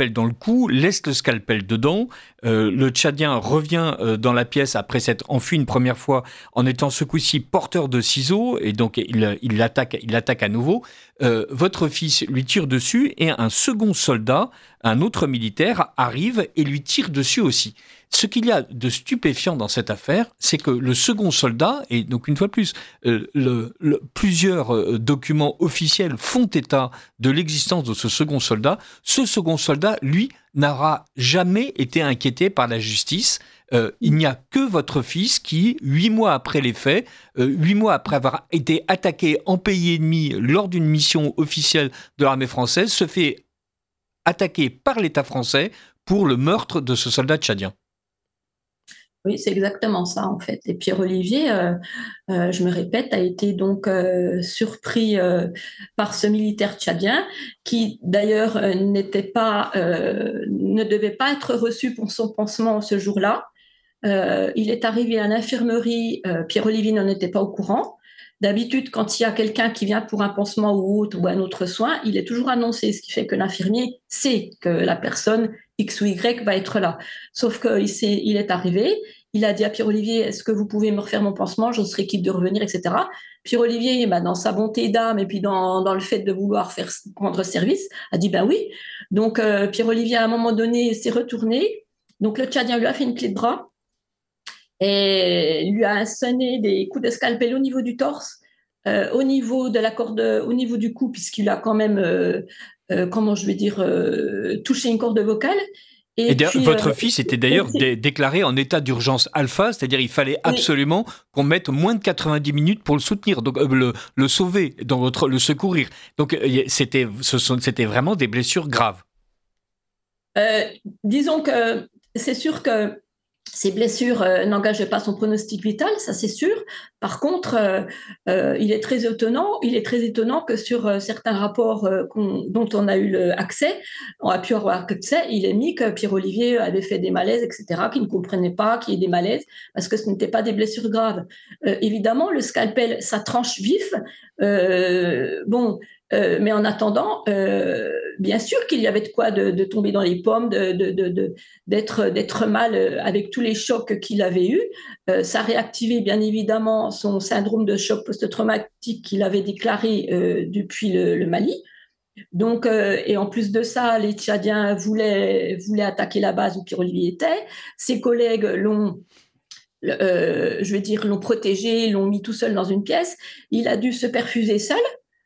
scalpel dans le cou, laisse le scalpel dedans. Euh, le Tchadien revient euh, dans la pièce après s'être enfui une première fois en étant ce coup-ci porteur de ciseaux et donc il, il l'attaque, il l'attaque à nouveau. Euh, votre fils lui tire dessus et un second soldat, un autre militaire, arrive et lui tire dessus aussi. Ce qu'il y a de stupéfiant dans cette affaire, c'est que le second soldat, et donc une fois de plus, euh, le, le, plusieurs euh, documents officiels font état de l'existence de ce second soldat. Ce second soldat, lui, n'aura jamais été inquiété par la justice. Euh, il n'y a que votre fils qui, huit mois après les faits, euh, huit mois après avoir été attaqué en pays ennemi lors d'une mission officielle de l'armée française, se fait attaquer par l'État français pour le meurtre de ce soldat tchadien. Oui, c'est exactement ça en fait. Et Pierre-Olivier, euh, euh, je me répète, a été donc euh, surpris euh, par ce militaire tchadien qui d'ailleurs euh, n'était pas, euh, ne devait pas être reçu pour son pansement ce jour-là. Euh, il est arrivé à l'infirmerie, euh, Pierre-Olivier n'en était pas au courant. D'habitude, quand il y a quelqu'un qui vient pour un pansement ou autre ou un autre soin, il est toujours annoncé, ce qui fait que l'infirmier sait que la personne X ou Y va être là. Sauf qu'il s'est, il est arrivé, il a dit à Pierre-Olivier, est-ce que vous pouvez me refaire mon pansement, je serai quitte de revenir, et cetera. Pierre-Olivier, bah, dans sa bonté d'âme et puis dans, dans le fait de vouloir faire rendre service, a dit ben oui. Donc euh, Pierre-Olivier, à un moment donné, s'est retourné. Donc le Tchadien lui a fait une clé de bras et lui a sonné des coups de scalpel au niveau du torse, euh, au niveau de la corde, au niveau du cou, puisqu'il a quand même, euh, euh, comment je vais dire, euh, touché une corde vocale. Et, et puis, votre euh, fils était d'ailleurs dé- déclaré en état d'urgence alpha, c'est-à-dire il fallait absolument oui. qu'on mette moins de quatre-vingt-dix minutes pour le soutenir, donc euh, le, le sauver, dans votre, le secourir. Donc euh, c'était, ce sont, c'était vraiment des blessures graves. Euh, disons que c'est sûr que ces blessures euh, n'engageaient pas son pronostic vital, ça c'est sûr. Par contre, euh, euh, il est très étonnant, il est très étonnant que sur euh, certains rapports euh, dont on a eu le accès, on a pu avoir accès, il est mis que Pierre-Olivier avait fait des malaises, et cetera, qu'il ne comprenait pas qu'il y ait des malaises, parce que ce n'étaient pas des blessures graves. Euh, évidemment, le scalpel, ça tranche vif. Euh, bon, euh, mais en attendant, euh, bien sûr qu'il y avait de quoi de, de tomber dans les pommes, de, de, de, de, d'être, d'être mal avec tous les chocs qu'il avait eus. Euh, ça réactivait bien évidemment son syndrome de choc post-traumatique qu'il avait déclaré euh, depuis le, le Mali. Donc, euh, et en plus de ça, les Tchadiens voulaient, voulaient attaquer la base où Pierre-Olivier était. Ses collègues l'ont, euh, je vais dire, l'ont protégé, l'ont mis tout seul dans une pièce. Il a dû se perfuser seul.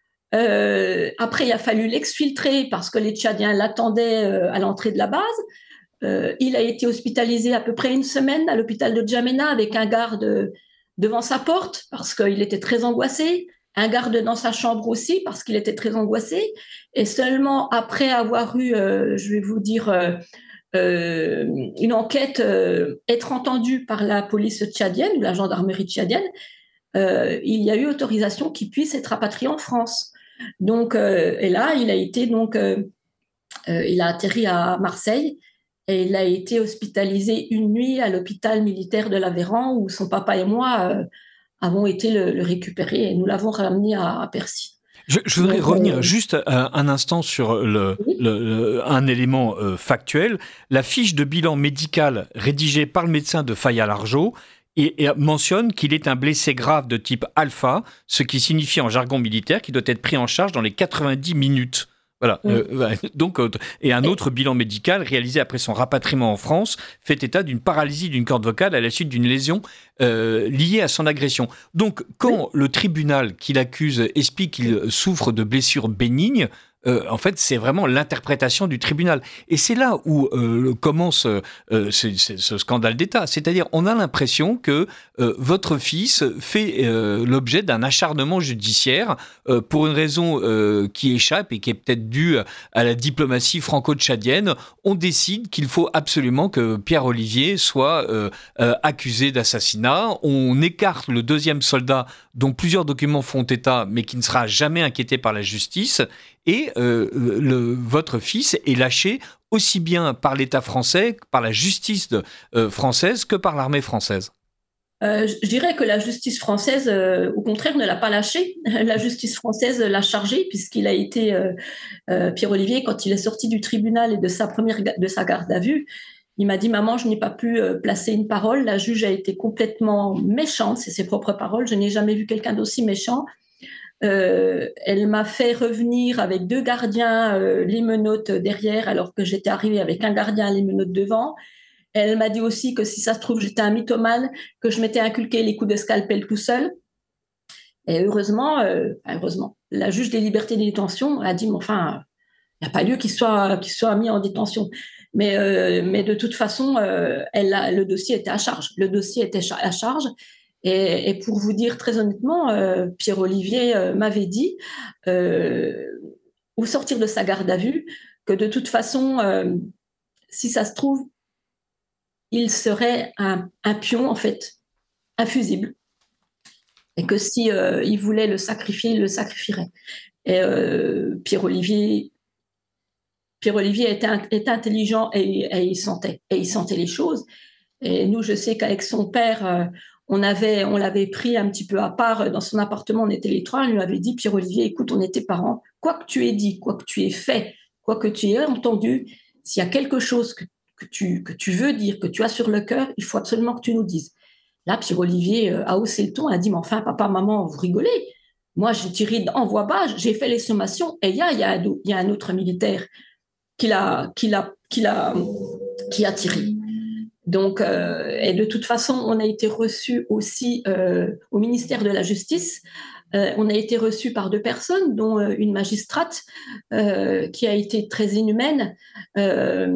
Euh, après, il a fallu l'exfiltrer parce que les Tchadiens l'attendaient euh, à l'entrée de la base. Euh, il a été hospitalisé à peu près une semaine à l'hôpital de Djamena avec un garde devant sa porte parce qu'il était très angoissé, un garde dans sa chambre aussi parce qu'il était très angoissé. Et seulement après avoir eu, euh, je vais vous dire, euh, euh, une enquête, euh, être entendu par la police tchadienne ou la gendarmerie tchadienne, euh, il y a eu autorisation qu'il puisse être rapatrié en France. Donc, euh, et là, il a été donc, euh, euh, il a atterri à Marseille et il a été hospitalisé une nuit à l'hôpital militaire de l'Aveyron où son papa et moi euh, avons été le, le récupérer et nous l'avons ramené à, à Percy. Je, je voudrais Donc, revenir euh, juste un, un instant sur le, oui. le, le, un élément euh, factuel. La fiche de bilan médical rédigée par le médecin de Fayal-Argeau et, et mentionne qu'il est un blessé grave de type alpha, ce qui signifie en jargon militaire qu'il doit être pris en charge dans les quatre-vingt-dix minutes. Voilà. Mmh. Euh, donc, euh, et un autre bilan médical réalisé après son rapatriement en France fait état d'une paralysie d'une corde vocale à la suite d'une lésion euh, liée à son agression. Donc, quand mmh. le tribunal qui l'accuse explique qu'il souffre de blessures bénignes, Euh, en fait, c'est vraiment l'interprétation du tribunal. Et c'est là où euh, commence euh, ce, ce scandale d'État. C'est-à-dire, on a l'impression que euh, votre fils fait euh, l'objet d'un acharnement judiciaire euh, pour une raison euh, qui échappe et qui est peut-être due à la diplomatie franco-tchadienne. On décide qu'il faut absolument que Pierre-Olivier soit euh, euh, accusé d'assassinat. On écarte le deuxième soldat dont plusieurs documents font état, mais qui ne sera jamais inquiété par la justice. Et euh, le, votre fils est lâché aussi bien par l'État français, par la justice de, euh, française que par l'armée française. Euh, je dirais que la justice française, euh, au contraire, ne l'a pas lâché. La justice française l'a chargé puisqu'il a été, euh, euh, Pierre Olivier, quand il est sorti du tribunal et de sa première de sa garde à vue, il m'a dit « Maman, je n'ai pas pu euh, placer une parole. La juge a été complètement méchante, c'est ses propres paroles. Je n'ai jamais vu quelqu'un d'aussi méchant. Euh, elle m'a fait revenir avec deux gardiens euh, les menottes derrière alors que j'étais arrivée avec un gardien les menottes devant. Elle m'a dit aussi que si ça se trouve, j'étais un mythomane, que je m'étais inculqué les coups de scalpel tout seul. Et heureusement, euh, heureusement, la juge des libertés de détention a dit, mais enfin, il n'y a pas lieu qu'il soit, qu'il soit mis en détention. Mais, euh, mais de toute façon, euh, elle a, le dossier était à charge. Le dossier était à charge. Et, et pour vous dire très honnêtement, euh, Pierre-Olivier euh, m'avait dit, euh, au sortir de sa garde à vue, que de toute façon, euh, si ça se trouve, il serait un, un pion, en fait, infusible. Et que si euh, il voulait le sacrifier, il le sacrifierait. Et euh, Pierre-Olivier, Pierre-Olivier était, était intelligent et, et il sentait, et il sentait les choses. Et nous, je sais qu'avec son père, euh, on avait, on l'avait pris un petit peu à part dans son appartement. On était les trois. On lui avait dit, Pierre-Olivier, écoute, on est tes parents. Quoi que tu aies dit, quoi que tu aies fait, quoi que tu aies entendu, s'il y a quelque chose que Que tu, que tu veux dire, que tu as sur le cœur, il faut absolument que tu nous dises. Là, Pierre-Olivier a haussé le ton, a dit, mais enfin, papa, maman, vous rigolez. Moi, j'ai tiré en voix basse, j'ai fait les sommations, et il y a, y, a, y a un autre militaire qui l'a, qui l'a, qui l'a, qui a tiré. Donc, euh, et de toute façon, on a été reçus aussi euh, au ministère de la Justice. Euh, on a été reçus par deux personnes, dont euh, une magistrate euh, qui a été très inhumaine, euh,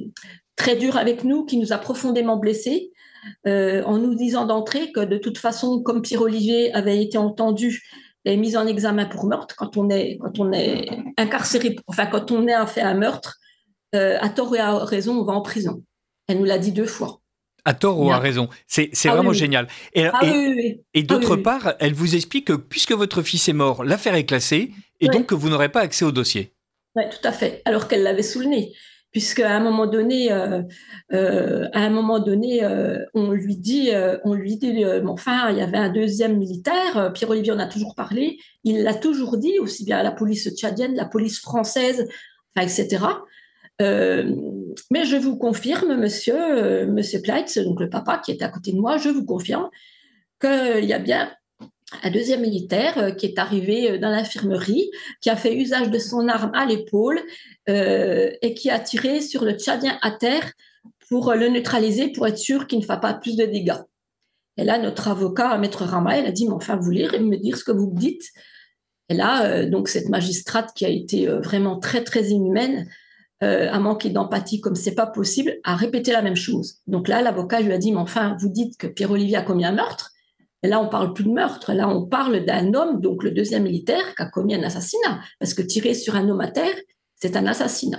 très dure avec nous, qui nous a profondément blessés, euh, en nous disant d'entrée que de toute façon, comme Pierre-Olivier avait été entendu et mis en examen pour meurtre, quand on est, quand on est incarcéré, enfin quand on a fait un meurtre, euh, à tort et à raison, on va en prison. Elle nous l'a dit deux fois. À tort ou à raison. C'est, c'est ah vraiment oui, oui. génial. Et, ah et, oui, oui. et d'autre ah oui, oui. part, elle vous explique que puisque votre fils est mort, l'affaire est classée et oui. donc que vous n'aurez pas accès au dossier. Oui, tout à fait. Alors qu'elle l'avait sous le nez. Puisqu'à un moment donné, euh, euh, à un moment donné, euh, on lui dit, euh, on lui dit, euh, enfin, il y avait un deuxième militaire. Euh, Pierre-Olivier en a toujours parlé. Il l'a toujours dit, aussi bien à la police tchadienne, la police française, enfin, et cetera. Euh, mais je vous confirme, monsieur, euh, monsieur Kleitz, donc le papa qui est à côté de moi, je vous confirme qu'il y a bien un deuxième militaire euh, qui est arrivé dans l'infirmerie, qui a fait usage de son arme à l'épaule euh, et qui a tiré sur le Tchadien à terre pour le neutraliser, pour être sûr qu'il ne fasse pas plus de dégâts. Et là, notre avocat, Maître Rama, elle a dit, mais enfin, vous voulez me dire ce que vous me dites? Et là, euh, donc, cette magistrate qui a été euh, vraiment très, très inhumaine, euh, a manqué d'empathie comme c'est pas possible, a répété la même chose. Donc là, l'avocat lui a dit, mais enfin, vous dites que Pierre-Olivier a commis un meurtre. Et là, on parle plus de meurtre. Là, on parle d'un homme, donc le deuxième militaire, qui a commis un assassinat. Parce que tirer sur un homme à terre, c'est un assassinat.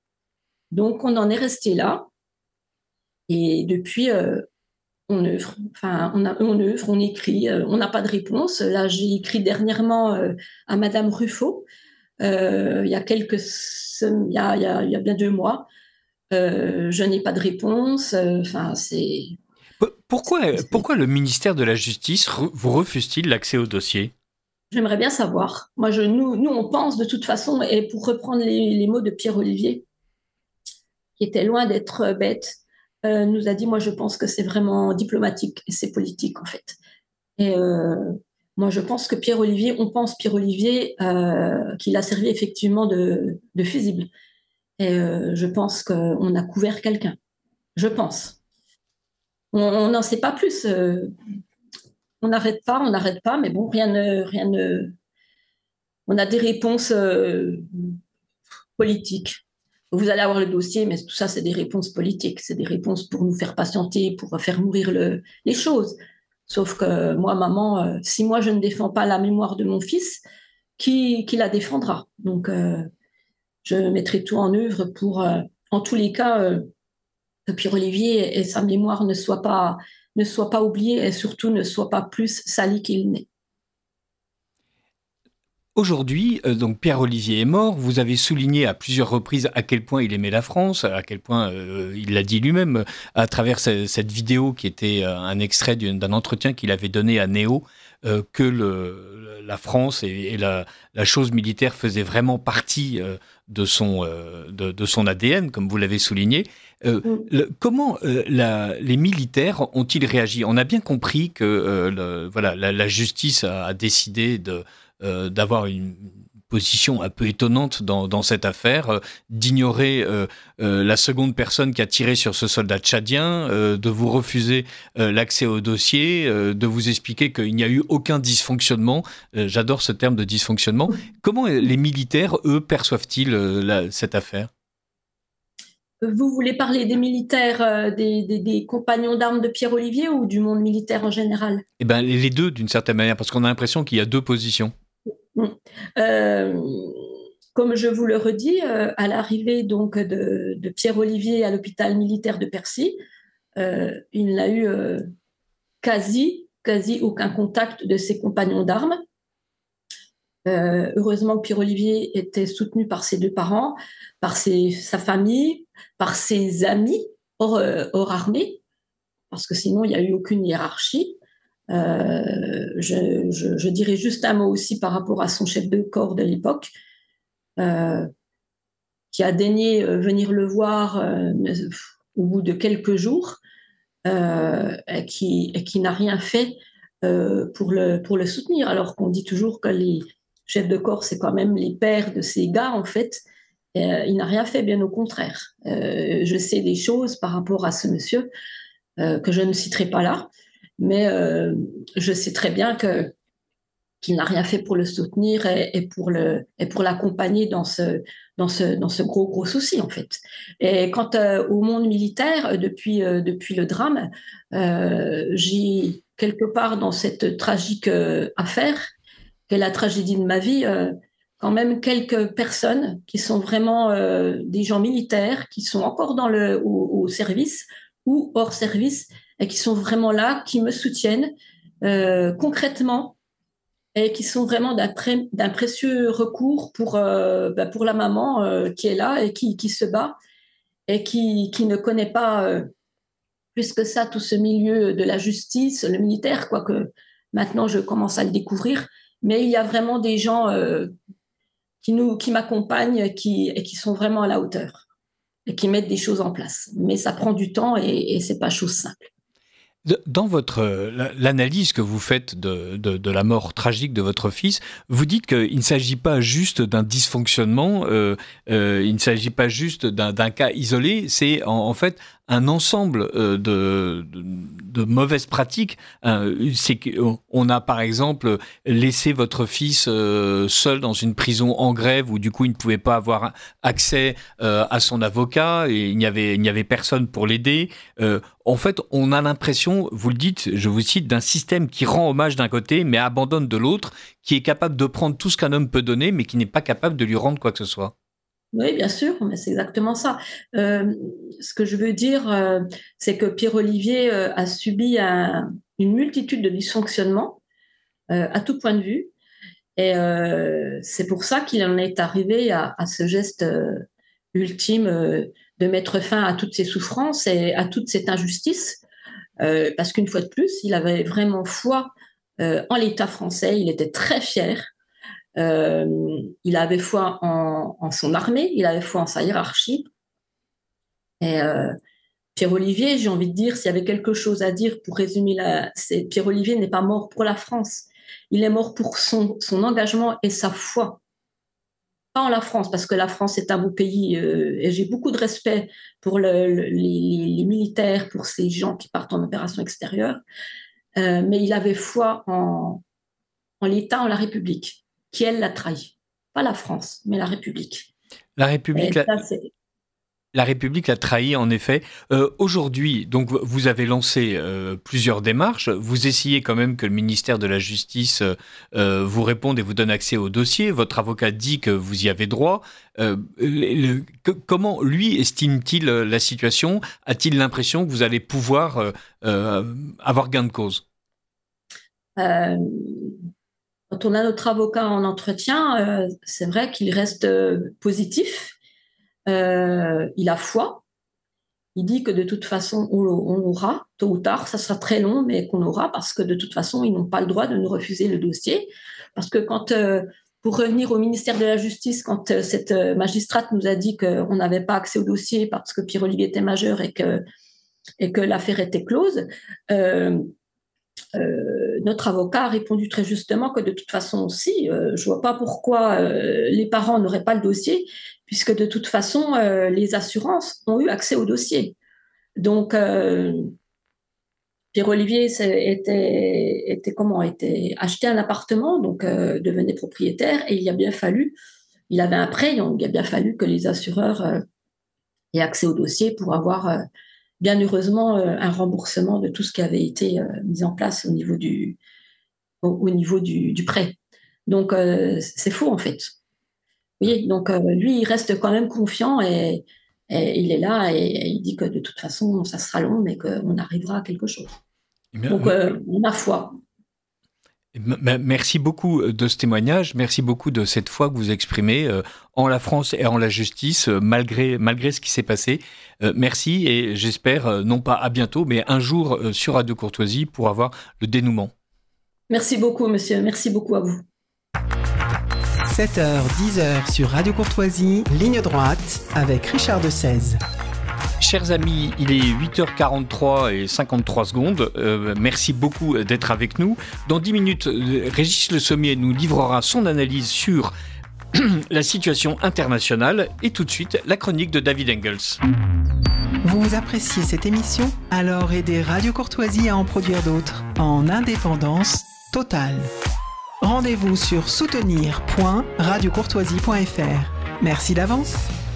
Donc, on en est resté là. Et depuis, euh, on œuvre. Enfin, on, a, on œuvre, on écrit. Euh, on n'a pas de réponse. Là, j'ai écrit dernièrement euh, à Madame Ruffo, euh, il y a quelques... Il y a, il y a, il y a bien deux mois. Euh, je n'ai pas de réponse. Enfin, c'est... Pourquoi, pourquoi le ministère de la Justice vous refuse-t-il l'accès au dossier? J'aimerais bien savoir. Moi, je, nous, nous, on pense de toute façon, et pour reprendre les, les mots de Pierre-Olivier, qui était loin d'être bête, euh, nous a dit, moi, je pense que c'est vraiment diplomatique et c'est politique, en fait. Et euh, moi, je pense que Pierre-Olivier, on pense Pierre-Olivier euh, qu'il a servi effectivement de, de fusible. Et euh, je pense qu'on a couvert quelqu'un. Je pense. On n'en sait pas plus. Euh, on n'arrête pas, on n'arrête pas, mais bon, rien ne, rien ne. On a des réponses euh, politiques. Vous allez avoir le dossier, mais tout ça, c'est des réponses politiques. C'est des réponses pour nous faire patienter, pour faire mourir le, les choses. Sauf que moi, maman, euh, si moi je ne défends pas la mémoire de mon fils, qui, qui la défendra? Donc, euh, je mettrai tout en œuvre pour, euh, en tous les cas. Euh, que Pierre-Olivier et sa mémoire ne soient pas, ne soient pas oubliés et surtout ne soient pas plus salis qu'il n'est. Aujourd'hui, euh, donc Pierre-Olivier est mort. Vous avez souligné à plusieurs reprises à quel point il aimait la France, à quel point euh, il l'a dit lui-même à travers ce, cette vidéo qui était euh, un extrait d'une, d'un entretien qu'il avait donné à Néo, euh, que le, la France et, et la, la chose militaire faisaient vraiment partie euh, de son euh, de, de son A D N, comme vous l'avez souligné. Euh, mm. le, comment euh, la, les militaires ont-ils réagi ? On a bien compris que euh, le, voilà, la, la justice a, a décidé de Euh, d'avoir une position un peu étonnante dans, dans cette affaire, euh, d'ignorer euh, euh, la seconde personne qui a tiré sur ce soldat tchadien, euh, de vous refuser euh, l'accès au dossier, euh, de vous expliquer qu'il n'y a eu aucun dysfonctionnement. Euh, j'adore ce terme de dysfonctionnement. Comment les militaires, eux, perçoivent-ils euh, la, cette affaire ? Vous voulez parler des militaires, euh, des, des, des compagnons d'armes de Pierre-Olivier ou du monde militaire en général ? Eh ben, les deux, d'une certaine manière, parce qu'on a l'impression qu'il y a deux positions. Euh, comme je vous le redis, euh, à l'arrivée donc de, de Pierre-Olivier à l'hôpital militaire de Percy, euh, il n'a eu euh, quasi, quasi aucun contact de ses compagnons d'armes. Euh, heureusement que Pierre-Olivier était soutenu par ses deux parents, par ses, sa famille, par ses amis hors, euh, hors armée, parce que sinon il n'y a eu aucune hiérarchie. Euh, je, je, je dirais juste un mot aussi par rapport à son chef de corps de l'époque, euh, qui a daigné venir le voir euh, au bout de quelques jours, euh, et qui, et qui n'a rien fait euh, pour, le, pour le soutenir, alors qu'on dit toujours que les chefs de corps, c'est quand même les pères de ces gars, en fait. Euh, il n'a rien fait, bien au contraire. Euh, je sais des choses par rapport à ce monsieur euh, que je ne citerai pas là, mais euh, je sais très bien que, qu'il n'a rien fait pour le soutenir et, et, pour, le, et pour l'accompagner dans ce, dans, ce, dans ce gros, gros souci, en fait. Et quant euh, au monde militaire, depuis, euh, depuis le drame, euh, j'ai quelque part dans cette tragique euh, affaire, qu'est la tragédie de ma vie, euh, quand même quelques personnes qui sont vraiment euh, des gens militaires, qui sont encore dans le, au, au service ou hors service, et qui sont vraiment là, qui me soutiennent euh, concrètement, et qui sont vraiment d'un, pré- d'un précieux recours pour, euh, bah pour la maman euh, qui est là et qui, qui se bat, et qui, qui ne connaît pas euh, plus que ça tout ce milieu de la justice, le militaire, quoique maintenant je commence à le découvrir, mais il y a vraiment des gens euh, qui, nous, qui m'accompagnent qui, et qui sont vraiment à la hauteur, et qui mettent des choses en place. Mais ça prend du temps et, et ce n'est pas chose simple. Dans votre l'analyse que vous faites de, de, de la mort tragique de votre fils, vous dites qu'il ne s'agit pas juste d'un dysfonctionnement, euh, euh, il ne s'agit pas juste d'un, d'un cas isolé, c'est en, en fait un ensemble euh, de, de, de mauvaises pratiques. Euh, c'est qu'on a par exemple laissé votre fils euh, seul dans une prison en grève où du coup il ne pouvait pas avoir accès euh, à son avocat et il n'y avait, il n'y avait personne pour l'aider. Euh, en fait, on a l'impression, vous le dites, je vous cite, d'un système qui rend hommage d'un côté mais abandonne de l'autre, qui est capable de prendre tout ce qu'un homme peut donner mais qui n'est pas capable de lui rendre quoi que ce soit. Oui, bien sûr, mais c'est exactement ça. Euh, ce que je veux dire, euh, c'est que Pierre-Olivier euh, a subi un, une multitude de dysfonctionnements euh, à tout point de vue. Et euh, c'est pour ça qu'il en est arrivé à, à ce geste euh, ultime euh, de mettre fin à toutes ces souffrances et à toute cette injustice. Euh, parce qu'une fois de plus, il avait vraiment foi euh, en l'État français, il était très fier. Euh, il avait foi en, en son armée, il avait foi en sa hiérarchie. Et euh, Pierre-Olivier, j'ai envie de dire, s'il y avait quelque chose à dire pour résumer, la, c'est Pierre-Olivier n'est pas mort pour la France. Il est mort pour son, son engagement et sa foi. Pas en la France, parce que la France est un beau pays euh, et j'ai beaucoup de respect pour le, le, les, les militaires, pour ces gens qui partent en opération extérieure. Euh, mais il avait foi en, en l'État, en la République, qui, elle, l'a trahi. Pas la France, mais la République. La République, ça, la... la République l'a trahi, en effet. Euh, aujourd'hui, donc, vous avez lancé euh, plusieurs démarches. Vous essayez quand même que le ministère de la Justice euh, vous réponde et vous donne accès au dossier. Votre avocat dit que vous y avez droit. Euh, le, le, que, comment, lui, estime-t-il la situation ? A-t-il l'impression que vous allez pouvoir euh, euh, avoir gain de cause ? euh... quand on a notre avocat en entretien, euh, c'est vrai qu'il reste euh, positif. Euh, il a foi. Il dit que de toute façon, on, on aura, tôt ou tard, ça sera très long, mais qu'on aura, parce que de toute façon, ils n'ont pas le droit de nous refuser le dossier. Parce que quand, euh, pour revenir au ministère de la Justice, quand euh, cette euh, magistrate nous a dit qu'on n'avait pas accès au dossier parce que Pierre-Olivier était majeur et que, et que l'affaire était close, euh, euh, notre avocat a répondu très justement que de toute façon aussi, euh, je ne vois pas pourquoi euh, les parents n'auraient pas le dossier, puisque de toute façon, euh, les assurances ont eu accès au dossier. Donc, euh, Pierre-Olivier était, était, comment, était acheté un appartement, donc euh, devenait propriétaire, et il a bien fallu, il avait un prêt, donc il a bien fallu que les assureurs euh, aient accès au dossier pour avoir, euh, bien heureusement, euh, un remboursement de tout ce qui avait été euh, mis en place au niveau du, au, au niveau du, du prêt. Donc, euh, c'est faux, en fait. Vous voyez, donc euh, lui, il reste quand même confiant et, et il est là et, et il dit que de toute façon, ça sera long, mais qu'on arrivera à quelque chose. Bien, donc, euh, on a foi. Merci beaucoup de ce témoignage, merci beaucoup de cette foi que vous exprimez euh, en la France et en la justice, euh, malgré, malgré ce qui s'est passé. Euh, merci et j'espère, euh, non pas à bientôt, mais un jour euh, sur Radio Courtoisie pour avoir le dénouement. Merci beaucoup, monsieur. Merci beaucoup à vous. sept heures, dix heures sur Radio Courtoisie, ligne droite, avec Richard de Seize. Chers amis, il est huit heures quarante-trois et cinquante-trois secondes. Euh, merci beaucoup d'être avec nous. Dans dix minutes, Régis Le Sommier nous livrera son analyse sur la situation internationale. Et tout de suite, la chronique de David Engels. Vous appréciez cette émission? Alors aidez Radio Courtoisie à en produire d'autres, en indépendance totale. Rendez-vous sur soutenir point radio courtoisie point f r. Merci d'avance.